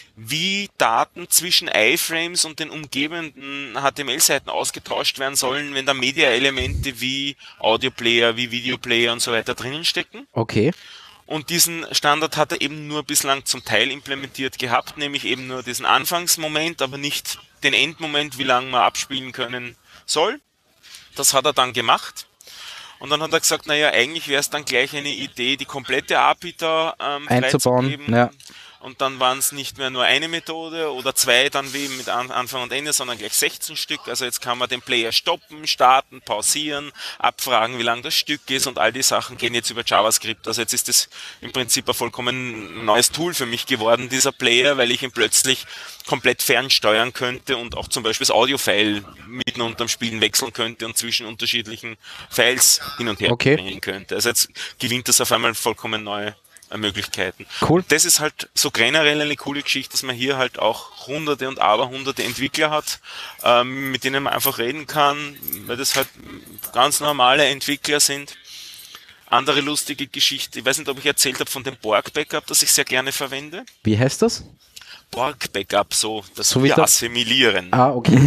wie Daten zwischen iFrames und den umgebenden H T M L-Seiten ausgetauscht werden sollen, wenn da Media-Elemente wie Audioplayer, wie Videoplayer und so weiter drinnen stecken. okay. Und diesen Standard hat er eben nur bislang zum Teil implementiert gehabt, nämlich eben nur diesen Anfangsmoment, aber nicht den Endmoment, wie lange man abspielen können soll. Das hat er dann gemacht. Und dann hat er gesagt, naja, eigentlich wäre es dann gleich eine Idee, die komplette A P I da ähm, Einzubauen, freizugeben. ja. Und dann waren es nicht mehr nur eine Methode oder zwei dann wie mit An- Anfang und Ende, sondern gleich sechzehn Stück. Also jetzt kann man den Player stoppen, starten, pausieren, abfragen, wie lang das Stück ist und all die Sachen gehen jetzt über JavaScript. Also jetzt ist das im Prinzip ein vollkommen neues Tool für mich geworden, dieser Player, weil ich ihn plötzlich komplett fernsteuern könnte und auch zum Beispiel das Audio-File mitten unterm Spielen wechseln könnte und zwischen unterschiedlichen Files hin und her Okay. bringen könnte. Also jetzt gewinnt das auf einmal vollkommen neue Möglichkeiten. Cool. Das ist halt so generell eine coole Geschichte, dass man hier halt auch hunderte und aberhunderte Entwickler hat, ähm, mit denen man einfach reden kann, weil das halt ganz normale Entwickler sind. Andere lustige Geschichte, ich weiß nicht, ob ich erzählt habe von dem Borg-Backup, das ich sehr gerne verwende. Wie heißt das? Borg-Backup, so, das So wie wir der- assimilieren. Ah, okay.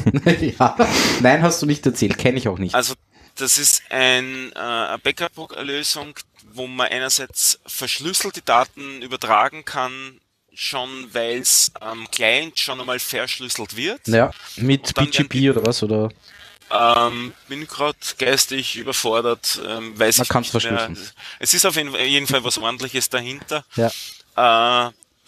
Ja. Nein, hast du nicht erzählt, kenne ich auch nicht. Also das ist ein, äh, eine Backup-Lösung, wo man einerseits verschlüsselte Daten übertragen kann, schon weil es am Client schon einmal verschlüsselt wird. Ja, mit Und dann B G P oder was? Oder? Ähm, bin gerade geistig überfordert, ähm, weiß Man ich kann's nicht mehr. verschlüsseln. Es ist auf jeden jeden Fall was Ordentliches dahinter. Ja. Äh,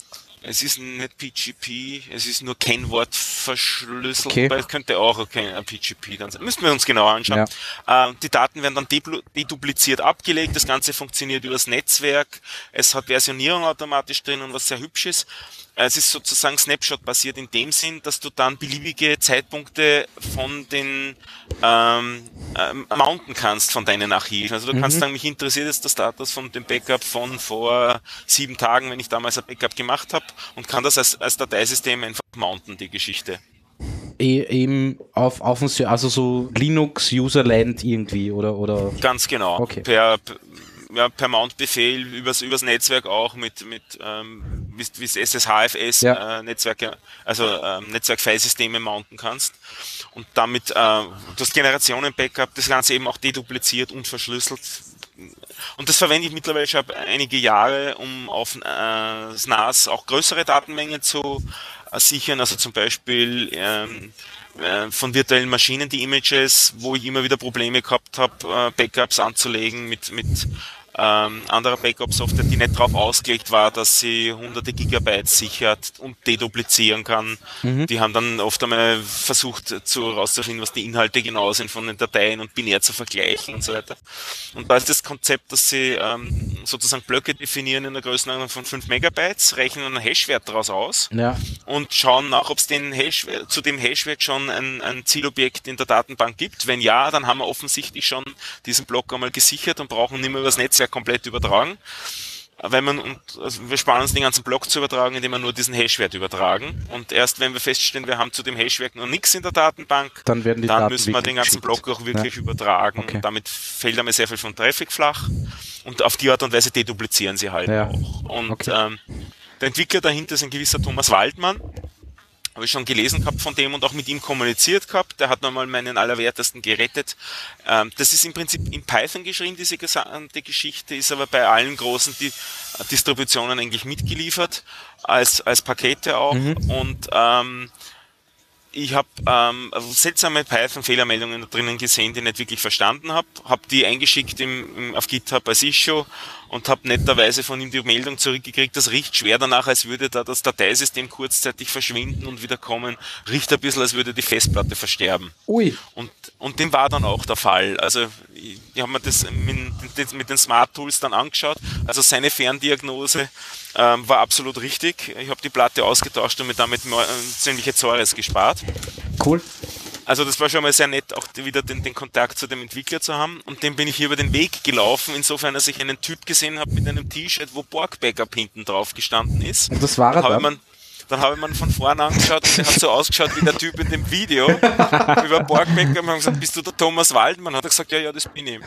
es ist nicht P G P, es ist nur Kennwort verschlüsselt, Okay. wobei es könnte auch okay, ein P G P dann sein. Müssen wir uns genauer anschauen. Äh, die Daten werden dann depl- dedupliziert abgelegt, das Ganze funktioniert übers Netzwerk, es hat Versionierung automatisch drin und was sehr hübsch ist. Es ist sozusagen Snapshot-basiert in dem Sinn, dass du dann beliebige Zeitpunkte von den ähm, ähm, mounten kannst von deinen Archiven. Also du kannst sagen, mich interessiert jetzt der Status von dem Backup von vor sieben Tagen, wenn ich damals ein Backup gemacht habe, und kann das als, als Dateisystem einfach mounten, die Geschichte. E eben auf, auf dem Ser- also so Linux Userland irgendwie oder oder Ganz genau. Okay. Per, ja, per Mount-Befehl übers, übers Netzwerk auch mit, mit ähm, wie wie es S S H F S Ja. äh, Netzwerke, also ähm, Netzwerk-File-Systeme mounten kannst. Und damit, äh, du hast Generationen-Backup, das Ganze eben auch dedupliziert und verschlüsselt. Und das verwende ich mittlerweile schon einige Jahre, um auf äh, das N A S auch größere Datenmengen zu äh, sichern. Also zum Beispiel ähm, äh, von virtuellen Maschinen die Images, wo ich immer wieder Probleme gehabt habe, äh, Backups anzulegen mit, mit ähm, anderer Backup-Software, die nicht darauf ausgelegt war, dass sie hunderte Gigabyte sichert und deduplizieren kann. Die haben dann oft einmal versucht zu rauszufinden, was die Inhalte genau sind von den Dateien und binär zu vergleichen und so weiter. Und da ist das Konzept, dass sie ähm, sozusagen Blöcke definieren in der Größenordnung von fünf Megabytes, rechnen einen Hashwert daraus aus ja. und schauen nach, ob es den Hash, zu dem Hashwert schon ein, ein Zielobjekt in der Datenbank gibt. Wenn ja, dann haben wir offensichtlich schon diesen Block einmal gesichert und brauchen nicht mehr über das Netzwerk komplett übertragen. Wenn man, und, also wir sparen uns den ganzen Block zu übertragen, indem wir nur diesen Hashwert übertragen. Und erst wenn wir feststellen, wir haben zu dem Hashwert noch nichts in der Datenbank, Dann werden die dann Daten müssen wir den ganzen geschickt. Block auch wirklich übertragen. Okay. Und damit fällt einmal sehr viel von Traffic flach. Und auf die Art und Weise deduplizieren sie halt Ja. auch. Und Okay. ähm, der Entwickler dahinter ist ein gewisser Thomas Waldmann. Habe ich schon gelesen gehabt von dem und auch mit ihm kommuniziert gehabt. Der hat nochmal meinen Allerwertesten gerettet. Ähm, das ist im Prinzip in Python geschrieben, diese gesamte Geschichte, ist aber bei allen großen Di- Distributionen eigentlich mitgeliefert, als, als Pakete auch. Und ähm, ich habe ähm, seltsame Python-Fehlermeldungen da drinnen gesehen, die ich nicht wirklich verstanden habe. Habe die eingeschickt im, im, auf GitHub als Issue und habe netterweise von ihm die Meldung zurückgekriegt. Das riecht schwer danach, als würde da das Dateisystem kurzzeitig verschwinden und wieder kommen. Riecht ein bisschen, als würde die Festplatte versterben. Ui. Und, und dem war dann auch der Fall. Also ich, ich habe mir das mit, mit den Smart Tools dann angeschaut. Also seine Ferndiagnose ähm, war absolut richtig. Ich habe die Platte ausgetauscht und mir damit äh, ziemliche Zores gespart. Cool. Also das war schon mal sehr nett, auch wieder den, den Kontakt zu dem Entwickler zu haben. Und dem bin ich hier über den Weg gelaufen, insofern, dass ich einen Typ gesehen habe mit einem T-Shirt, wo Borg Backup hinten drauf gestanden ist. Und das war er dann? dann? Man, dann habe ich mir von vorne angeschaut und der hat so ausgeschaut wie der Typ in dem Video über Borg Backup. Und haben gesagt, bist du der Thomas Waldmann? Hat er gesagt, ja, ja, das bin ich.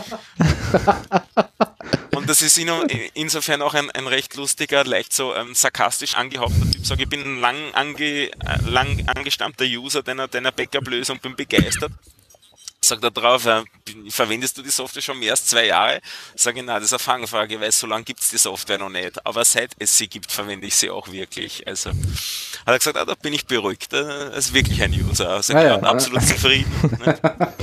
Und das ist insofern auch ein, ein recht lustiger, leicht so ähm, sarkastisch angehauchter Typ. Sag, ich bin ein lang, ange, äh, lang angestammter User deiner, deiner Backup-Lösung, bin begeistert. Sagt er drauf, äh, verwendest du die Software schon mehr als zwei Jahre? Sag ich, nein, das ist eine Fangfrage, weil so lange gibt es die Software noch nicht. Aber seit es sie gibt, verwende ich sie auch wirklich. Also hat er gesagt, ah, da bin ich beruhigt. Das ist wirklich ein User. Also ich ja, bin ja, absolut ja. zufrieden. Ne?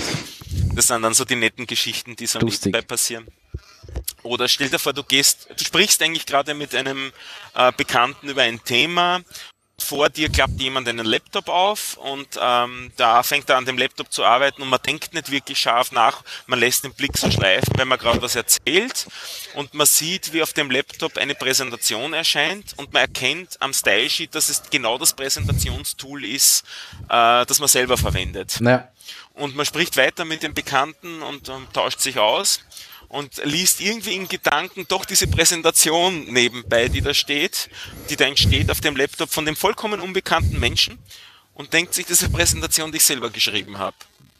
Das sind dann so die netten Geschichten, die so nebenbei passieren. Oder stell dir vor, du gehst, du sprichst eigentlich gerade mit einem äh, Bekannten über ein Thema. Vor dir klappt jemand einen Laptop auf und ähm, da fängt er an dem Laptop zu arbeiten und man denkt nicht wirklich scharf nach, man lässt den Blick so schleifen, wenn man gerade was erzählt und man sieht, wie auf dem Laptop eine Präsentation erscheint und man erkennt am Stylesheet, dass es genau das Präsentationstool ist, äh, das man selber verwendet. Naja. Und man spricht weiter mit dem Bekannten und ähm, tauscht sich aus. Und liest irgendwie in Gedanken doch diese Präsentation nebenbei, die da steht, die da entsteht auf dem Laptop von dem vollkommen unbekannten Menschen und denkt sich, diese Präsentation, die ich selber geschrieben habe.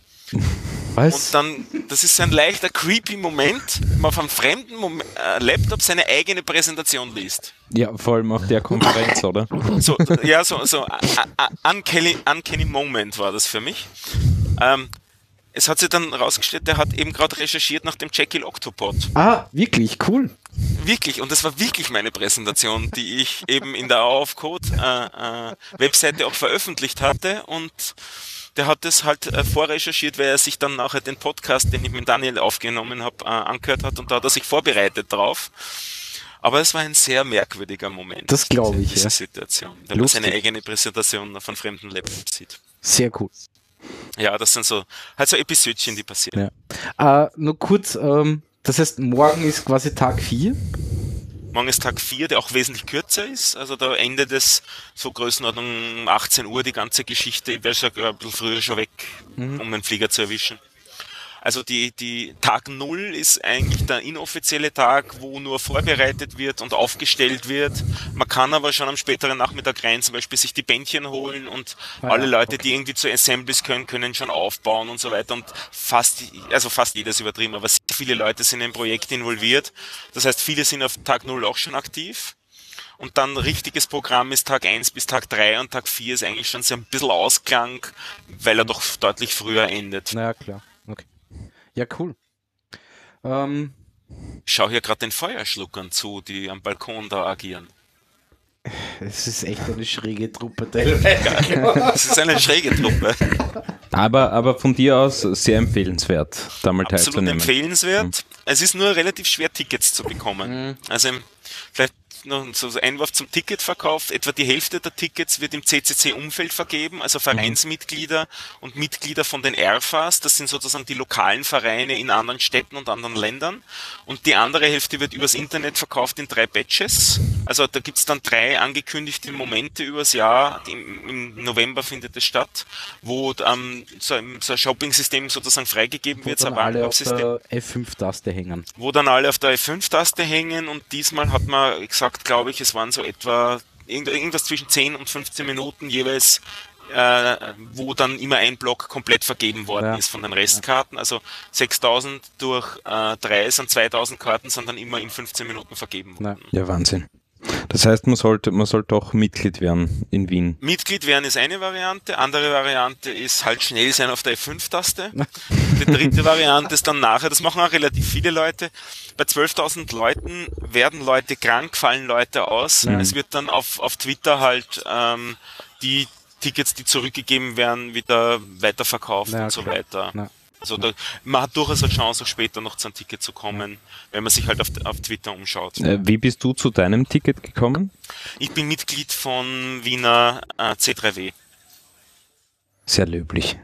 Was? Und dann, das ist ein leichter creepy Moment, wenn man auf einem fremden Moment, äh, Laptop seine eigene Präsentation liest. Ja, vor allem auf der Konferenz, oder? So, ja, so, so uh, uh, uncanny, uncanny Moment war das für mich. Ähm, Es hat sich dann rausgestellt, der hat eben gerade recherchiert nach dem Jekyll Octopod. Ah, wirklich, cool. Wirklich, und das war wirklich meine Präsentation, die ich eben in der A O F Code äh, äh, Webseite auch veröffentlicht hatte und der hat das halt äh, vorrecherchiert, weil er sich dann nachher den Podcast, den ich mit Daniel aufgenommen habe, äh, angehört hat und da hat er sich vorbereitet drauf. Aber es war ein sehr merkwürdiger Moment. Das glaube ich, diese ja. Situation, wenn man seine eigene Präsentation von fremden Laptops sieht. Sehr cool. Ja, das sind so, halt so Episödchen, die passieren. Ja. Äh, nur kurz, ähm, das heißt, morgen ist quasi Tag vier. Morgen ist Tag vier, der auch wesentlich kürzer ist. Also da endet es so Größenordnung achtzehn Uhr, die ganze Geschichte. Ich wäre schon ein bisschen früher schon weg, mhm. um den Flieger zu erwischen. Also die, die Tag Null ist eigentlich der inoffizielle Tag, wo nur vorbereitet wird und aufgestellt wird. Man kann aber schon am späteren Nachmittag rein zum Beispiel sich die Bändchen holen und ah, alle ja, Leute, okay. die irgendwie zu Assemblies können, können schon aufbauen und so weiter. Und fast, also fast jedes übertrieben, aber sehr viele Leute sind im Projekt involviert. Das heißt, viele sind auf Tag Null auch schon aktiv. Und dann richtiges Programm ist Tag eins bis Tag drei und Tag vier ist eigentlich schon so ein bisschen Ausklang, weil er doch deutlich früher endet. Na ja, klar. Okay. Ja, cool. Ähm, ich schaue hier gerade den Feuerschluckern zu, die am Balkon da agieren. Es ist echt eine schräge Truppe teilweise. Es ist eine schräge Truppe. Aber, aber von dir aus sehr empfehlenswert, da mal teilzunehmen. Absolut empfehlenswert. Mhm. Es ist nur relativ schwer, Tickets zu bekommen. Mhm. Also vielleicht noch so Einwurf zum Ticketverkauf. Etwa die Hälfte der Tickets wird im C C C-Umfeld vergeben, also Vereinsmitglieder und Mitglieder von den R F As. Das sind sozusagen die lokalen Vereine in anderen Städten und anderen Ländern. Und die andere Hälfte wird übers Internet verkauft in drei Batches. Also da gibt's dann drei angekündigte Momente übers Jahr. Im, im November findet es statt, wo ähm, so, ein, so ein Shopping-System sozusagen freigegeben wo wird. Dann so ein alle auf der F fünf Taste hängen. Wo dann alle auf der F fünf Taste hängen und diesmal hat man gesagt, glaube ich, es waren so etwa irgendwas zwischen zehn und fünfzehn Minuten jeweils, äh, wo dann immer ein Block komplett vergeben worden ja. ist von den Restkarten. Also sechstausend durch äh, drei sind zweitausend Karten, sind dann immer in fünfzehn Minuten vergeben worden. Ja, Wahnsinn. Das heißt, man sollte, man sollte auch Mitglied werden in Wien. Mitglied werden ist eine Variante, andere Variante ist halt schnell sein auf der F fünf Taste. Die dritte Variante ist dann nachher, das machen auch relativ viele Leute, bei zwölftausend Leuten werden Leute krank, fallen Leute aus. Mhm. Es wird dann auf, auf Twitter halt ähm, die Tickets, die zurückgegeben werden, wieder weiterverkauft ja, und so weiter. Ja. Also da, man hat durchaus eine Chance, auch später noch zu einem Ticket zu kommen, wenn man sich halt auf, auf Twitter umschaut. Äh, wie bist du zu deinem Ticket gekommen? Ich bin Mitglied von Wiener äh, C drei W. Sehr löblich.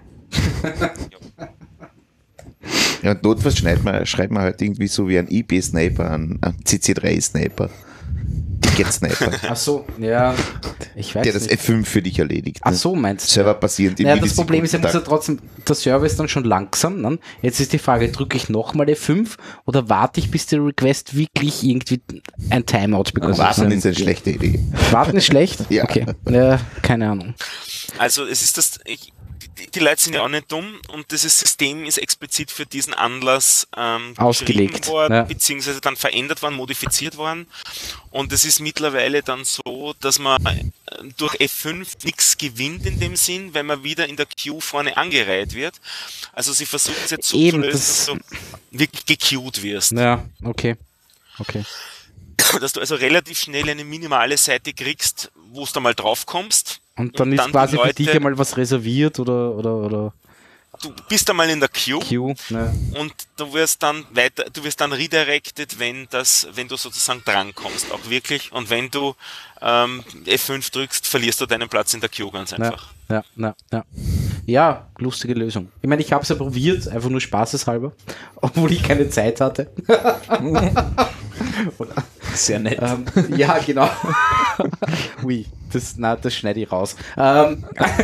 Ja, und notfalls schreibt man, schreibt man halt irgendwie so wie ein I B-Sniper, ein, ein C C drei Sniper. Packet-Sniper, Ach so, ja, ich weiß der das nicht. F fünf für dich erledigt. Ach ne? so, meinst du? Server basierend im Naja, das Problem ist ja, muss ja Millisekundentakt. trotzdem, der Server ist dann schon langsam. Ne? Jetzt ist die Frage, drücke ich nochmal F fünf oder warte ich, bis der Request wirklich irgendwie ein Timeout bekommt? Also Warten ist eine schlechte Idee. Warten ist schlecht? Ja. Okay, ja, keine Ahnung. Also es ist das, ich, die, die Leute sind ja auch nicht dumm und dieses System ist explizit für diesen Anlass ähm, Ausgelegt, geschrieben worden, ja. beziehungsweise dann verändert worden, modifiziert worden. Und es ist mittlerweile dann so, dass man äh, durch F fünf nichts gewinnt in dem Sinn, wenn man wieder in der Queue vorne angereiht wird. Also sie versuchen es jetzt so Eben, zu lösen, das- dass du wirklich gequeued wirst. Ja, okay. Okay. Dass du also relativ schnell eine minimale Seite kriegst, wo du mal drauf kommst. Und dann Und ist dann die quasi für dich Leute- einmal was reserviert oder, oder, oder Du bist einmal in der Queue. Queue. Ne? Und du wirst dann weiter, du wirst dann redirected, wenn das, wenn du sozusagen drankommst, auch wirklich. Und wenn du ähm, F fünf drückst, verlierst du deinen Platz in der Queue ganz Ja, einfach. ja, ja, ja. Ja, lustige Lösung. Ich meine, ich habe es ja probiert, einfach nur spaßeshalber, obwohl ich keine Zeit hatte. Sehr nett. Ähm, ja, genau. Ui, das, na, das schneide ich raus. Ähm,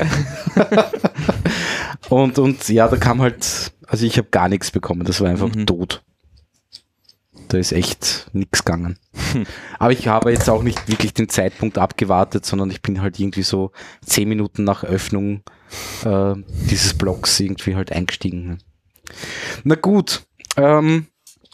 und, und ja, da kam halt, also ich habe gar nichts bekommen, das war einfach Mhm. tot. Da ist echt nichts gegangen. Aber ich habe jetzt auch nicht wirklich den Zeitpunkt abgewartet, sondern ich bin halt irgendwie so zehn Minuten nach Öffnung äh, dieses Blogs irgendwie halt eingestiegen. Ne? Na gut. Ähm,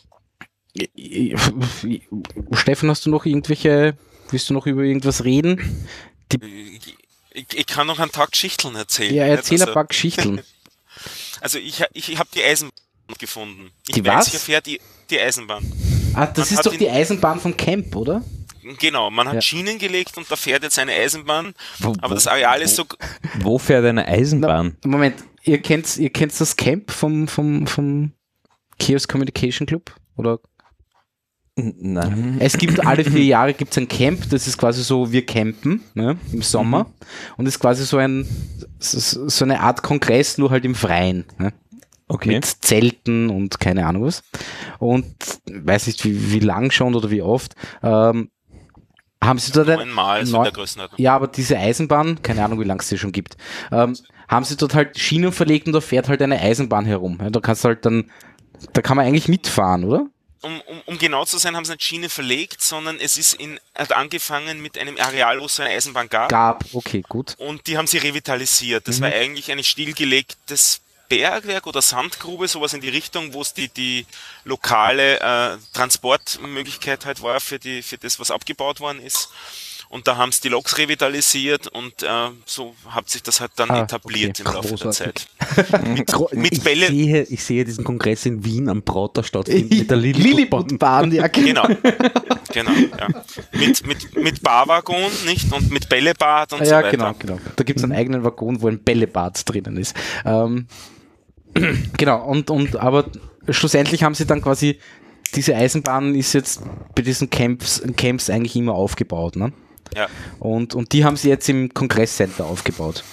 Steffen, hast du noch irgendwelche, willst du noch über irgendwas reden? Ich, ich, ich kann noch einen Tag Geschichten erzählen. Ja, erzähl also, ein paar Geschichten. Also ich, ich, ich habe die Eisenbahn gefunden. Ich Die weiß, was? ich erfähre die, die Eisenbahn. Ah, das Man ist hat doch ihn- die Eisenbahn vom Camp, oder? Genau, man hat Ja. Schienen gelegt und da fährt jetzt eine Eisenbahn, Wo- aber wo- das Areal ist so, Wo fährt eine Eisenbahn? Moment, ihr kennt, ihr kennt das Camp vom, vom, vom Chaos Communication Club? Oder? N- Nein. Es gibt alle vier Jahre gibt's ein Camp, das ist quasi so, wir campen ne, im Sommer Mhm. und ist quasi so ein so so eine Art Kongress, nur halt im Freien. Ne? Okay. Mit Zelten und keine Ahnung was. Und weiß nicht, wie, wie lang schon oder wie oft. Ähm, haben sie dort ein, neunmal so in neun- der Größenordnung. ja, aber diese Eisenbahn, keine Ahnung, wie lange es sie schon gibt, ähm, haben sie dort halt Schienen verlegt und da fährt halt eine Eisenbahn herum. Ja, da kannst du halt dann, da kann man eigentlich mitfahren, oder? Um, um, um genau zu sein, haben sie nicht Schiene verlegt, sondern es ist in, hat angefangen mit einem Areal, wo es so eine Eisenbahn gab. Gab, okay, gut. Und die haben sie revitalisiert. Das Mhm. war eigentlich ein stillgelegtes Bergwerk oder Sandgrube, sowas in die Richtung, wo es die, die lokale äh, Transportmöglichkeit halt war für, die, für das, was abgebaut worden ist. Und da haben sie die Loks revitalisiert und äh, so hat sich das halt dann Ah, etabliert okay. im Laufe Großartig. der Zeit. mit, mit ich, Bälle. sehe, ich sehe diesen Kongress in Wien am Prater stattfinden mit der Lilliputbahn. Lilliputbahn, ja, Genau, genau, ja. Mit, mit, mit Barwaggon, nicht? Und mit Bällebad und ja, so weiter. genau, genau. Da gibt es einen eigenen Waggon, wo ein Bällebad drinnen ist. Ähm, genau, und, und aber schlussendlich haben sie dann quasi, diese Eisenbahn ist jetzt bei diesen Camps, Camps eigentlich immer aufgebaut, ne? Ja. Und, und die haben sie jetzt im Kongresscenter aufgebaut.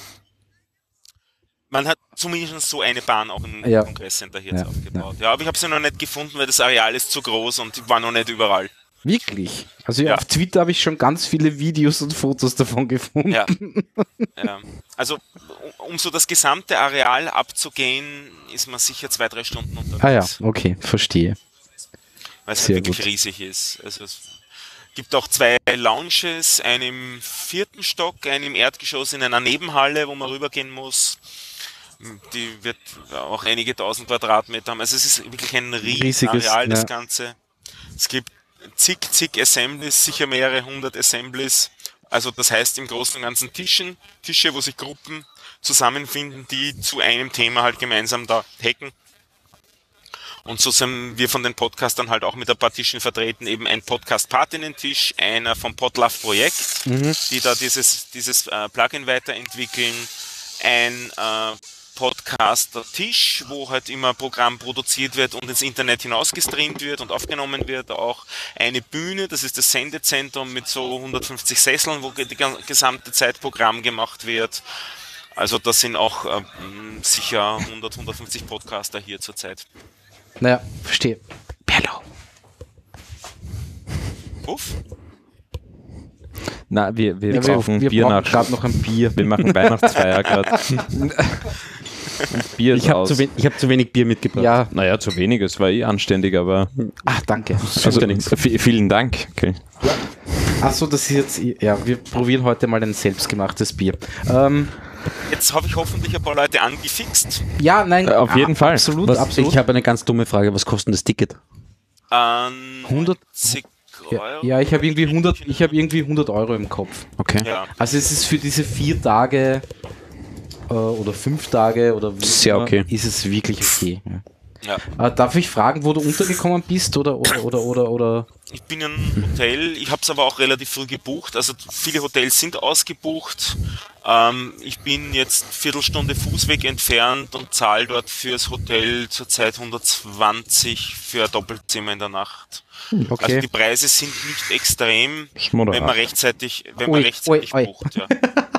Man hat zumindest so eine Bahn auch im Ja. Kongresscenter hier jetzt Ja, aufgebaut. Ja. aber ich habe sie noch nicht gefunden, weil das Areal ist zu groß und ich war noch nicht überall. Wirklich? Also ja. Ja. Auf Twitter habe ich schon ganz viele Videos und Fotos davon gefunden. Ja. ja. Also, um, um so das gesamte Areal abzugehen, ist man sicher zwei, drei Stunden unterwegs. Ah ja, okay, verstehe. Weil es Sehr halt wirklich gut. riesig ist. Also es gibt auch zwei Lounges, einen im vierten Stock, einen im Erdgeschoss in einer Nebenhalle, wo man rübergehen muss. Die wird auch einige tausend Quadratmeter haben. Also es ist wirklich ein riesiges Riesiges, Areal, das ja. Ganze. Es gibt zig, zig Assemblies, sicher mehrere hundert Assemblies. Also das heißt im Großen und Ganzen Tischen, Tische, wo sich Gruppen zusammenfinden, die zu einem Thema halt gemeinsam da hacken. Und so sind wir von den Podcastern halt auch mit ein paar Tischen vertreten, eben ein Podcast-Patinnen-Tisch, einer vom Podlove-Projekt, die da dieses, dieses äh, Plugin weiterentwickeln, ein äh, Podcaster-Tisch, wo halt immer Programm produziert wird und ins Internet hinaus gestreamt wird und aufgenommen wird, auch eine Bühne, das ist das Sendezentrum mit so hundertfünfzig Sesseln, wo die gesamte Zeit Programm gemacht wird. Also das sind auch äh, sicher hundert, hundertfünfzig Podcaster hier zurzeit. Naja, verstehe. Bello. Uff. Na, wir, wir Ja, kaufen wir, wir Bier brauchen nach. gerade noch ein Bier. Wir machen Weihnachtsfeier gerade. Bier ist Ich habe aus. zu, wen- ich hab zu wenig Bier mitgebracht. Ja, Naja, zu wenig, es war eh anständig, aber ach, danke. also, v- vielen Dank. Okay. Achso, das ist jetzt, ja, wir probieren heute mal ein selbstgemachtes Bier. Ähm, Jetzt habe ich hoffentlich ein paar Leute angefixt. ja, nein, Äh, auf jeden Fall. Absolut, Was, absolut. Ich habe eine ganz dumme Frage. Was kostet denn das Ticket? An hundert neunzig ja, Euro. ja, ich habe irgendwie hundert, ich habe irgendwie hundert Euro im Kopf. Okay. Ja. Also es ist für diese vier Tage äh, oder fünf Tage oder wie Sehr immer, okay. ist es wirklich okay. Ja. Ja. Äh, darf ich fragen, wo du untergekommen bist oder oder oder oder, oder? Ich bin in einem Hotel, ich habe es aber auch relativ früh gebucht, also viele Hotels sind ausgebucht. Ähm, ich bin jetzt Viertelstunde Fußweg entfernt und zahle dort fürs Hotel zurzeit hundertzwanzig für ein Doppelzimmer in der Nacht. Okay. Also die Preise sind nicht extrem, Ist moderat. wenn man rechtzeitig, wenn man Ui, rechtzeitig ui, ui. bucht. Ja.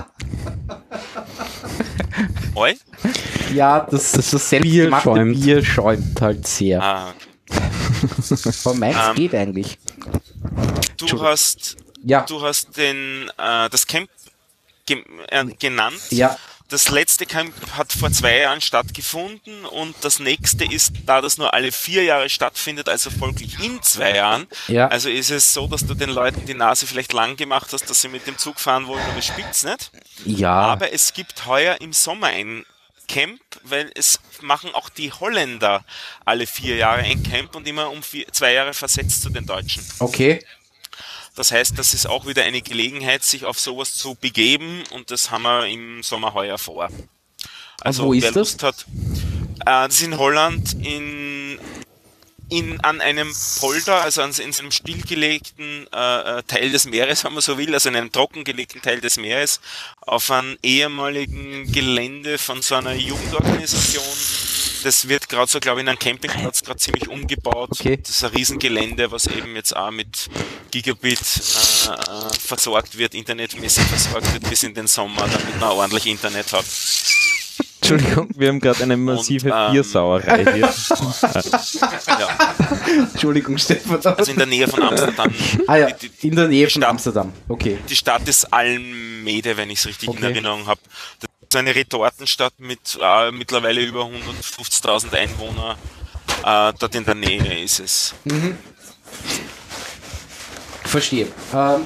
Oi? Ja, das, das, das selbstgemachte Bier schäumt. Bier schäumt halt sehr. Ah, Aber meins Ähm, geht eigentlich. du hast, Ja, du hast den, äh, das Camp ge äh, genannt. ja, Das letzte Camp hat vor zwei Jahren stattgefunden und das nächste ist, da das nur alle vier Jahre stattfindet, also folglich in zwei Jahren. Ja. Also ist es so, dass du den Leuten die Nase vielleicht lang gemacht hast, dass sie mit dem Zug fahren wollen, aber spitz nicht. ja. Aber es gibt heuer im Sommer ein Camp, weil es machen auch die Holländer alle vier Jahre ein Camp und immer um vier, zwei Jahre versetzt zu den Deutschen. Okay. Das heißt, das ist auch wieder eine Gelegenheit, sich auf sowas zu begeben und das haben wir im Sommer heuer vor. Also wo ist wer das? Lust hat, äh, das ist in Holland in, in, an einem Polder, also an, in so einem stillgelegten äh, Teil des Meeres, wenn man so will, also in einem trockengelegten Teil des Meeres, auf einem ehemaligen Gelände von so einer Jugendorganisation. Das wird gerade so, glaube ich, in einem Campingplatz gerade ziemlich umgebaut. Okay. Das ist ein Riesengelände, was eben jetzt auch mit Gigabit äh, äh, versorgt wird, internetmäßig versorgt wird bis in den Sommer, damit man ordentlich Internet hat. Entschuldigung, wir haben gerade eine massive ähm, Biersauerei hier. Ja. Entschuldigung, Stefan. Also in der Nähe von Amsterdam. Ah ja, Die, die, in der Nähe die von Stadt- Amsterdam. Okay. die Stadt ist Almede, wenn ich es richtig in Okay. Erinnerung habe. Das ist eine Retortenstadt mit äh, mittlerweile über hundertfünfzigtausend Einwohnern. Äh, dort in der Nähe ist es. Verstehe. Ähm,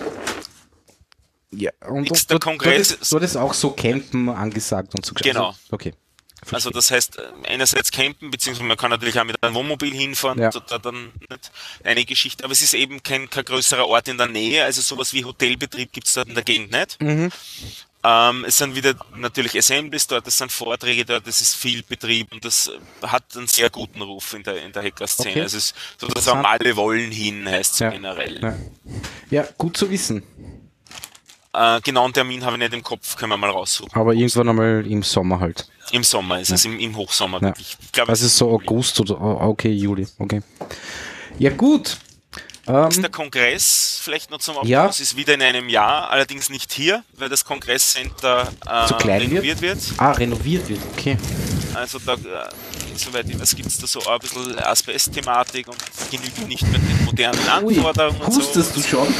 ja, und, Nix, und der dort, Kongress dort, ist, dort ist auch so Campen angesagt und so. Genau. Also, okay. Also das heißt, äh, einerseits campen, beziehungsweise man kann natürlich auch mit einem Wohnmobil hinfahren, Ja. da dann nicht eine Geschichte, aber es ist eben kein, kein größerer Ort in der Nähe, also sowas wie Hotelbetrieb gibt es dort in der Gegend nicht. Mhm. Ähm, es sind wieder natürlich Assemblies dort, es sind Vorträge dort, es ist viel Betrieb und das hat einen sehr guten Ruf in der, in der Hacker-Szene. Okay. Also es ist sozusagen alle wollen hin, heißt es Ja. generell. Ja. ja, gut zu wissen. Äh, genauen Termin habe ich nicht im Kopf, können wir mal raussuchen. Aber irgendwann einmal im Sommer halt. Im Sommer ist es, im, im Hochsommer Ja. wirklich. Ich glaube, Also es ist so Juli. August oder oh, okay, Juli. Okay. Ja, gut. Ähm, Der Kongress, vielleicht noch zum Abschluss, Ja. ist wieder in einem Jahr, allerdings nicht hier, weil das Kongresscenter äh, Zu klein renoviert wird. ah, renoviert wird. Okay. Also da, äh, soweit ich weiß, gibt es da so ein bisschen Asbest-Thematik und genügt nicht mit den modernen Ui, Anforderungen und so. hustest du schon?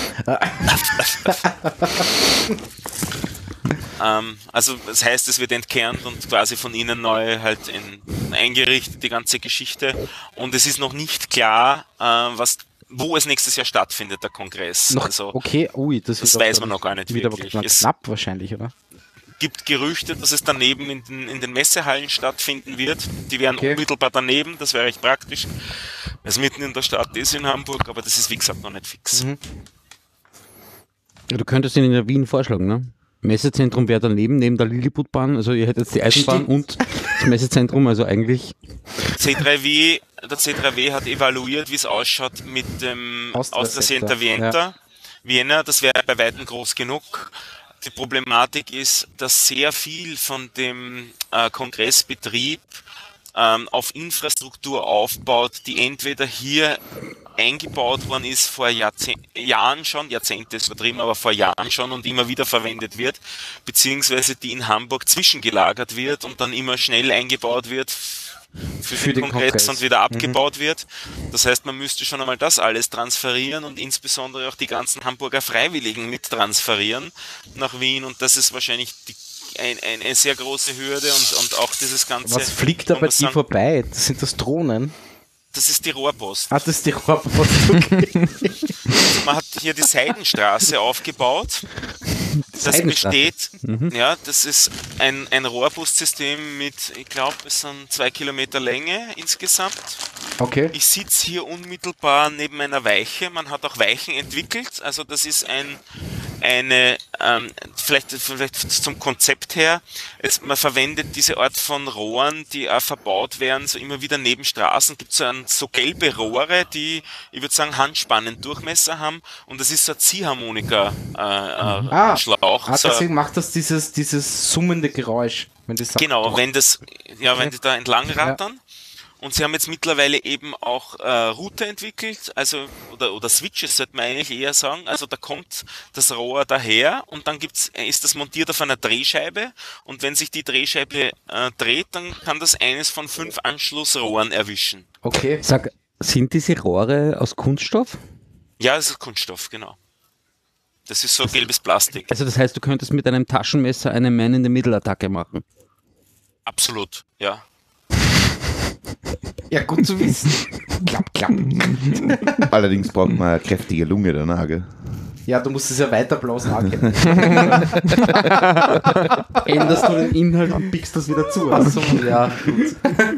Ähm, also das heißt, es wird entkernt und quasi von innen neu halt in, eingerichtet, die ganze Geschichte. Und es ist noch nicht klar, äh, was, wo es nächstes Jahr stattfindet, der Kongress. Noch, also okay, ui, das, das wird weiß aber man noch gar nicht wird aber wirklich. knapp, Es- knapp wahrscheinlich, oder? gibt Gerüchte, dass es daneben in den, in den Messehallen stattfinden wird. Die wären Okay. unmittelbar daneben, das wäre recht praktisch. Weil es mitten in der Stadt ist in Hamburg, aber das ist wie gesagt noch nicht fix. Mhm. Ja, du könntest ihn in der Wien vorschlagen, ne? Messezentrum wäre daneben, neben der Lilliputbahn. Also ihr hättet die Eisenbahn Stimmt. und das Messezentrum, also eigentlich. C drei W, der C drei W hat evaluiert, wie es ausschaut mit dem Austria Austria Center, Center Vienna. Vienna, das wäre bei weitem groß genug. Die Problematik ist, dass sehr viel von dem äh, Kongressbetrieb ähm, auf Infrastruktur aufbaut, die entweder hier eingebaut worden ist vor Jahrzeh- Jahren schon, Jahrzehnte ist übertrieben, aber vor Jahren schon und immer wieder verwendet wird, beziehungsweise die in Hamburg zwischengelagert wird und dann immer schnell eingebaut wird, für, Für den, den Kongress, Kongress. und wieder abgebaut wird. Das heißt, man müsste schon einmal das alles transferieren und insbesondere auch die ganzen Hamburger Freiwilligen mit transferieren nach Wien, und das ist wahrscheinlich die, ein, ein, eine sehr große Hürde, und, und auch dieses ganze... Was fliegt da man bei muss dir sagen, vorbei? Das sind das Drohnen? Das ist die Rohrpost. Ah, das ist die Rohrpost. Okay. Man hat hier die Seidenstraße aufgebaut. Das Seidenstraße. besteht, ja, das ist ein, ein Rohrpostsystem mit, ich glaube, es sind zwei Kilometer Länge insgesamt. Okay. Ich sitze hier unmittelbar neben einer Weiche. Man hat auch Weichen entwickelt. Also das ist ein eine, ähm, vielleicht, vielleicht zum Konzept her, es, man verwendet diese Art von Rohren, die auch verbaut werden, so immer wieder neben Straßen, gibt es so, ein, so gelbe Rohre, die, ich würde sagen, Handspannen Durchmesser haben, und das ist so ein Ziehharmonika äh, äh, Ah, Schlauch. ah so, deswegen macht das dieses, dieses summende Geräusch. Wenn das sagt, genau, doch. wenn das, ja, wenn Okay. die da entlang rattern. Und sie haben jetzt mittlerweile eben auch äh, Router entwickelt, also oder oder Switches sollte man eigentlich eher sagen. Also da kommt das Rohr daher und dann gibt's, ist das montiert auf einer Drehscheibe, und wenn sich die Drehscheibe äh, dreht, dann kann das eines von fünf Anschlussrohren erwischen. Okay. Sag, sind diese Rohre aus Kunststoff? Ja, das ist Kunststoff, genau. Das ist so gelbes Plastik. Also das heißt, du könntest mit einem Taschenmesser eine Man-in-the-Middle-Attacke machen. Absolut, ja. Ja, gut zu wissen. klapp, klapp. Allerdings braucht man eine kräftige Lunge danach. Gell? Ja, du musst es ja weiterblasen. Änderst du den Inhalt und pickst das wieder zu. Achso, ja, gut.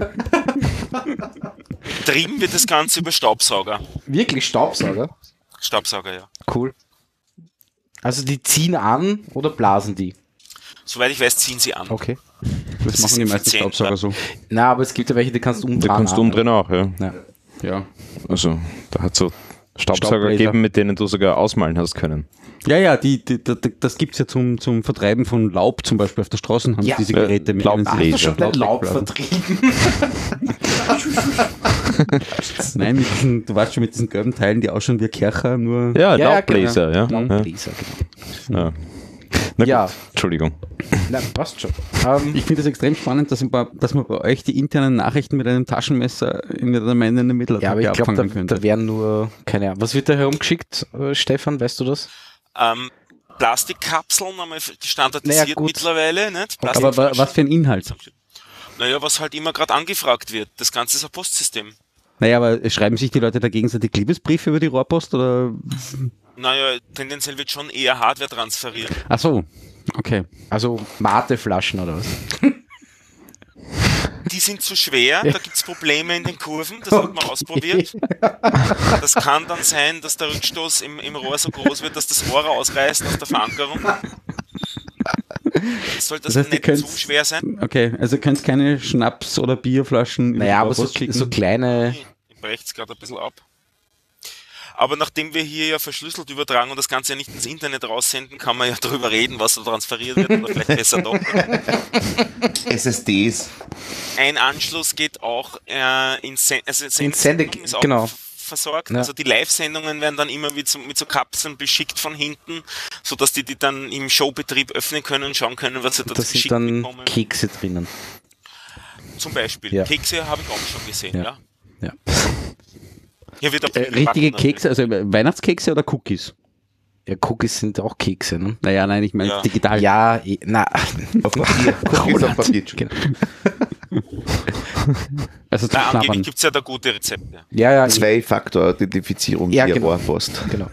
Trieben wird das Ganze über Staubsauger. Wirklich Staubsauger? Staubsauger, ja. Cool. Also die ziehen an oder blasen die? Soweit ich weiß, ziehen sie an. Okay. Das, Das machen ist die meisten effizient, Staubsauger so. Na, aber es gibt ja welche, die kannst du umdrehen. Da kannst du umdrehen auch, ja. Ja. Ja. Also, da hat so Staubsauger Staubbläser. gegeben, mit denen du sogar ausmalen hast können. Ja, ja, die, die, die, das gibt es ja zum, zum Vertreiben von Laub zum Beispiel auf der Straße, haben Ja. diese Geräte mit denen Laubbläser. sie Hast du schon dein Laub wegblasen. vertrieben? Nein, mit diesen, du weißt schon, mit diesen gelben Teilen, die ausschauen wie Kercher, nur... Ja, Ja, Laubbläser, ja. ja. Laubbläser, genau. ja. Na Ja. gut, Entschuldigung. Na, passt schon. Ähm, Ich finde es extrem spannend, dass, ein paar, dass man bei euch die internen Nachrichten mit einem Taschenmesser in der Gemeinde in der Mittelattacke ja, aber ich glaube, abfangen da, könnte. da werden nur, keine Ahnung. Was wird da herumgeschickt, äh, Stefan, weißt du das? Ähm, Plastikkapseln haben wir standardisiert Naja, gut. mittlerweile, nicht? Aber wa- was für ein Inhalt? Naja, was halt immer gerade angefragt wird. Das Ganze ist ein Postsystem. Naja, aber schreiben sich die Leute da gegenseitig Liebesbriefe über die Rohrpost oder? Naja, tendenziell wird schon eher Hardware transferiert. Ach so, okay. Also Mateflaschen oder was? Die sind zu schwer, da gibt's Probleme in den Kurven, das hat man ausprobiert. Das kann dann sein, dass der Rückstoß im, im Rohr so groß wird, dass das Rohr ausreißt aus der Verankerung. Sollte das, Das heißt, ihr nicht könnt- zu schwer sein? Okay, also ihr könnt keine Schnaps- oder Bierflaschen über Naja, die aber so, Rohrpost schicken? so kleine. Ich breche es gerade ein bisschen ab. Aber nachdem wir hier ja verschlüsselt übertragen und das Ganze ja nicht ins Internet raussenden, kann man ja darüber reden, was da transferiert wird, oder vielleicht besser doch. S S Ds. Ein Anschluss geht auch äh, in, Sen also In Sende- ist auch genau. versorgt. Ja. Also die Live-Sendungen werden dann immer mit so, mit so Kapseln beschickt von hinten, sodass die die dann im Showbetrieb öffnen können und schauen können, was sie da Da sind geschickt dann bekommen. Kekse drinnen. Zum Beispiel. Ja. Kekse habe ich auch schon gesehen, Ja. ja. Ja. Hier wird auch Äh, viel richtige gebacken, Kekse, also Weihnachtskekse oder Cookies? Ja, Cookies sind auch Kekse, ne? Naja, nein, ich meine Ja. digital. Ja, eh, na. Auf Papier. Cookies auf Papier. Genau. Also zum Na, Knabbern. angeblich gibt es ja da gute Rezepte. Ja, ja, ich- Zwei-Faktor-Authentifizierung Ja, via genau. Rohrpost. genau.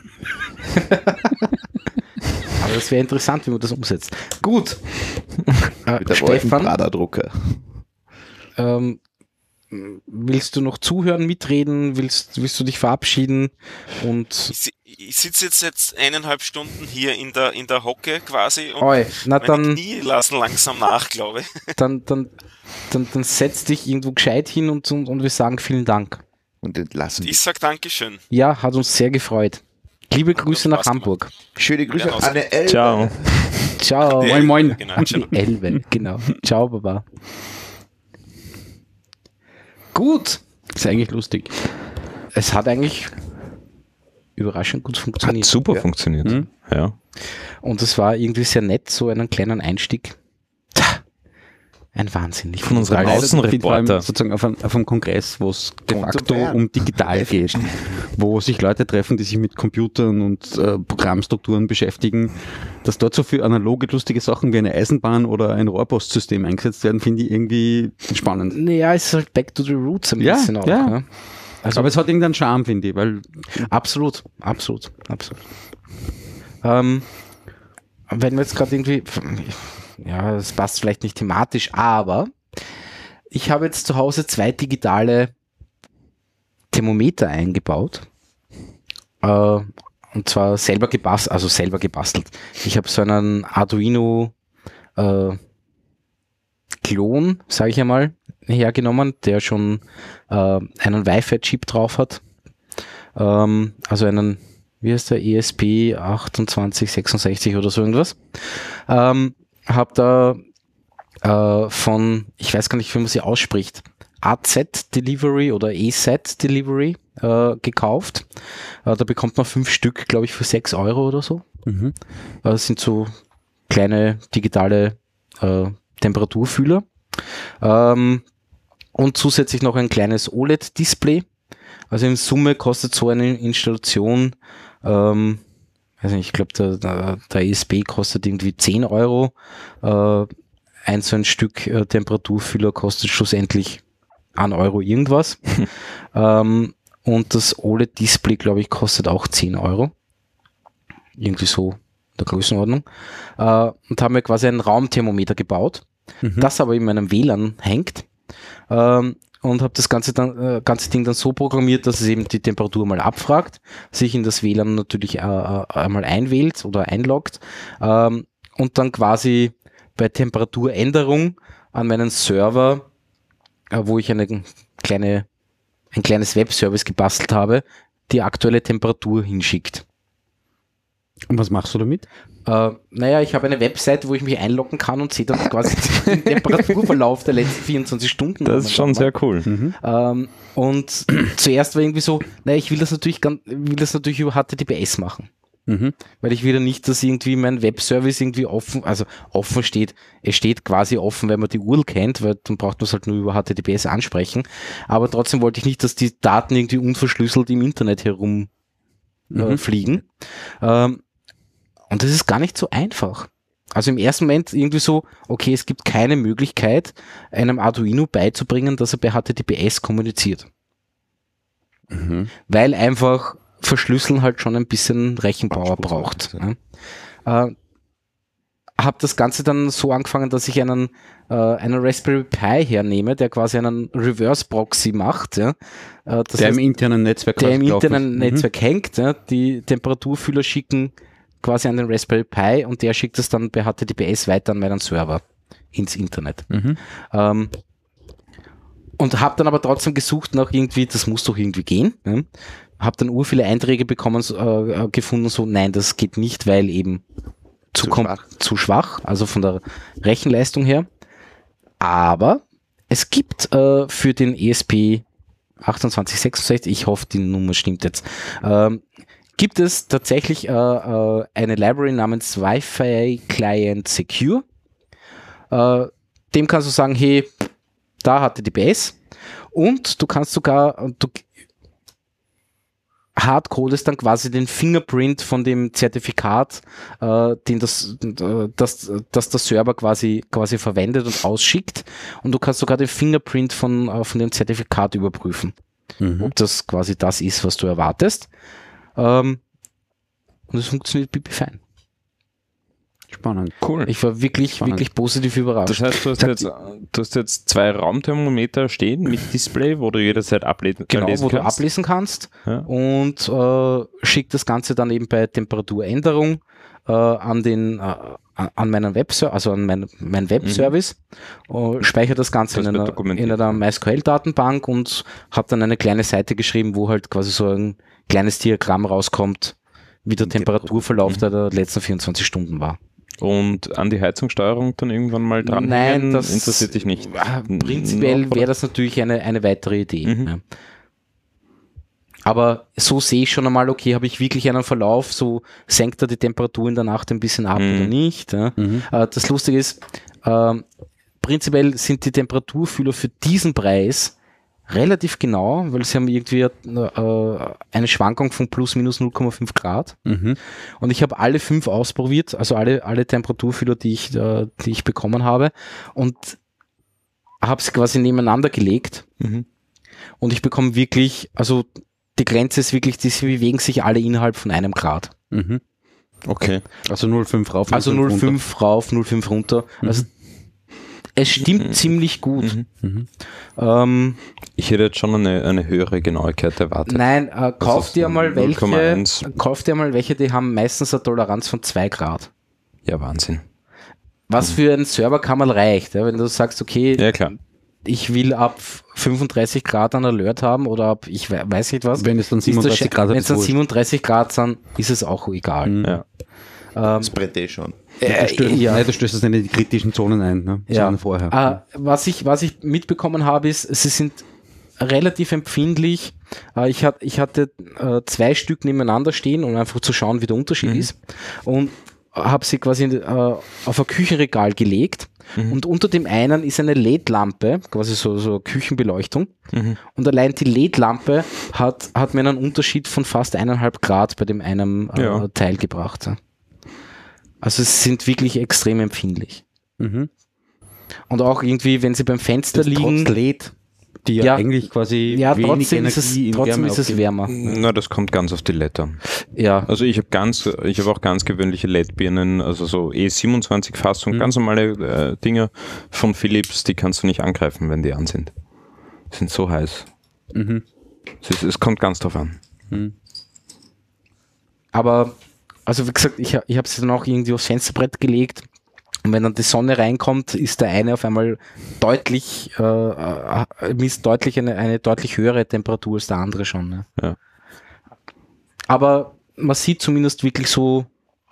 Aber das wäre interessant, wie man das umsetzt. Gut. Äh, Mit einem Stefan, Radardrucker. ähm, willst du noch zuhören, mitreden? Willst, willst du dich verabschieden? Und Ich, si- ich sitze jetzt, jetzt eineinhalb Stunden hier in der, in der Hocke quasi und Oi, na meine dann, Knie lassen langsam nach, glaube ich. dann, dann, dann, dann setz dich irgendwo gescheit hin und, und, und wir sagen vielen Dank. Und entlassen. Ich sag Dankeschön. Ja, hat uns sehr gefreut. Liebe Grüße Spaß nach gemacht. Hamburg. Schöne Grüße Ja, an Anne L. Ciao. Ciao. Die Moin, moin. Genau, Die ciao. Elbe, genau. Ciao, Baba. Gut. Ist eigentlich lustig. Es hat eigentlich überraschend gut Hat funktioniert. super Ja. funktioniert. Mhm. Ja. Und es war irgendwie sehr nett, so einen kleinen Einstieg. Tja, Ein wahnsinnig. Von unserem Leider sind wir vor allem Außenreporter. sozusagen auf einem, auf einem Kongress, wo es de Kommt facto zu Bayern. um digital geht, wo sich Leute treffen, die sich mit Computern und äh, Programmstrukturen beschäftigen, dass dort so viele analoge, lustige Sachen wie eine Eisenbahn oder ein Rohrpostsystem eingesetzt werden, finde ich irgendwie spannend. Naja, es ist halt back to the roots ein Ja, bisschen auch. ja. Ne? Also Aber es hat irgendeinen Charme, finde ich, weil absolut, absolut, absolut. Ähm, wenn wir jetzt gerade irgendwie, ja, das passt vielleicht nicht thematisch, aber ich habe jetzt zu Hause zwei digitale Thermometer eingebaut. Äh, und zwar selber gebastelt, also selber gebastelt. Ich habe so einen Arduino äh, Klon, sage ich einmal, hergenommen, der schon äh, einen Wi-Fi-Chip drauf hat. Ähm, also einen, wie heißt der, E S P achtundzwanzig sechsundsechzig oder so irgendwas. Ähm, hab da äh, von, ich weiß gar nicht, wie man sie ausspricht, A Z Delivery oder E Z Delivery äh, gekauft. Äh, da bekommt man fünf Stück, glaube ich, für sechs Euro oder so. mhm. Äh, das sind so kleine digitale äh, Temperaturfühler. Ähm, und zusätzlich noch ein kleines O L E D-Display. Also in Summe kostet so eine Installation, ähm, also ich glaube, der, der, der E S P kostet irgendwie zehn Euro. Äh, ein so ein Stück äh, Temperaturfühler kostet schlussendlich ein Euro irgendwas. ähm, und das O L E D-Display, glaube ich, kostet auch zehn Euro. Irgendwie so der Größenordnung. Äh, und haben wir quasi ein Raumthermometer gebaut, Mhm. das aber in meinem W L A N hängt. Ähm, und habe das ganze, dann, äh, ganze Ding dann so programmiert, dass es eben die Temperatur mal abfragt, sich in das W L A N natürlich äh, äh, einmal einwählt oder einloggt ähm, und dann quasi bei Temperaturänderung an meinen Server, äh, wo ich eine kleine, ein kleines Webservice gebastelt habe, die aktuelle Temperatur hinschickt. Und was machst du damit? Äh, naja, ich habe eine Website, wo ich mich einloggen kann und sehe dann quasi den Temperaturverlauf der letzten vierundzwanzig Stunden. Das ist schon sehr cool. Mhm. Ähm, und zuerst war irgendwie so, naja, ich will das natürlich ganz, will das natürlich über H T T P S machen. Mhm. Weil ich will ja nicht, dass irgendwie mein Webservice irgendwie offen, also offen steht. Es steht quasi offen, wenn man die U R L kennt, weil dann braucht man es halt nur über H T T P S ansprechen. Aber trotzdem wollte ich nicht, dass die Daten irgendwie unverschlüsselt im Internet herum äh, Mhm. fliegen. Ähm, und das ist gar nicht so einfach. Also im ersten Moment irgendwie so, okay, es gibt keine Möglichkeit, einem Arduino beizubringen, dass er bei H T T P S kommuniziert. Mhm. Weil einfach Verschlüsseln halt schon ein bisschen Rechenpower Anspruchsvoll braucht. ist, ja. Ja. Äh, habe das Ganze dann so angefangen, dass ich einen, äh, einen Raspberry Pi hernehme, der quasi einen Reverse Proxy macht. Ja. Äh, das Der heißt, im internen Netzwerk der im laufen internen ist. Mhm. Netzwerk hängt. Ja. Die Temperaturfühler schicken quasi an den Raspberry Pi und der schickt es dann bei H T T P S weiter an meinen Server ins Internet. Mhm. Ähm, und habe dann aber trotzdem gesucht nach irgendwie, das muss doch irgendwie gehen. Ja. Habe dann ur viele Einträge bekommen, so, äh, gefunden, so nein, das geht nicht, weil eben zu, Zu kom- schwach. zu schwach, also von der Rechenleistung her. Aber es gibt äh, für den E S P achtundzwanzig sechsundsechzig, ich hoffe, die Nummer stimmt jetzt, ähm, gibt es tatsächlich äh, äh, eine Library namens Wi-Fi Client Secure. Äh, dem kannst du sagen, hey, da H T T P S und du kannst sogar, du hardcodest dann quasi den Fingerprint von dem Zertifikat, äh, den das, äh, das, das der Server quasi, quasi verwendet und ausschickt und du kannst sogar den Fingerprint von, äh, von dem Zertifikat überprüfen, Mhm. ob das quasi das ist, was du erwartest. Ähm, und es funktioniert pipi fein. Spannend. Cool. Ich war wirklich, Spannend. wirklich positiv überrascht. Das heißt, du hast, jetzt, du hast jetzt zwei Raumthermometer stehen mit Display, wo du jederzeit ablesen, Genau, lesen wo du kannst. ablesen kannst Ja. und äh, schickt das Ganze dann eben bei Temperaturänderung äh, an den äh, an meinen Webservice, also an mein, mein Webservice, äh, speichere das Ganze Das in wird einer, dokumentiert, in einer ja. MySQL-Datenbank und habe dann eine kleine Seite geschrieben, wo halt quasi so ein kleines Diagramm rauskommt, wie der Temperaturverlauf der, der letzten vierundzwanzig Stunden war. Und an die Heizungssteuerung dann irgendwann mal dran Nein, das interessiert dich nicht. äh, Prinzipiell Noch, oder? wäre das natürlich eine, eine weitere Idee. Mhm. Ja. Aber so sehe ich schon einmal, okay, habe ich wirklich einen Verlauf, so senkt er die Temperatur in der Nacht ein bisschen ab Mhm. oder nicht. Ja. Mhm. Äh, das Lustige ist, ähm, prinzipiell sind die Temperaturfühler für diesen Preis relativ genau, weil sie haben irgendwie äh, eine Schwankung von plus minus null Komma fünf Grad. Mhm. Und ich habe alle fünf ausprobiert, also alle, alle Temperaturfühler, die ich, äh, die ich bekommen habe, und habe sie quasi nebeneinander gelegt. Mhm. Und ich bekomme wirklich, also die Grenze ist wirklich, die bewegen sich alle innerhalb von einem Grad. Mhm. Okay. Also null Komma fünf rauf, Also null Komma fünf rauf, null Komma fünf runter. Mhm. Also es stimmt Mhm. ziemlich gut. Mhm. Mhm. Ähm, Ich hätte jetzt schon eine, eine höhere Genauigkeit erwartet. nein, äh, kauf ist dir mal null Komma welche, eins. kauf dir mal welche, die haben meistens eine Toleranz von zwei Grad. Ja, Wahnsinn. Was für einen Server kann man reicht, ja? Wenn du sagst, okay, Ja, klar. ich will ab fünfunddreißig Grad einen Alert haben oder ab, ich we- weiß nicht was. Wenn es dann siebenunddreißig Grad Wenn es dann ist, wurscht. siebenunddreißig Grad sind, ist es auch egal. Mhm. Ja. Ähm, Das brett eh schon. äh, Du stößt, ja. Nein, du stößt es nicht in die kritischen Zonen ein, ne? Ja. Sondern vorher. Äh, was, ich, was ich mitbekommen habe, ist, sie sind relativ empfindlich. Äh, ich, hat, ich hatte äh, zwei Stück nebeneinander stehen, um einfach zu schauen, wie der Unterschied Mhm. ist. Und habe sie quasi äh, auf ein Küchenregal gelegt. Mhm. Und unter dem einen ist eine L E D-Lampe, quasi so, so Küchenbeleuchtung. Mhm. Und allein die L E D-Lampe hat, hat mir einen Unterschied von fast eineinhalb Grad bei dem einen äh, Ja. Teil gebracht. ja. Also sie sind wirklich extrem empfindlich. Mhm. Und auch irgendwie, wenn sie beim Fenster Das liegen, trotz L E D, die ja, Ja. eigentlich quasi ja, wenig trotzdem ist es, Energie in trotzdem Wärme ist es aufgeben. wärmer. Na, das kommt ganz auf die L E D an. Ja, Also ich habe ganz, ich habe auch ganz gewöhnliche L E D-Birnen, also so E siebenundzwanzig Fassung, Mhm. ganz normale äh, Dinger von Philips, die kannst du nicht angreifen, wenn die an sind. Die sind so heiß. Mhm. Es, ist, es kommt ganz drauf an. Mhm. aber, also wie gesagt, ich, ha- ich habe sie dann auch irgendwie aufs Fensterbrett gelegt. Und wenn dann die Sonne reinkommt, ist der eine auf einmal deutlich, äh, äh, misst deutlich eine, eine deutlich höhere Temperatur als der andere schon. Ne? Ja. Aber man sieht zumindest wirklich so,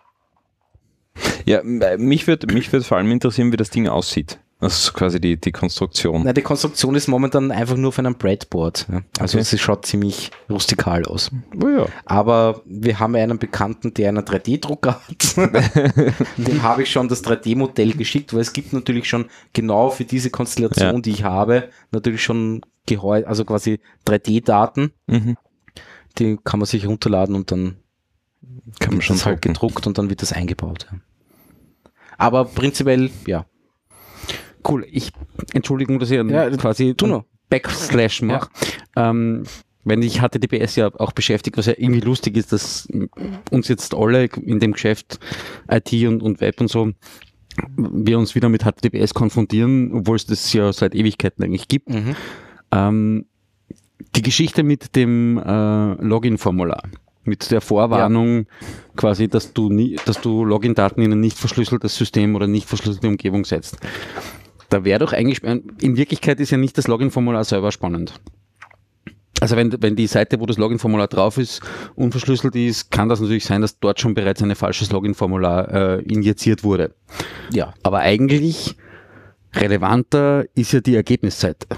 Ja, m- mich würde mich würd vor allem interessieren, wie das Ding aussieht. Das ist quasi die, die Konstruktion. na, die Konstruktion ist momentan einfach nur auf einem Breadboard. Ja? Also Okay. sie schaut ziemlich rustikal aus. Oh ja. Aber wir haben einen Bekannten, der einen drei D-Drucker hat. Dem habe ich schon das drei D-Modell geschickt, weil es gibt natürlich schon genau für diese Konstellation, Ja. die ich habe, natürlich schon geheu also quasi drei D-Daten. Mhm. Die kann man sich runterladen und dann Kann man wird schon das halt drucken. gedruckt und dann wird das eingebaut. Ja. Aber prinzipiell, ja. Cool, ich, Entschuldigung, dass ich einen Ja, quasi tu nur. Backslash mache. Ähm, wenn dich H T T P S ja auch beschäftigt, was ja irgendwie lustig ist, dass uns jetzt alle in dem Geschäft I T und, und Web und so, wir uns wieder mit H T T P S konfrontieren, obwohl es das ja seit Ewigkeiten eigentlich gibt. Mhm. Ähm, die Geschichte mit dem äh, Login-Formular, mit der Vorwarnung quasi, dass du nie, dass du Login-Daten in ein nicht verschlüsseltes System oder nicht verschlüsselte Umgebung setzt. Da wäre doch eigentlich, in Wirklichkeit ist ja nicht das Login-Formular selber spannend. Also wenn, wenn die Seite, wo das Login-Formular drauf ist, unverschlüsselt ist, kann das natürlich sein, dass dort schon bereits ein falsches Login-Formular äh, injiziert wurde. Ja. Aber eigentlich relevanter ist ja die Ergebnisseite.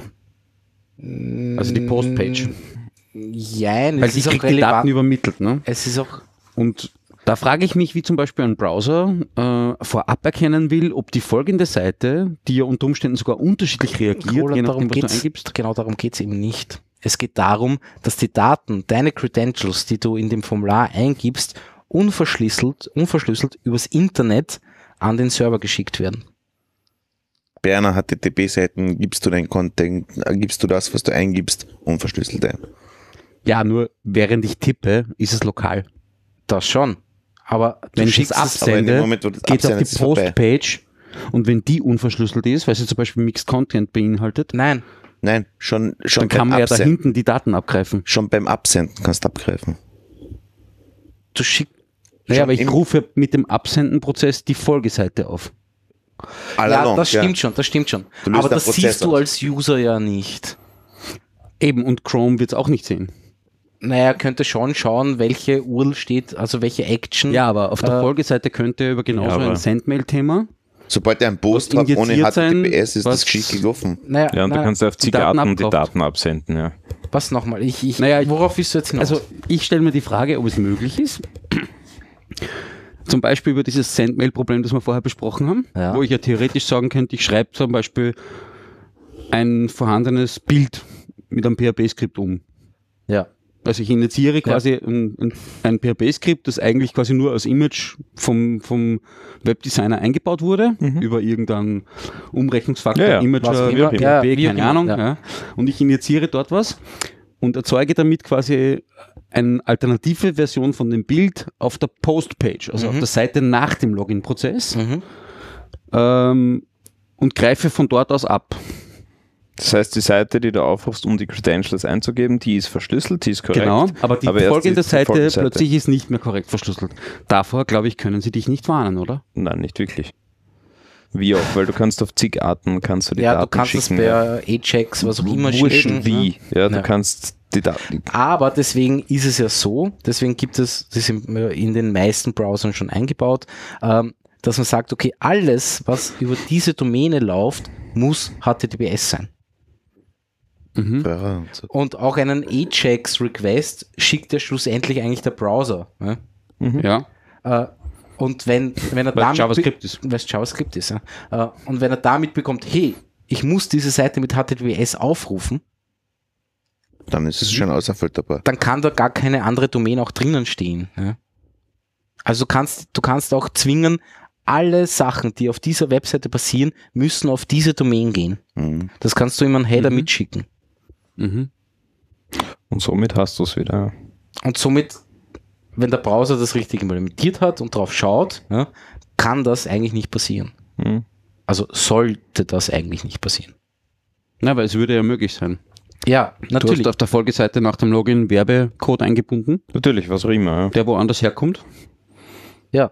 Also die Postpage. Jein, Weil es die ist auch kriegt die Daten relevant. übermittelt. Ne? Es ist auch Und da frage ich mich, wie zum Beispiel ein Browser äh, vorab erkennen will, ob die folgende Seite, die ja unter Umständen sogar unterschiedlich reagiert, Roland, je darum nachdem, was du geht's, eingibst. genau darum geht es eben nicht. Es geht darum, dass die Daten, deine Credentials, die du in dem Formular eingibst, unverschlüsselt, unverschlüsselt übers Internet an den Server geschickt werden. Bei einer H T T P-Seiten gibst du dein Content, äh, gibst du das, was du eingibst, unverschlüsselt ein. Ja, nur während ich tippe, ist es lokal. Das schon. Aber du Wenn ich schickst es es, aber in dem absende, Moment, wo du das geht es auf die absendest, ist es vorbei. Postpage und wenn die unverschlüsselt ist, weil sie zum Beispiel Mixed Content beinhaltet, nein, Nein, schon, schon, dann kann beim man ja da Absenden, hinten die Daten abgreifen. schon beim Absenden kannst du abgreifen. du schickst, Naja, Schon aber ich im- rufe mit dem Absendenprozess die Folgeseite auf. All ja, along, das stimmt schon, das stimmt schon. Du löst Aber den das Prozess siehst du aus. als User ja nicht. Eben, und Chrome wird es auch nicht sehen. Naja, könnte schon schauen, welche U R L steht, also welche Action. Ja, aber auf der Äh, Folgeseite könnte über genauso ja, aber- ein Sendmail-Thema Sobald er einen Post Was hat ohne injiziert H T T P S, sein, ist was- das Geschick gelaufen. Naja, Ja, und du naja, kannst auf die Daten Zigaten die abkauft. Daten absenden, ja. was nochmal? Ich, ich, Naja, worauf willst du jetzt hinaus? Also ich stelle mir die Frage, ob es möglich ist, Zum Beispiel über dieses Sendmail-Problem, das wir vorher besprochen haben, Ja. wo ich ja theoretisch sagen könnte, ich schreibe zum Beispiel ein vorhandenes Bild mit einem P H P-Skript um. Ja. Also ich initiiere quasi ein, ein, ein P H P-Skript, das eigentlich quasi nur als Image vom, vom Webdesigner eingebaut wurde, über irgendeinen Umrechnungsfaktor, Ja, ja, Imager, was auch P immer. H P, Ja, wie auch keine immer, Ahnung. ja. Ja. Und ich initiiere dort was und erzeuge damit quasi eine alternative Version von dem Bild auf der Post-Page, also Mhm. auf der Seite nach dem Login-Prozess, Mhm. ähm, und greife von dort aus ab. Das heißt, die Seite, die du aufrufst, um die Credentials einzugeben, die ist verschlüsselt, die ist korrekt. Genau, aber die Aber erst folgende die- die Seite Folgeseite. plötzlich ist nicht mehr korrekt verschlüsselt. Davor, glaube ich, können sie dich nicht warnen, oder? Nein, nicht wirklich. Wie auch, weil du kannst auf zig Arten, kannst du die Ja, Daten du kannst es schicken. bei ja. A-Checks, was auch immer Wurscht schicken. wie. Ja, du Ja. kannst die Daten. Aber deswegen ist es ja so, deswegen gibt es, das ist in den meisten Browsern schon eingebaut, ähm, dass man sagt, okay, alles, was über diese Domäne läuft, muss H T T P S sein. Mhm. Ja, und so. Und auch einen A-Checks-Request schickt ja schlussendlich eigentlich der Browser. Ne? Ja, Äh, und wenn, wenn er weil damit JavaScript ist. weil es JavaScript ist, ja. Äh, und wenn er damit bekommt, hey, ich muss diese Seite mit H T T P S aufrufen, Dann ist es schon auserfüllbar. dann kann da gar keine andere Domain auch drinnen stehen. Ja? Also du kannst, du kannst auch zwingen, alle Sachen, die auf dieser Webseite passieren, müssen auf diese Domain gehen. Mhm. Das kannst du in einen Header Mhm. mitschicken. Mhm. Und somit hast du es wieder. Und somit, wenn der Browser das richtig implementiert hat und drauf schaut, ja, kann das eigentlich nicht passieren. Hm. Also sollte das eigentlich nicht passieren. Na, weil es würde ja möglich sein. Ja, Du natürlich. hast auf der Folgeseite nach dem Login Werbecode eingebunden, Natürlich, was auch immer. Ja. der woanders herkommt. Ja.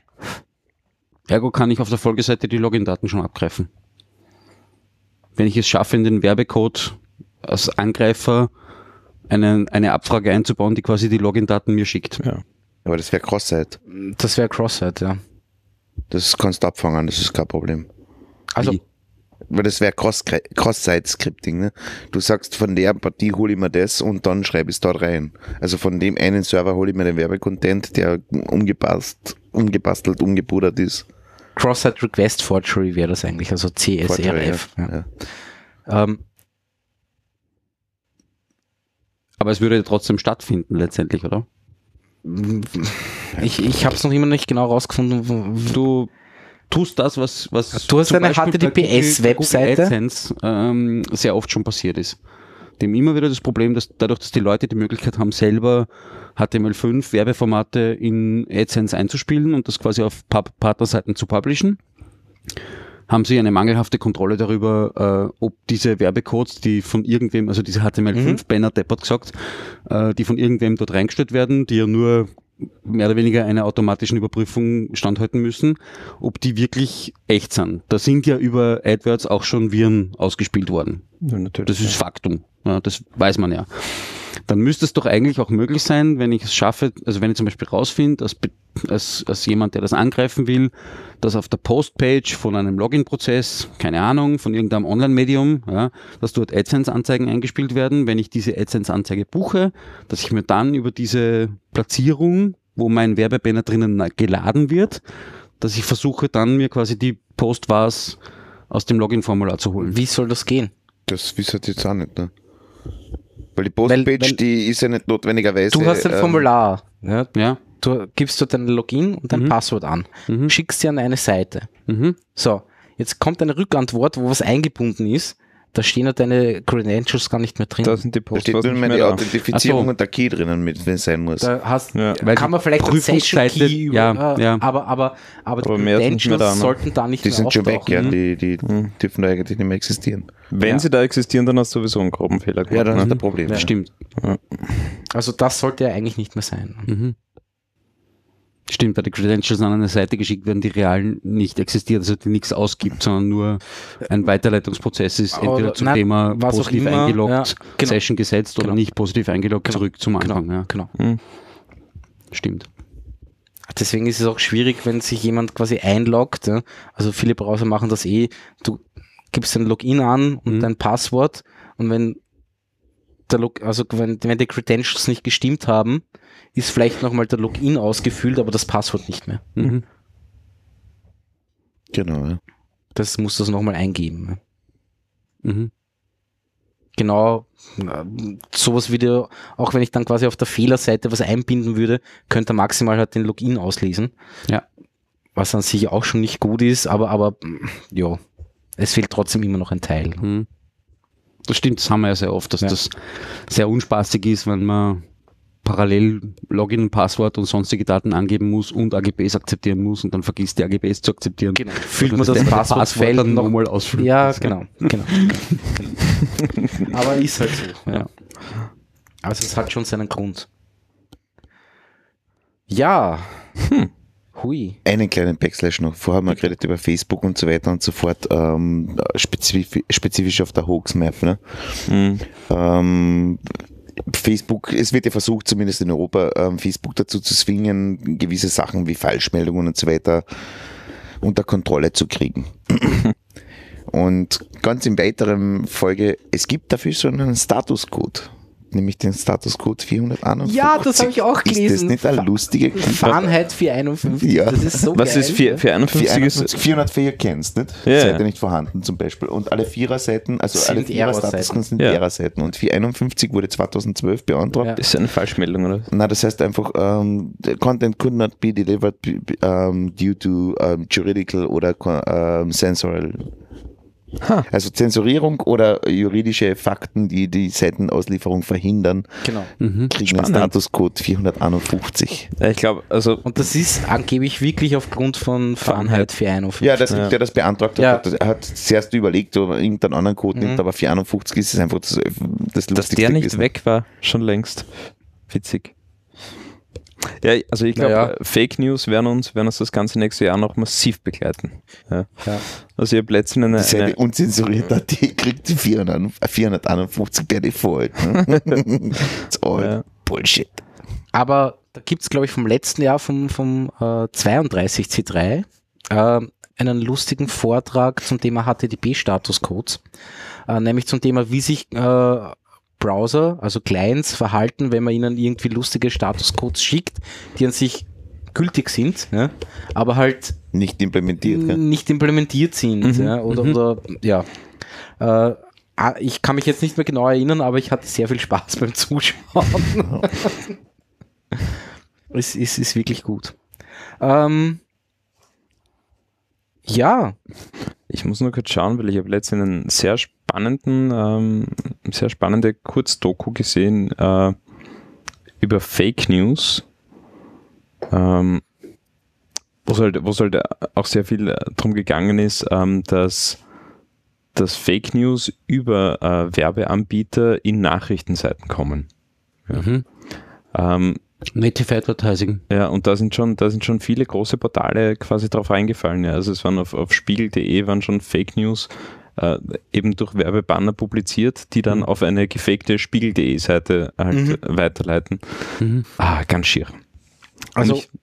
Ergo kann ich auf der Folgeseite die Login-Daten schon abgreifen. Wenn ich es schaffe, in den Werbecode als Angreifer eine, eine Abfrage einzubauen, die quasi die Login-Daten mir schickt. Ja. Aber das wäre Cross-Site. Das wäre Cross-Site, ja. Das kannst du abfangen, das ist kein Problem. Also, Wie? Weil das wäre Cross- Cross-Site-Scripting. Ne? Du sagst, von der Partie hole ich mir das und dann schreibe ich es dort rein. Also von dem einen Server hole ich mir den Werbecontent, der umgepasst, umgebastelt, umgebudert ist. Cross-Site Request Forgery wäre das eigentlich, also C S R F. Ja, Ja. ja. Ähm, Aber es würde ja trotzdem stattfinden letztendlich, oder? ich ich habe es noch immer nicht genau rausgefunden. Du tust das, was, was Du hast zum eine Beispiel H T T P S-Webseite. bei Google AdSense ähm, sehr oft schon passiert ist. Dem immer wieder das Problem, dass dadurch, dass die Leute die Möglichkeit haben, selber H T M L fünf Werbeformate in AdSense einzuspielen und das quasi auf Pub- Partnerseiten zu publishen, haben sie eine mangelhafte Kontrolle darüber, äh, ob diese Werbecodes, die von irgendwem, also diese H T M L fünf Banner, deppert gesagt, äh, die von irgendwem dort reingestellt werden, die ja nur mehr oder weniger einer automatischen Überprüfung standhalten müssen, ob die wirklich echt sind. Da sind ja über AdWords auch schon Viren ausgespielt worden. Ja, natürlich. Das ist Faktum. Ja, das weiß man ja. Dann müsste es doch eigentlich auch möglich sein, wenn ich es schaffe, also wenn ich zum Beispiel rausfinde, als, als, als jemand, der das angreifen will, dass auf der Postpage von einem Login-Prozess, keine Ahnung, von irgendeinem Online-Medium, ja, dass dort AdSense-Anzeigen eingespielt werden, wenn ich diese AdSense-Anzeige buche, dass ich mir dann über diese Platzierung, wo mein Werbebanner drinnen geladen wird, dass ich versuche dann mir quasi die Post-Vars aus dem Login-Formular zu holen. Wie soll das gehen? Das wissen sie jetzt auch nicht, ne? Weil die Postpage, Weil- weil- die ist ja nicht notwendigerweise. Du hast ein ähm, Formular. Ja, Ja. du gibst dort dein Login und dein Mhm. Passwort an, Mhm. schickst sie an eine Seite. Mhm. So, jetzt kommt eine Rückantwort, wo was eingebunden ist. Da stehen ja deine Credentials gar nicht mehr drin. Da sind die Da Posts steht nicht nur mehr mehr die da. Authentifizierung Ach so. und der Key drinnen, mit, wenn es sein muss. Da hast, Ja. Weil kann die man vielleicht einen Session Prüfungsseite- Key, ja, äh, ja. aber, aber, aber, Aber die mehr sind nicht mehr Credentials da, ne? sollten da nicht Die mehr sind schon weg, auftauchen. ja. Die, die Mhm. dürfen da eigentlich nicht mehr existieren. Wenn Ja. sie da existieren, dann hast du sowieso einen groben Fehler gemacht. Ja, dann ne? ist der Problem. Ja. Stimmt. Also das sollte ja eigentlich nicht mehr sein. Mhm. Stimmt, weil die Credentials an eine Seite geschickt werden, die real nicht existiert, also die nichts ausgibt, sondern nur ein Weiterleitungsprozess ist, entweder Oder- zum nein, Thema was auch positiv immer, eingeloggt, ja, genau. Session gesetzt oder Genau. nicht positiv eingeloggt, Genau. zurück zum Genau, Anfang. Ja. genau. Mhm. Stimmt. Deswegen ist es auch schwierig, wenn sich jemand quasi einloggt. Ja. Also viele Browser machen das eh. Du gibst dein Login an und Mhm. dein Passwort und wenn der Log, also wenn, wenn die Credentials nicht gestimmt haben, ist vielleicht nochmal der Login ausgefüllt, aber das Passwort nicht mehr. Mhm. Genau, ja. Das muss das nochmal eingeben. Mhm. Genau, äh, sowas wie der, auch wenn ich dann quasi auf der Fehlerseite was einbinden würde, könnte er maximal halt den Login auslesen. Ja. Was an sich auch schon nicht gut ist, aber, aber ja, es fehlt trotzdem immer noch ein Teil. Mhm. Das stimmt, das haben wir ja sehr oft, dass Ja. das sehr unspaßig ist, wenn man parallel Login, Passwort und sonstige Daten angeben muss und A G Bs akzeptieren muss und dann vergisst die A G Bs zu akzeptieren. Genau. Fühlt Und man das dämmerte Passwortfeld dann noch nochmal ausfüllen. Ja, genau. genau, genau. Aber ist halt so. Ja. Also es hat schon seinen Grund. Ja. Hm. Hui. Einen kleinen Backslash noch. Vorher haben wir geredet über Facebook und so weiter und so fort, ähm, spezifisch, spezifisch auf der Hoax-Map. Ne? Mhm. Ähm, Facebook, es wird ja versucht, zumindest in Europa, ähm, Facebook dazu zu zwingen, gewisse Sachen wie Falschmeldungen und so weiter unter Kontrolle zu kriegen. Und ganz in weiteren Folge, es gibt dafür schon einen Statuscode, nämlich den Statuscode vierhunderteinundfünfzig. Ja, das habe ich auch Ist das gelesen. nicht eine lustige Fahrenheit vierhunderteinundfünfzig. Ja. Das ist so Was geil. ist vier- vierhunderteinundfünfzig? ist- vierhundertvier kennst, nicht? Ja, Seite ja. nicht vorhanden zum Beispiel. Und alle Vierer-Seiten, also Sind alle Vierer-Statuscodes Error-Seiten. sind Ja. Error-Seiten. Und vierhunderteinundfünfzig wurde zweitausendzwölf beantragt. Ja. Ist eine Falschmeldung, oder? Na, das heißt einfach, um, the content could not be delivered um, due to um, juridical oder um, sensorial. Ha. Also Zensurierung oder juridische Fakten, die die Seitenauslieferung verhindern, Genau. Mhm. kriegen einen Spannend. Statuscode vierhunderteinundfünfzig. Ja, ich glaube, also Und das ist angeblich wirklich aufgrund von Fahrenheit vierhunderteinundfünfzig. Ja, das, Ja. der das beantragt hat, Ja. hat, er hat zuerst überlegt, ob er irgendeinen anderen Code Mhm. nimmt, aber vierundfünfzig ist es einfach das, das dass Lustigste der nicht gewesen. weg war, schon längst. Witzig. Ja, also ich glaube, Naja. Fake News werden uns, werden uns das ganze nächste Jahr noch massiv begleiten. Ja. Ja. Also ich habe letztens eine, Die Seite eine unzensuriert hat, die kriegt die vierhunderteinundfünfzig per Default. Ne? It's all Ja. Bullshit. Aber da gibt es, glaube ich, vom letzten Jahr, vom, vom äh, zweiunddreißig C drei, äh, einen lustigen Vortrag zum Thema H T T P-Statuscodes, äh, nämlich zum Thema, wie sich äh, Browser, also Clients, verhalten, wenn man ihnen irgendwie lustige Statuscodes schickt, die an sich gültig sind, ja, aber halt Nicht implementiert. Ja. nicht implementiert sind. Mhm, Ja, oder, mhm. oder ja. Äh, ah, ich kann mich jetzt nicht mehr genau erinnern, aber ich hatte sehr viel Spaß beim Zuschauen. es, es ist wirklich gut. Ähm, ja, Ich muss nur kurz schauen, weil ich habe letztens einen sehr spannenden, ähm, sehr spannende Kurzdoku gesehen äh, über Fake News, ähm, wo es halt, wo es halt auch sehr viel äh, drum gegangen ist, ähm, dass, dass Fake News über äh, Werbeanbieter in Nachrichtenseiten kommen. Mhm. Ähm, Native Advertising. ja, und da sind schon, da sind schon viele große Portale quasi drauf eingefallen. Ja. Also es waren auf, auf spiegel punkt de waren schon Fake News äh, eben durch Werbebanner publiziert, die dann Mhm. auf eine gefakte spiegel punkt de Seite halt Mhm. äh, weiterleiten. Mhm. Ah, ganz schier. also Und ich,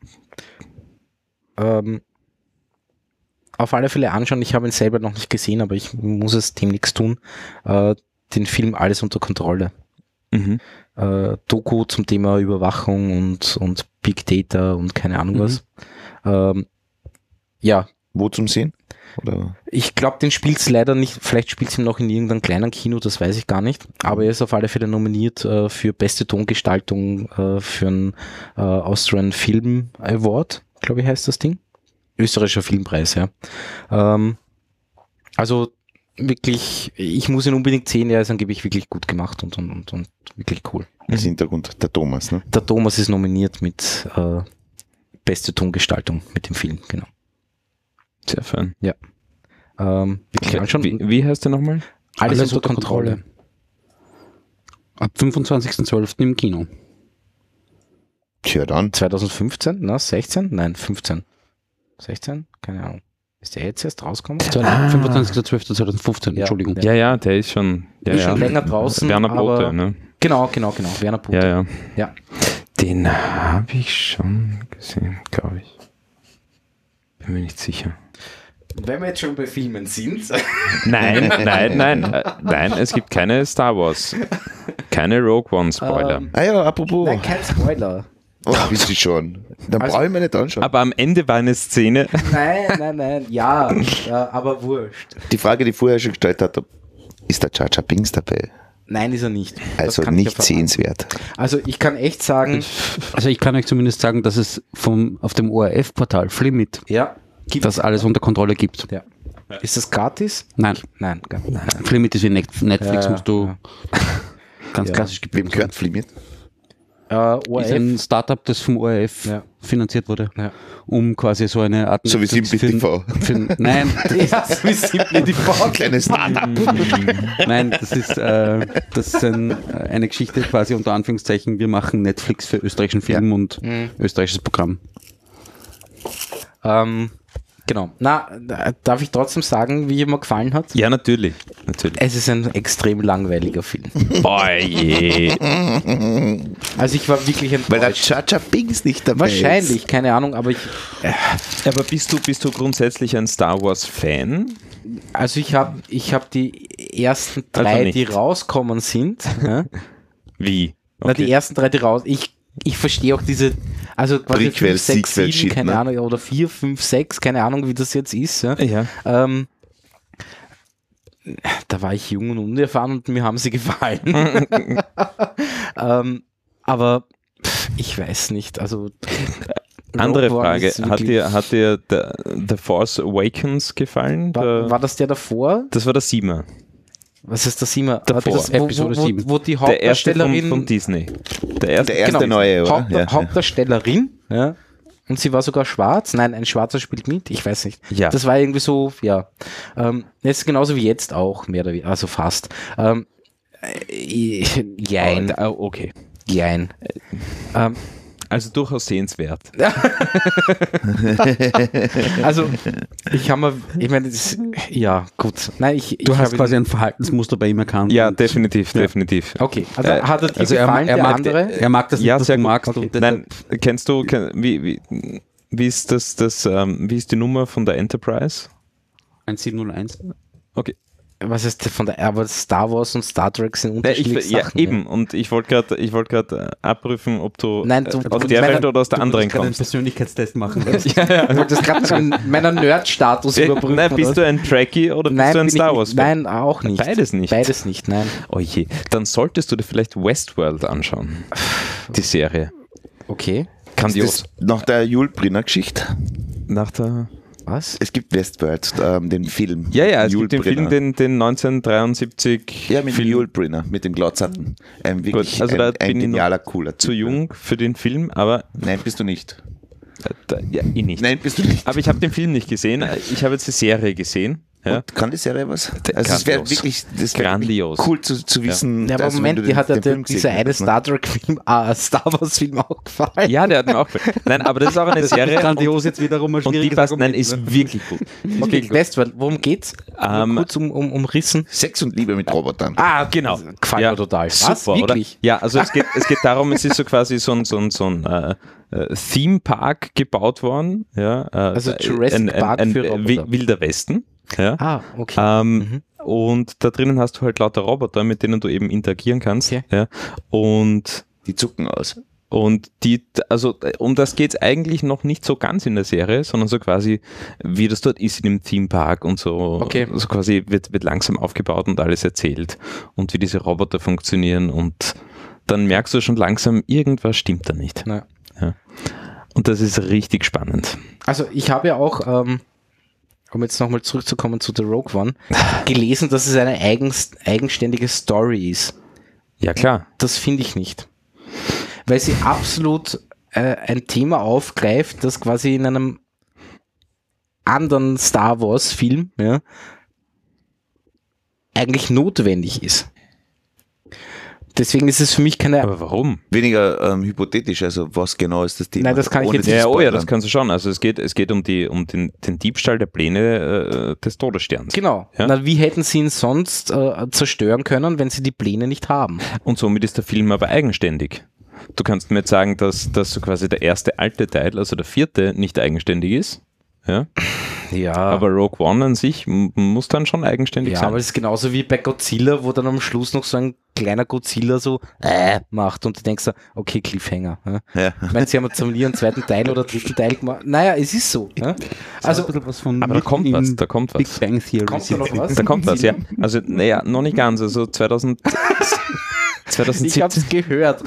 ähm, auf alle Fälle anschauen. Ich habe ihn selber noch nicht gesehen, aber ich muss es demnächst tun. Äh, den Film Alles unter Kontrolle. mhm. Äh, Doku zum Thema Überwachung und, und Big Data und keine Ahnung Mhm. was. Ähm, ja, Wo zum Sehen? Oder? ich glaube, den spielt es leider nicht, vielleicht spielt es ihn noch in irgendeinem kleinen Kino, das weiß ich gar nicht, aber er ist auf alle Fälle nominiert äh, für beste Tongestaltung äh, für einen äh, Austrian Film Award, glaube ich heißt das Ding. Österreichischer Filmpreis, ja. Ähm, also wirklich, ich muss ihn unbedingt sehen, er ist angeblich wirklich gut gemacht und, und, und, und wirklich cool. Als Hintergrund der Thomas, ne? Der Thomas ist nominiert mit äh, beste Tongestaltung mit dem Film, genau. Sehr fein. Ähm, wirklich anschauen. Wie, wie heißt der nochmal? Alles, unter Kontrolle. Ab fünfundzwanzigsten zwölften im Kino. Tja, dann. zwanzig fünfzehn, na, sechzehn? Nein, fünfzehn. sechzehn? Keine Ahnung. Ist der jetzt erst rausgekommen? fünfundzwanzigsten zwölften zweitausendfünfzehn, Ja. Entschuldigung. Ja, ja, der ist schon, ja, Ist ja. schon länger draußen, Werner Bote, aber- ne? Genau, genau, genau. Werner Puth. Ja, ja. Ja. Den habe ich schon gesehen, glaube ich. Bin mir nicht sicher. Wenn wir jetzt schon bei Filmen sind. Nein, nein, nein, äh, nein, es gibt keine Star Wars. Keine Rogue One Spoiler. Ähm, Ah ja, apropos. Nein, kein Spoiler. Oh, wisst ihr schon. Dann Also- brauche ich mir nicht anschauen. Aber am Ende war eine Szene. Nein, nein, nein. Ja, ja, aber wurscht. Die Frage, die ich vorher schon gestellt hat, ist der Jar Jar Binks dabei? Nein, ist er nicht. Das Also kann ich nicht ja verraten. sehenswert. Also ich kann echt sagen, Also ich kann euch zumindest sagen, dass es vom, auf dem O R F-Portal Flimit ja, gibt das alles unter Kontrolle gibt. ja. Ist das gratis? Nein, Nein, gar nicht. nein. Flimit ist wie Net- Netflix, Ja, musst du ja. ganz Ja. klassisch Wem geblieben gehört Flimit? Äh, O R Ist F. ein Startup, das vom O R F Ja. finanziert wurde, Ja. um quasi so eine Art So wie Netflix Simply für- T V. für- Nein, Ja, so wie Simply T V. Kleines Startup. nein, das ist, äh, das ist ein, äh, eine Geschichte quasi unter Anführungszeichen, wir machen Netflix für österreichischen Film und Mhm. österreichisches Programm. Ähm, genau. Na, äh, darf ich trotzdem sagen, wie mir gefallen hat? Ja, natürlich. natürlich. Es ist ein extrem langweiliger Film. Oje. Also ich war wirklich Weil der enttäuscht. Jar Jar Binks nicht dabei Wahrscheinlich, keine Ahnung, aber ich, Aber bist du, bist du grundsätzlich ein Star Wars-Fan? also ich habe ich hab die ersten Also drei, nicht. die rauskommen sind. Ja? Wie? Na, die ersten drei, die raus. Ich, ich verstehe auch diese, also quasi Prequel, fünf, sechs, Sequel, sieben, Shit, keine ne? Ahnung, oder vier, fünf, sechs, keine Ahnung, wie das jetzt ist. Ja. Ja. Ähm, da war ich jung und unerfahren und mir haben sie gefallen. ähm, aber pff, ich weiß nicht, also Andere Rogue One Frage. ist Hat wirklich- dir, hat dir The, The Force Awakens gefallen? war, Der- war das der davor? das war der Siebener. Was ist das immer? Davor. Das, wo, Episode wo, sieben. wo, wo die Der erste von, Hauptdarstellerin von Disney. Der erste. Der erste Genau. neue, oder? Haupt, Ja. Hauptdarstellerin, ja. Und sie war sogar schwarz. Nein, ein Schwarzer spielt mit. Ich weiß nicht. Ja. Das war irgendwie so, ja. Ähm, jetzt genauso wie jetzt auch, mehr oder weniger, also fast. Ähm, äh, jein, Oh, okay. jein. Ähm, Also durchaus sehenswert. also, ich habe mir, ich meine, das- ja, gut. Nein, ich, Du ich hast habe quasi ein Verhaltensmuster bei ihm erkannt. Ja, und- definitiv, definitiv. Okay, also Äh, hat er dir Also er, gefallen, er, der mag, andere? er mag das Ja, nicht, was sehr du gut. magst. Okay. Und deshalb- Nein, kennst du, kenn, wie, wie, wie ist das, das ähm, wie ist die Nummer von der Enterprise? eins sieben null eins. Okay. Was ist der von der, aber Star Wars und Star Trek sind Ja, ich, unterschiedliche ja, Sachen. eben. Und ich wollte gerade ich wollte gerade äh, abprüfen, ob du, Nein, du- äh, du- aus der meiner- Welt oder aus der anderen einen kommst. Persönlichkeitstest machen. Ich wollte das gerade so in meiner Nerd-Status Äh, überprüfen. Nein, bist oder? du ein Trekkie oder bist Nein, du ein bin Star ich Wars nicht. Nein, auch nicht. Beides nicht. Beides nicht, nein. Oh je, dann solltest du dir vielleicht Westworld anschauen. Die Serie. Okay. Grandios. Ist das nach der Jules Brynner Geschichte? Nach der. Was? Es gibt Westworld, ähm, den Film. Ja, ja, es Yul gibt den Film, Brynner. den, den neunzehnhundertdreiundsiebzig. Ja, mit Film. Jules Brynner, mit dem Glatzerten. Ein wirklich Gut, also da ein, ein bin ich noch genialer, cooler Typ. Zu jung für den Film, aber Nein, bist du nicht. äh, da, ja, eh nicht. Nein, bist du nicht. Aber ich habe den Film nicht gesehen. Ich habe jetzt die Serie gesehen. Ja. Und kann die Serie was? Der- Also es wäre grandios. wirklich das wär Grandios. cool zu, zu wissen. Ja, aber dass, wenn Moment, du die den- hat ja den der, Film dieser gesehen eine hast, ne? Star Trek-Film, ah, Star Wars-Film auch gefallen. Ja, der hat mir auch gefallen. Nein, aber das ist auch eine Serie. Grandios jetzt wiederum ein Und die schwieriges passt, nein, Argument, ist ne? wirklich gut. Ist Okay, wirklich gut. Westworld, worum geht's? Ähm, Nur kurz um, um, umrissen. Sex und Liebe mit Robotern. Ah, Genau. Gefällt Ja, mir total. Super, Was? Wirklich? oder? Ja, also es geht, es geht darum, es ist so quasi so ein, so ein, so ein äh, äh, Theme Park gebaut worden. Ja, äh, Also Jurassic ein, ein, Park ein, für ein Roboter. Wilder Westen. Ja. Ah, okay. Ähm, Und da drinnen hast du halt lauter Roboter, mit denen du eben interagieren kannst. Okay. Ja. Und, Die zucken aus. und die, also um das geht es eigentlich noch nicht so ganz in der Serie, sondern so quasi, wie das dort ist in dem Theme Park und so. Okay. So quasi wird, wird langsam aufgebaut und alles erzählt. Und wie diese Roboter funktionieren. Und dann merkst du schon langsam, irgendwas stimmt da nicht. Na. Ja. Und das ist richtig spannend. Also ich habe ja auch, ähm, um jetzt nochmal zurückzukommen zu The Rogue One, gelesen, dass es eine eigens, eigenständige Story ist. Ja, klar. Das finde ich nicht. Weil sie absolut äh, ein Thema aufgreift, das quasi in einem anderen Star Wars Film ja, eigentlich notwendig ist. Deswegen ist es für mich keine... Aber warum? Weniger ähm, hypothetisch, also was genau ist das Thema? Nein, das kann ich Ohne jetzt zu nicht Ja, oh ja, spoilern. das kannst du schon. Also es geht, es geht um, die, um den, den Diebstahl der Pläne äh, des Todessterns. Genau. Ja? Na, wie hätten sie ihn sonst äh, zerstören können, wenn sie die Pläne nicht haben? Und somit ist der Film aber eigenständig. Du kannst mir jetzt sagen, dass, dass so quasi der erste alte Teil, also der vierte, nicht eigenständig ist. Ja? Ja, Aber Rogue One an sich m- muss dann schon eigenständig ja, sein. aber es ist genauso wie bei Godzilla, wo dann am Schluss noch so ein kleiner Godzilla so äh, macht und du denkst so, okay, Cliffhanger. Ja. Ja. Ich meine, sie haben jetzt nie einen zweiten Teil oder dritten Teil gemacht. Naja, es ist so. Ja. Also Also, ein bisschen was von Aber da kommt in was, da kommt was. Big Bang Theory. kommt da noch was? Da kommt was, ja. Also, naja, noch nicht ganz. Also zweitausend, Ich zweitausendsiebzehn. hab's gehört.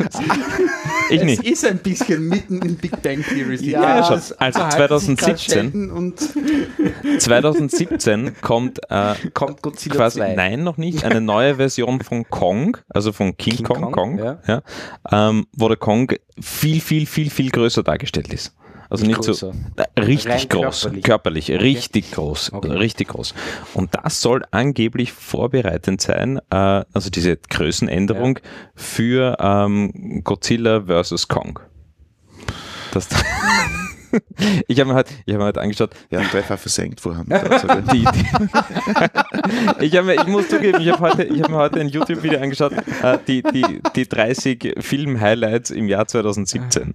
Ich nicht. Es ist ein bisschen mitten in Big Bang Theory. Ja, schon. Also zweitausendsiebzehn. Und zweitausendsiebzehn kommt äh, Kommt Godzilla quasi, zwei. nein, noch nicht, eine neue Version von Kong, also von King, King Kong, Kong, Kong ja. ja, ähm, wo der Kong viel, viel, viel, viel größer dargestellt ist. Also Nicht nicht so, größer. äh, richtig Rein groß, körperlich. körperlich, richtig groß, Okay. richtig groß. Und das soll angeblich vorbereitend sein, äh, also diese Größenänderung für ähm, Godzilla versus Kong. Das ich habe mir halt, ich habe mir halt angeschaut, Ja, Treffer versenkt vorhaben. die, die ich, hab mir, ich muss zugeben, ich habe heute, ich hab mir heute ein YouTube-Video angeschaut, äh, die, die, die dreißig Film-Highlights im Jahr zweitausendsiebzehn.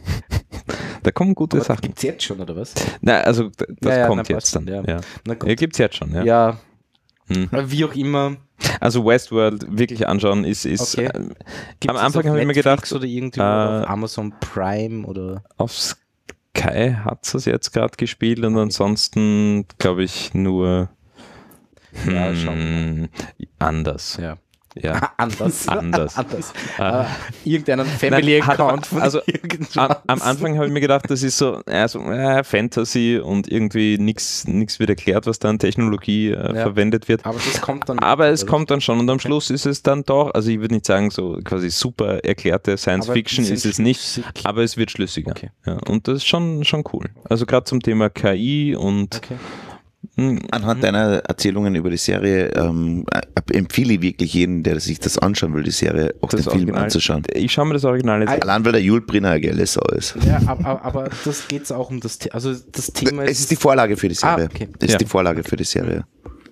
Da kommen gute Aber Sachen. gibt's jetzt schon, oder was? Nein, also d- das Ja, ja, kommt na, jetzt passt dann. dann, Ja, ja. Na gut. ja gibt es jetzt schon. Ja. Ja, Hm. wie auch immer. Also Westworld wirklich anschauen ist, ist Okay. äh, Gibt's am das Anfang auf habe ich mir Netflix gedacht, oder irgendwie äh, auf Amazon Prime oder auf Sky hat es jetzt gerade gespielt und ansonsten glaube ich nur Ja, hm, schauen anders. ja. Ja. anders. Anders. anders. Äh, Äh, irgendeinen Family-Account von also irgendwas. Am, am Anfang habe ich mir gedacht, das ist so also, äh, Fantasy und irgendwie nichts wird erklärt, was da an Technologie äh, Ja. verwendet wird. Aber das kommt dann. Aber es oder? kommt dann schon und am Schluss ist es dann doch, also ich würde nicht sagen, so quasi super erklärte Science Aber Fiction die sind ist es nicht, schlüssig. aber es wird schlüssiger. Okay. Ja, und das ist schon, schon cool. Also gerade zum Thema K I und Okay. mh, Anhand deiner Erzählungen über die Serie ähm, äh, empfehle ich wirklich jeden, der sich das anschauen will, die Serie, auch das den Film Original, anzuschauen. ich schaue mir das Original jetzt an. Allein weil der Jules Brynner eine geile Sau ist. Ja, aber, aber das geht es auch um das Thema. Also das Thema Es ist die Vorlage für die Serie. Ah, okay. Es ist Ja. die Vorlage für die Serie.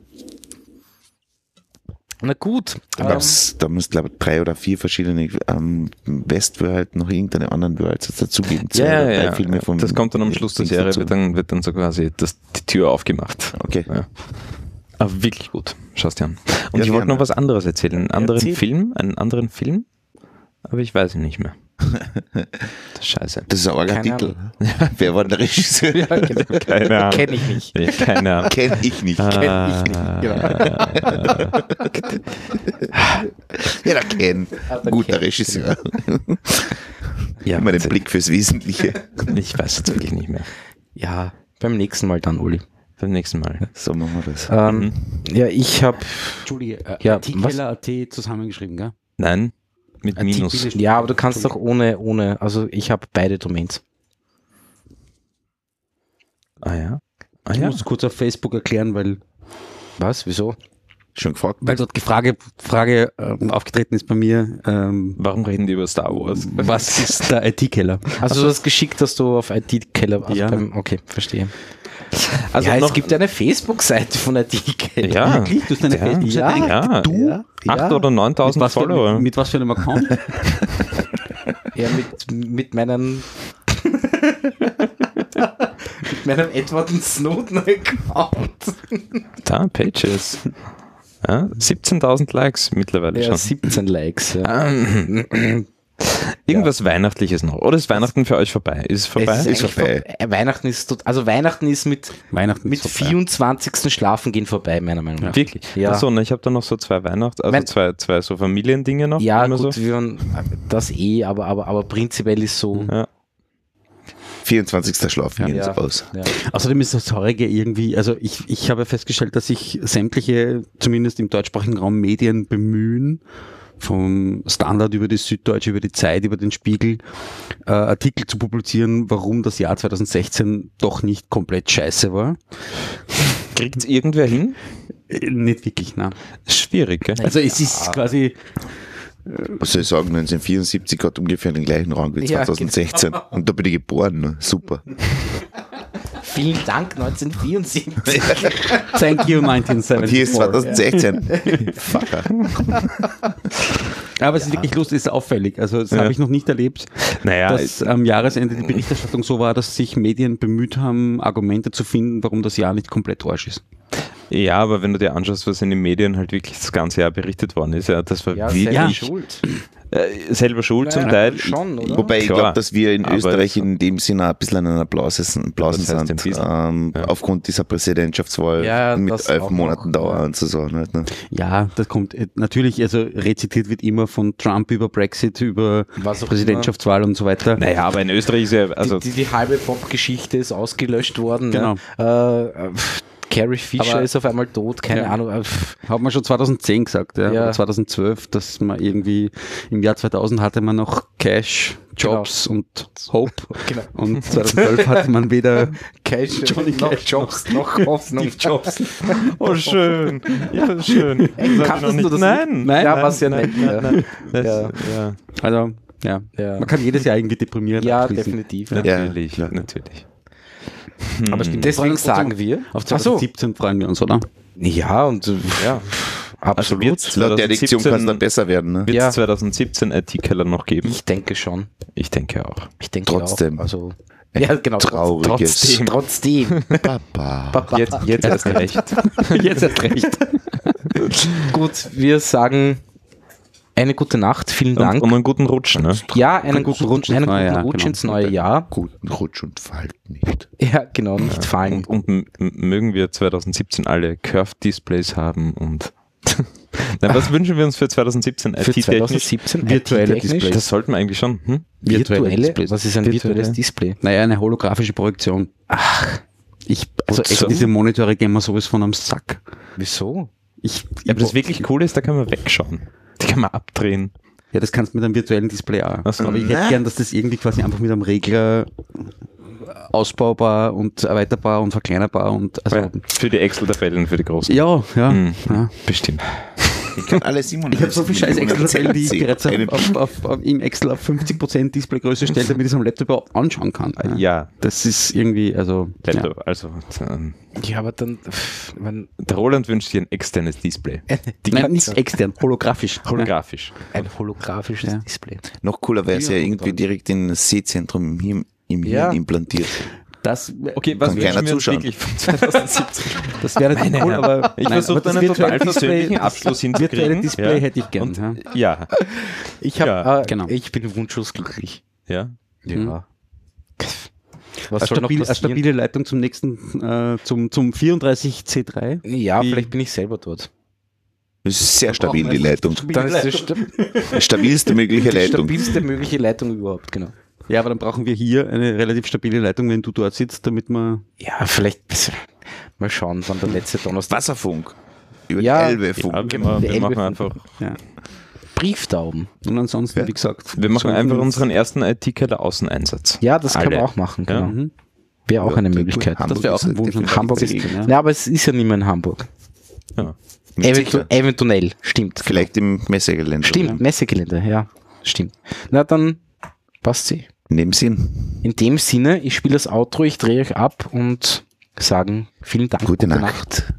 Na gut. Da, Ähm, gab's, da muss glaube ich drei oder vier verschiedene ähm, Westworld, noch irgendeine anderen Worlds dazugeben. Zwei Ja, oder ja, drei ja. Filme vom Das kommt dann am Schluss der Dings Serie, dazu. wird dann, wird dann so quasi das, die Tür aufgemacht. Okay. Ja. Aber wirklich gut. Schaust dir an. Und Ja, ich wollte gerne. noch was anderes erzählen. Einen anderen Erzähl. Film, einen anderen Film, aber ich weiß ihn nicht mehr. Das ist scheiße. Das ist ein arger Keine Titel. Wer war der Regisseur? ja, genau. Keine Ahnung. Kenn ich nicht. Ja, keine Ahnung. Kenn ich nicht. Ah, Ja, der Ken. Ah, der Guter Ken. Regisseur. ja, Immer den bitte. Blick fürs Wesentliche. Ich weiß jetzt wirklich nicht mehr. Ja, beim nächsten Mal dann, Uli. Beim nächsten Mal. So machen wir das. Ähm, ja, ich habe. Entschuldige, äh, Ja, T-Keller Punkt A T zusammengeschrieben, gell? Nein, mit Artikel Minus. ist- Ja, aber du kannst doch ohne, ohne, also ich habe beide Domains. Ah ja. Ah Ich ja. muss es kurz auf Facebook erklären, weil, Was? Wieso? Schon gefragt? weil dort die Frage, Frage ähm, aufgetreten ist bei mir, ähm, Warum reden die über Star Wars? was ist der I T-Keller? Also das geschickt, dass du auf I T-Keller. Also Ja. beim, okay, verstehe. Also ja, noch, es gibt eine Facebook-Seite von I T-Keller. ja, Wirklich? Du hast eine Ja. Facebook-Seite? ja. Du? Ja. Acht oder Mit neuntausend was, für, Follower. mit, mit was für einem Account? Ja, mit, mit meinem mit meinem Edward Snowden-Account. Da, Pages. Ja, siebzehntausend Likes mittlerweile Ja, schon. siebzehn Likes. Ja. Ah, Irgendwas Weihnachtliches noch. Oder ist Weihnachten für euch vorbei? Ist es vorbei? Es Ist eigentlich vorbei. vor- Weihnachten ist tot, also Weihnachten ist mit, Weihnachten mit ist vorbei. vierundzwanzigsten Schlafen gehen vorbei, meiner Meinung nach. Wirklich? Ja. Achso, ne, ich habe da noch so zwei Weihnachts-, also Mein- zwei, zwei so Familiendinge noch. Ja, immer gut, so. wir waren das eh, aber, aber, aber prinzipiell ist so. Ja. vierundzwanzigsten Schlafen gehen Ja. sie aus. Ja. Außerdem ist das Heurige irgendwie, also ich, ich habe festgestellt, dass sich sämtliche, zumindest im deutschsprachigen Raum, Medien bemühen, vom Standard über die Süddeutsche, über die Zeit, über den Spiegel, äh, Artikel zu publizieren, warum das Jahr zweitausendsechzehn doch nicht komplett scheiße war. Kriegt irgendwer hin? Äh, nicht wirklich, nein. Schwierig, gell? Also es ist quasi, Was soll ich sagen, neunzehnhundertvierundsiebzig hat ungefähr den gleichen Rang wie Ja, zweitausendsechzehn. Und da bin ich geboren. ne? Super. Vielen Dank, neunzehnhundertvierundsiebzig. thank you Und hier ist neunzehnhundertfünfundsiebzig. zweitausendsechzehn. Fucker. Aber es ist wirklich lustig, es ist auffällig. Also das Ja. habe ich noch nicht erlebt, Naja, dass am Jahresende die Berichterstattung so war, dass sich Medien bemüht haben, Argumente zu finden, warum das Jahr nicht komplett Arsch ist. ja, aber wenn du dir anschaust, was in den Medien halt wirklich das ganze Jahr berichtet worden ist, ja, das war Ja, wirklich selber Ja. schuld. äh, selber schuld zum Naja, Teil. Schon, oder? Wobei ich Klar, glaube, dass wir in aber Österreich es- in dem Sinne ein bisschen einen Applaus, Applausen Was heißt sind, ein bisschen? ähm, Ja. aufgrund dieser Präsidentschaftswahl Ja, mit das elf auch Monaten noch, Dauer ja. und so Sachen. Halt, ne? Ja, das kommt äh, natürlich, also rezitiert wird immer von Trump über Brexit, über Was auch Präsidentschaftswahl und so weiter. Naja, aber in Österreich ist ja, also die, die, die halbe Pop-Geschichte ist ausgelöscht worden. Genau. Ne? Äh, pff, Carrie Fisher Aber- ist auf einmal tot, keine Ja. Ahnung. äh, pff. Hat man schon zweitausendzehn gesagt, ja, Ja. oder zweitausendzwölf, dass man irgendwie im Jahr zweitausend hatte man noch Cash, Jobs und Hope Genau. und zweitausendzwölf hatte man weder Cash, Johnny noch Cash, Jobs, noch Hoffnung. Steve Jobs. oh schön, ja schön. kanntest du das Nein, Nein, ja, nein, was ja nein, nett. nein, nein. Das, Ja. ja. Also, ja. Ja. Man kann jedes Jahr irgendwie deprimiert Ja, abschließen. definitiv. Ja. Natürlich, klar. natürlich. Aber stimmt, Deswegen wir freuen uns sagen wir. Auf Ach so. zweitausendsiebzehn freuen wir uns, oder? Ja, und äh, Ja. absolut. wird's Laut der Diktion kann es dann zweitausendsiebzehn besser werden. Ne? Wird es Ja. zweitausendsiebzehn I T-Keller noch geben? Ich denke schon. Ich denke auch. Ich denke Trotzdem. Auch. Also, ja, genau. Trauriges. Trotzdem. Trotzdem. Papa. Papa. Jetzt, jetzt erst recht. Jetzt erst recht. Gut, wir sagen eine gute Nacht. Vielen Und, Dank. und einen guten Rutsch, ne? Ja, einen guten guten Rutsch ins einen neue guten Jahr, Rutsch genau. ins neue Jahr. Guten Rutsch und fallt nicht. Ja, genau, nicht fallen. Und, und m- m- mögen wir zweitausendsiebzehn alle Curved Displays haben und Nein, was wünschen wir uns für zweitausendsiebzehn Für I T-technisch? zweitausendsiebzehn Virtuelle I T-technisch? Displays. Das sollten wir eigentlich schon. Hm? Virtuelle? Displays. Was ist ein Virtuelle? virtuelles Display? Naja, eine holographische Projektion. Ach, Ich, also echt, so. diese Monitore gehen mir sowas von am Sack. wieso? Ich, Ja, aber das wirklich cool ist, da kann man wegschauen. Die kann man abdrehen. Ja, das kannst du mit einem virtuellen Display auch. Ach so. Aber ich hätte gern, dass das irgendwie quasi einfach mit einem Regler ausbaubar und erweiterbar und verkleinerbar und also Ja, für die Excel-Tabellen, für die großen. ja, ja. Hm, ja. Bestimmt. Ich kann alle Ich habe so viel scheiß Excel-Tabellen, die ich bereits auf, auf, auf, auf, im Excel auf fünfzig Prozent Displaygröße stelle, damit ich es am Laptop überhaupt anschauen kann. Ja. Ja, Das ist irgendwie, also ja. Laptop. Also, ähm, Ja, aber dann, pff, man, der Roland wünscht dir ein externes Display. Die Nein, ganze- nicht extern, holographisch. holographisch. ein holographisches Ja. Display. Noch cooler wäre es ja Ja, irgendwie dann. direkt in das Sehzentrum im Hirn, im Ja. Hirn implantiert. Das, Okay, was Kann wünschen keiner wir uns zuschauen. wirklich von zweitausendsiebzehn? das wäre Meine cool, Herren. aber Ich nein, versuche aber das einen total virtuelle persönlichen Display- Abschluss hinzukriegen. Virtuelle Display Ja. hätte ich gern. Und, ja. ja, Ich habe, Ja, äh, genau. ich bin wunschlos glücklich. ja. Ja. Was Eine, soll noch stabil, eine passieren? stabile Leitung zum nächsten, äh, zum, zum vierunddreißig C drei. Ja, Wie- vielleicht bin ich selber dort. Das ist sehr stabil, die Leitung. Dann ist das sta Die stabilste mögliche die Leitung. stabilste mögliche Leitung überhaupt, genau. Ja, aber dann brauchen wir hier eine relativ stabile Leitung, wenn du dort sitzt, damit man. Ja, vielleicht mal schauen, wann der letzte Donnerstag. Wasserfunk. Über Ja. die Elbe-Funk. ja wir, ma- wir Elbe- machen einfach, Ja. Brieftauben. Und ansonsten, Ja. wie gesagt. wir machen so einfach ein- unseren ersten I T-Keller Außeneinsatz. Ja, das kann Alle. man auch machen, Ja. genau. Mhm. Wäre auch Ja, eine gut, Möglichkeit. Hamburg Das wäre auch ein ist Wunsch. definitiv Hamburg ist, gelegen. ja. ja, aber es ist ja nicht mehr in Hamburg. Ja. Eventu Sicher. eventuell, stimmt. Vielleicht im Messegelände. Stimmt, Messegelände, ja, stimmt. Na dann passt sie. In dem Sinn. In dem Sinne, ich spiele das Outro, ich drehe euch ab und sagen vielen Dank. Gute Nacht.